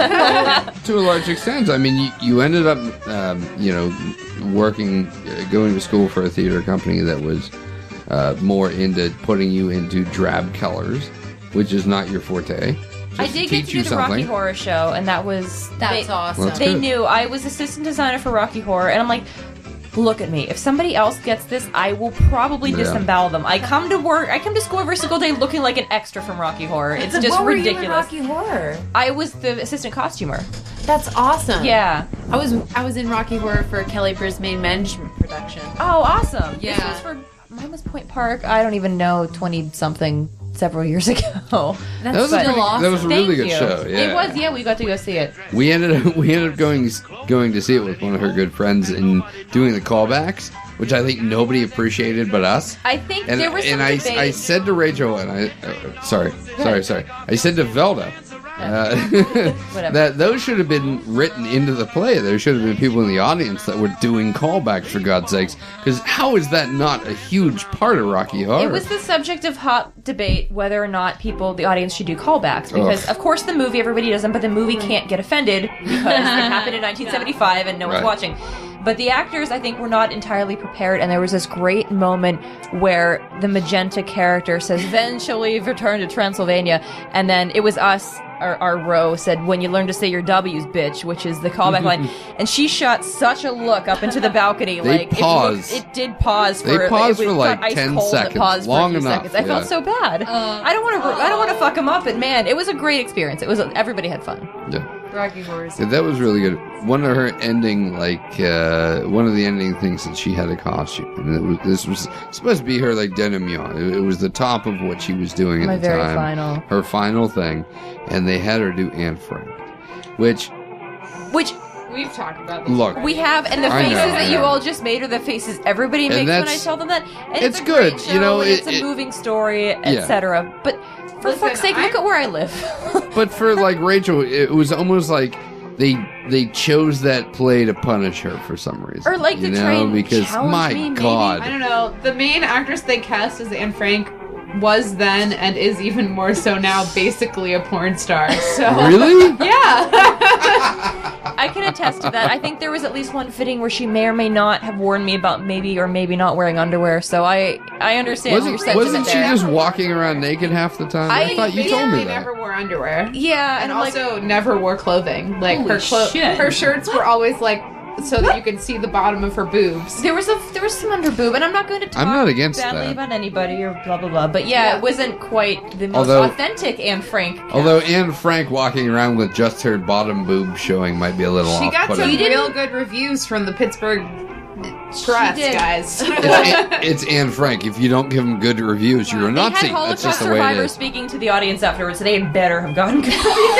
To a large extent. I mean, you, you ended up, um, you know, working, uh, going to school for a theater company that was uh, more into putting you into drab colors, which is not your forte. Just I did get to do the something. Rocky Horror Show, and that was That's they, awesome. Well, that's they good. knew I was assistant designer for Rocky Horror, and I'm like, look at me. If somebody else gets this, I will probably Yeah. disembowel them. I come to work, I come to school every single day looking like an extra from Rocky Horror. It's just what were ridiculous. you in Rocky Horror? I was the assistant costumer. That's awesome. Yeah. I was I was in Rocky Horror for Kelly Brisbane management production. Oh, awesome. Yeah. This was for, mine was Point Park, I don't even know, twenty-something, several years ago. That was a But- pretty- that was a really Thank good you. show, yeah. It was, yeah, we got to go see it. We ended up we ended up going going to see it with one of her good friends and doing the callbacks, which I think nobody appreciated but us. I think And, there was some and I, debate. I said to Rachel, and I, uh, sorry, sorry, sorry. I said to Velda uh, that those should have been written into the play. There should have been people in the audience that were doing callbacks, for God's sakes. Because how is that not a huge part of Rocky Horror? It was the subject of hot debate whether or not people, the audience, should do callbacks. Because, Ugh. of course, the movie, everybody does them, but the movie can't get offended because it happened in nineteen seventy-five and no one's Right. watching. But the actors, I think, were not entirely prepared, and there was this great moment where the magenta character says, "Then shall we return to Transylvania?" And then it was us, our, our row, said, "When you learn to say your W's, bitch," which is the callback line. And she shot such a look up into the balcony. They like, it paused. looked- It, did pause for They paused it was for, like, ice ten cold, it seconds. paused Long for a few enough, seconds. I felt yeah. so bad. I don't want to. I don't want to fuck them up, but man, it was a great experience. It was. Everybody had fun. Yeah. Rocky Horror. Yeah, that was really good. One of her ending, like, uh, one of the ending things that she had a costume. And it was, this was supposed to be her, like, denouement. It, it was the top of what she was doing at My the very time. final. Her final thing. And they had her do Anne Frank. Which, Which We've talked about this. Look, We have, and the I faces know, that I you know. all just made are the faces everybody And makes when I that's- tell them that. And it's it's, a good, great you show, know, and it- it's a it- moving story, Yeah. et cetera. But for Listen, fuck's sake, look I- at where I live. But for like Rachel, it was almost like they they chose that play to punish her for some reason, Or, like, you to know, try and because challenge my me, maybe. God, I don't know. The main actress they cast as Anne Frank was then and is even more so now basically a porn star. So Really? Yeah. I can attest to that. I think there was at least one fitting where she may or may not have warned me about maybe or maybe not wearing underwear. So I I understand your wasn't sentiment wasn't she there. just walking around naked half the time? I, I- thought you yeah, told me They that. never wore underwear. Yeah, and and, like- also never wore clothing. Like Holy her clo- shit. her shirts were always like so that you could see the bottom of her boobs. There was a there was some under boob, and I'm not going to talk I'm not against badly that. about anybody or blah blah blah. But yeah, Yeah. it wasn't quite the most Although- authentic Anne Frank. Although Anne Frank walking around with just her bottom boob showing might be a little She got some off-putting. real good reviews from the Pittsburgh press, did. guys. It's, Anne, it's Anne Frank. If you don't give them good reviews, you're a They Nazi. had That's Holocaust just the way it survivors is. speaking to the audience afterwards. They had better have gotten good.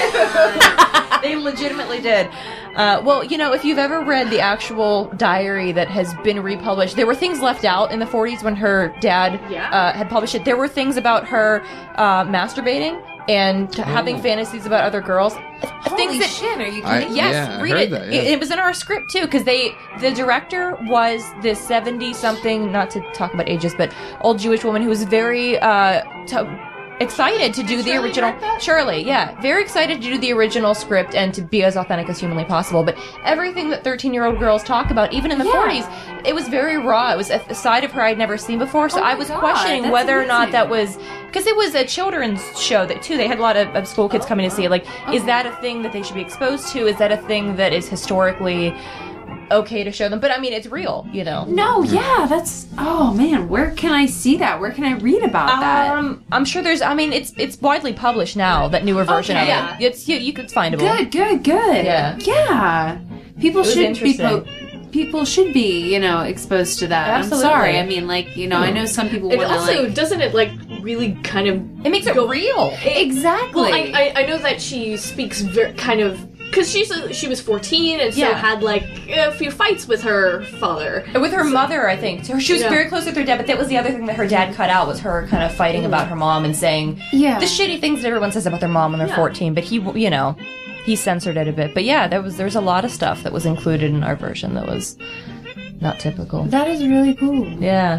They legitimately did. Uh, well, you know, if you've ever read the actual diary that has been republished, there were things left out in the forties when her dad Yeah. uh, had published it. There were things about her uh, masturbating and t- having Oh. fantasies about other girls. Holy things that, shit, are you I- kidding? Yes, yeah, I read heard it. that, yeah. it. It was in our script too, because they, the director was this seventy-something, not to talk about ages, but old Jewish woman who was very uh, t- excited to do the Shirley original. wrote that? Shirley, yeah, very excited to do the original script and to be as authentic as humanly possible. But everything that thirteen-year-old girls talk about, even in the Yeah. forties, it was very raw. It was a, a side of her I'd never seen before. So Oh I my was God, questioning that's whether or not amazing. that was because it was a children's show that too. They had a lot of, of school kids coming to see it. Like, is that a thing that they should be exposed to? Is that a thing that is historically okay to show them? But I mean, it's real, you know. No, yeah, that's. Oh man, where can I see that? Where can I read about that? Um, I'm sure there's. I mean, it's it's widely published now. That newer version Okay. of it. It's you, you could findable. Good, good, good. Yeah. yeah. People It was should be. Po- interesting. people should be, you know, exposed to that. Absolutely. I'm sorry. I mean, like, you know, I know some people And want to also, like. doesn't it like really kind of It makes it go- real. Exactly. Well, I, I I know that she speaks very kind of because she's a, she was fourteen and so Yeah. had like a few fights with her father. And with her mother, I think. So she was Yeah. very close with her dad, but that was the other thing that her dad cut out was her kind of fighting about her mom and saying Yeah. the shitty things that everyone says about their mom when they're Yeah. fourteen. But he, you know, he censored it a bit. But yeah, there was there was a lot of stuff that was included in our version that was not typical. That is really cool. Yeah,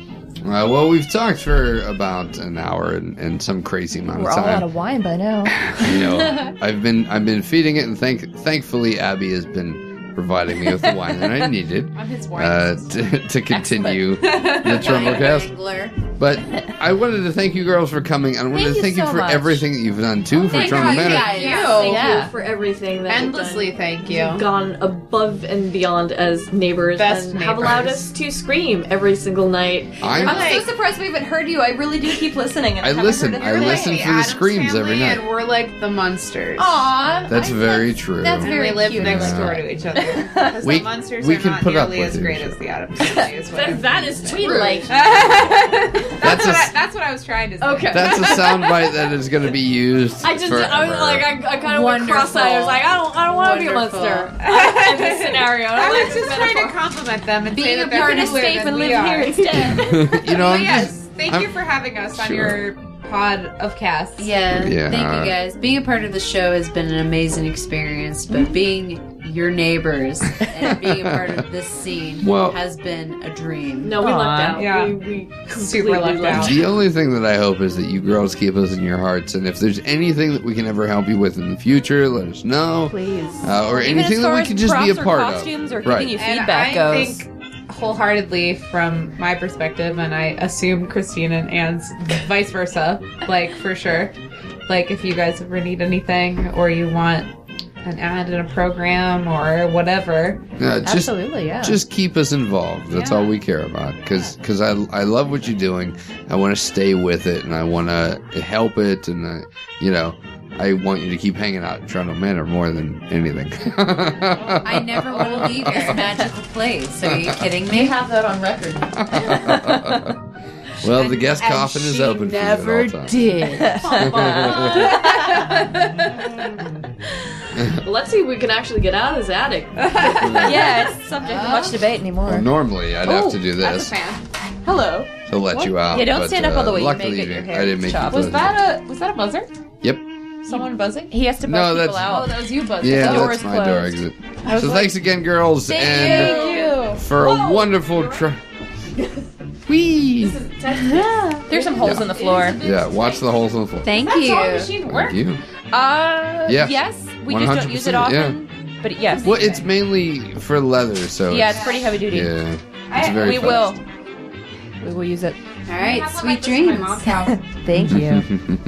Uh, well, we've talked for about an hour and, and some crazy amount we're of all time. out of wine by now. you know, I've been I've been feeding it, and thank thankfully Abby has been providing me with the wine that I needed I'm his wine uh, to, to continue the Trundlecast. Wrangler. But I wanted to thank you girls for coming. I wanted Thank to you thank you so for much. everything that you've done too for Thank Trundle you Manor. guys. Thank Yeah. you for everything that Endlessly you've done. thank you. You've gone above and beyond as neighbors Best and have allowed neighbors. us to scream every single night. I'm, I'm so surprised we haven't heard you. I really do keep listening. And I, I haven't listen. Heard I a thing. listen for the Addams screams every family, night. and we're like the Munsters. Aw, That's I- very true. That's And very we live cute. next Yeah. door to each other. Because We- the Munsters we are can not put up nearly with as it. great as the Addams family. Is what That, I'm that is saying. true. Like That's That's, a what I, s- that's what I was trying to say. Okay. That's a soundbite that is going to be used. I just forever. I was like I, I kind of went Wonderful. cross-eyed. I was like I don't I don't want to be a Wonderful. monster in this scenario. I like was this just trying to metaphor. compliment them and say Being a that they're part of cooler safe than and we live are. here instead. you know, Well, I'm yes, just. thank I'm- you for having us on Sure. your pod of casts. Yeah, Yeah. thank you guys. Being a part of the show has been an amazing experience, but being your neighbors and being a part of this scene Well- has been a dream. No, we Aw. lucked out. Yeah. We, we Super completely lucked out. The only thing that I hope is that you girls keep us in your hearts, and if there's anything that we can ever help you with in the future, let us know. Please. Uh, or Even anything as that far we as can just be a props or part costumes of. or giving Right. you And feedback I goes. think wholeheartedly from my perspective, and I assume Christine and Anne's vice versa, like for sure. Like if you guys ever need anything or you want an ad in a program or whatever. Uh, just, Absolutely, yeah. Just keep us involved. That's Yeah. all we care about. Because I, I love what you're doing. I want to stay with it, and I want to help it, and I, you know, I want you to keep hanging out at Trundle Manor more than anything. I never want to leave this magical place. Are you kidding me? You have that on record. Well, the guest And coffin is she open for you at never all times. did. Well, let's see if we can actually get out of this attic. Yeah, it's subject to much debate anymore. Well, normally I'd have to do this That's a fan. Hello. to let What? you out. Yeah, don't but, stand up all the uh, way. You Luckily, may get your hair I didn't make chopped. you Was buzz. that a was that a buzzer? Yep. Someone buzzing? He has to buzz No, people that's- out. Oh, that was you buzzing. Yeah, The door that's is my door closed. exit. I was So like- thanks again, girls, Thank and you. for a wonderful try. Whee! There's some holes Yeah. in the floor. Yeah, watch the holes in the floor. Thank That's you. how machine works. Thank you. Uh, Yeah. yes. We just don't use it one hundred often. But yes. Well, it's mainly for leather, so Yeah, it's pretty heavy duty. Yeah, it's very we fast. will. We will use it. All right, sweet dreams. Thank you.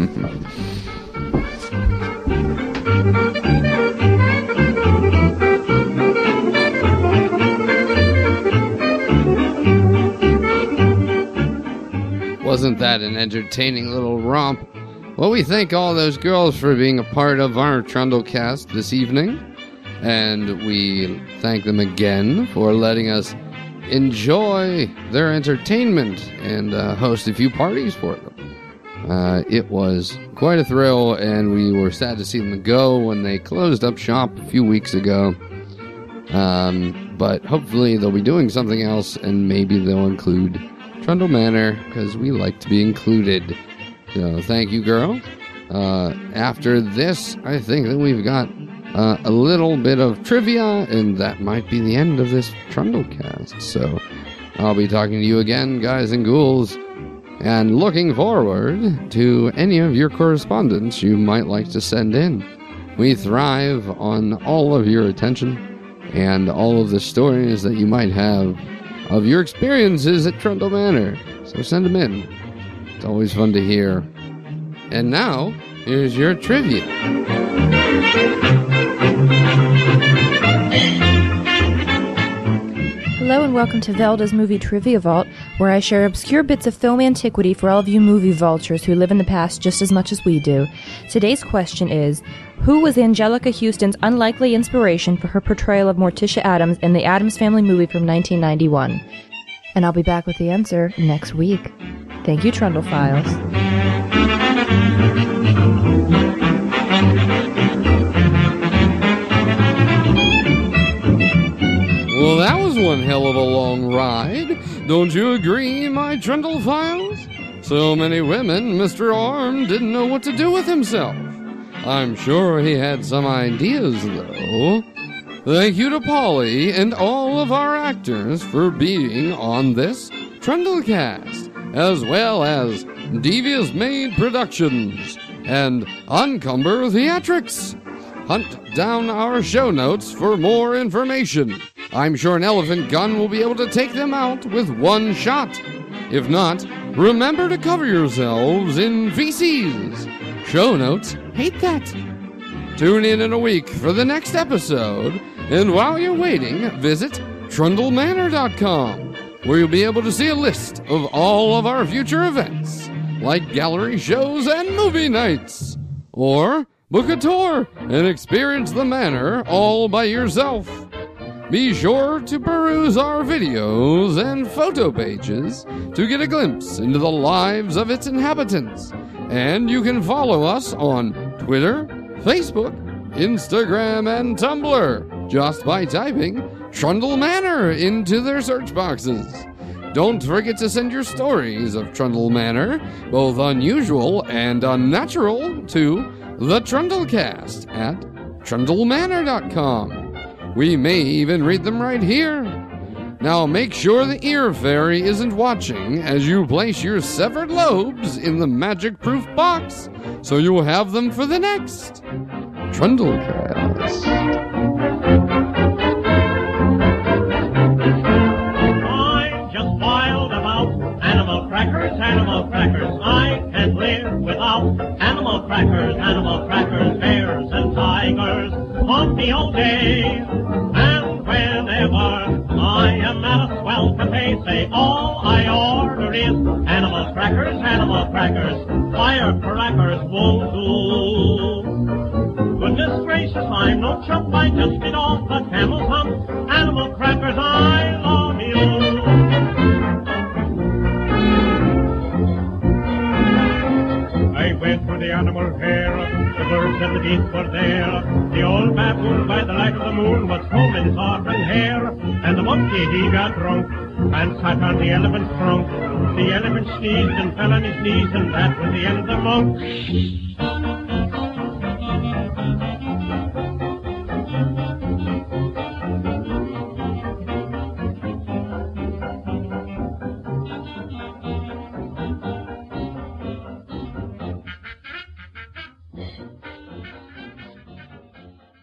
Wasn't that an entertaining little romp? Well, we thank all those girls for being a part of our Trundlecast this evening. And we thank them again for letting us enjoy their entertainment and uh, host a few parties for them. Uh, it was quite a thrill, and we were sad to see them go when they closed up shop a few weeks ago. Um, but hopefully they'll be doing something else, and maybe they'll include Trundle Manor, because we like to be included. So thank you, girl. Uh, after this, I think that we've got uh, a little bit of trivia, and that might be the end of this Trundlecast. So I'll be talking to you again, guys and ghouls, and looking forward to any of your correspondence you might like to send in. We thrive on all of your attention and all of the stories that you might have of your experiences at Trundle Manor. So send them in. It's always fun to hear. And now, here's your trivia. Hello and welcome to Velda's Movie Trivia Vault, where I share obscure bits of film antiquity for all of you movie vultures who live in the past just as much as we do. Today's question is, who was Angelica Houston's unlikely inspiration for her portrayal of Morticia Addams in the Addams Family movie from nineteen ninety-one? And I'll be back with the answer next week. Thank you, Trundle Files. Well, that was one hell of a long ride. Don't you agree, my Trundle Files? So many women, Mister Arm didn't know what to do with himself. I'm sure he had some ideas, though. Thank you to Polly and all of our actors for being on this Trundlecast, as well as Devious Maid Productions and Uncumber Theatrics. Hunt down our show notes for more information. I'm sure an elephant gun will be able to take them out with one shot. If not, remember to cover yourselves in feces. Show notes hate that. Tune in in a week for the next episode, and while you're waiting, visit trundle manor dot com, where you'll be able to see a list of all of our future events, like gallery shows and movie nights. Or book a tour and experience the manor all by yourself. Be sure to peruse our videos and photo pages to get a glimpse into the lives of its inhabitants. And you can follow us on Twitter, Facebook, Instagram, and Tumblr just by typing Trundle Manor into their search boxes. Don't forget to send your stories of Trundle Manor, both unusual and unnatural, to the Trundlecast at trundle manor dot com. We may even read them right here. Now make sure the ear fairy isn't watching as you place your severed lobes in the magic-proof box, so you'll have them for the next Trundlecast. I'm just wild about animal crackers, animal crackers. I can't live without animal crackers, animal crackers, bears and tigers. On the old day, and whenever I am at a swell cafe, say all I order is animal crackers, animal crackers, firecrackers won't do. Goodness gracious, I'm no chump, I just get off the camel's hump. Animal crackers, I love you. I went to the animal fair the birds and the beasts were there. The old baboon by the light of the moon was combing his auburn hair, and the monkey he got drunk and sat on the elephant's trunk. The elephant sneezed and fell on his knees, and that was the end of the monk.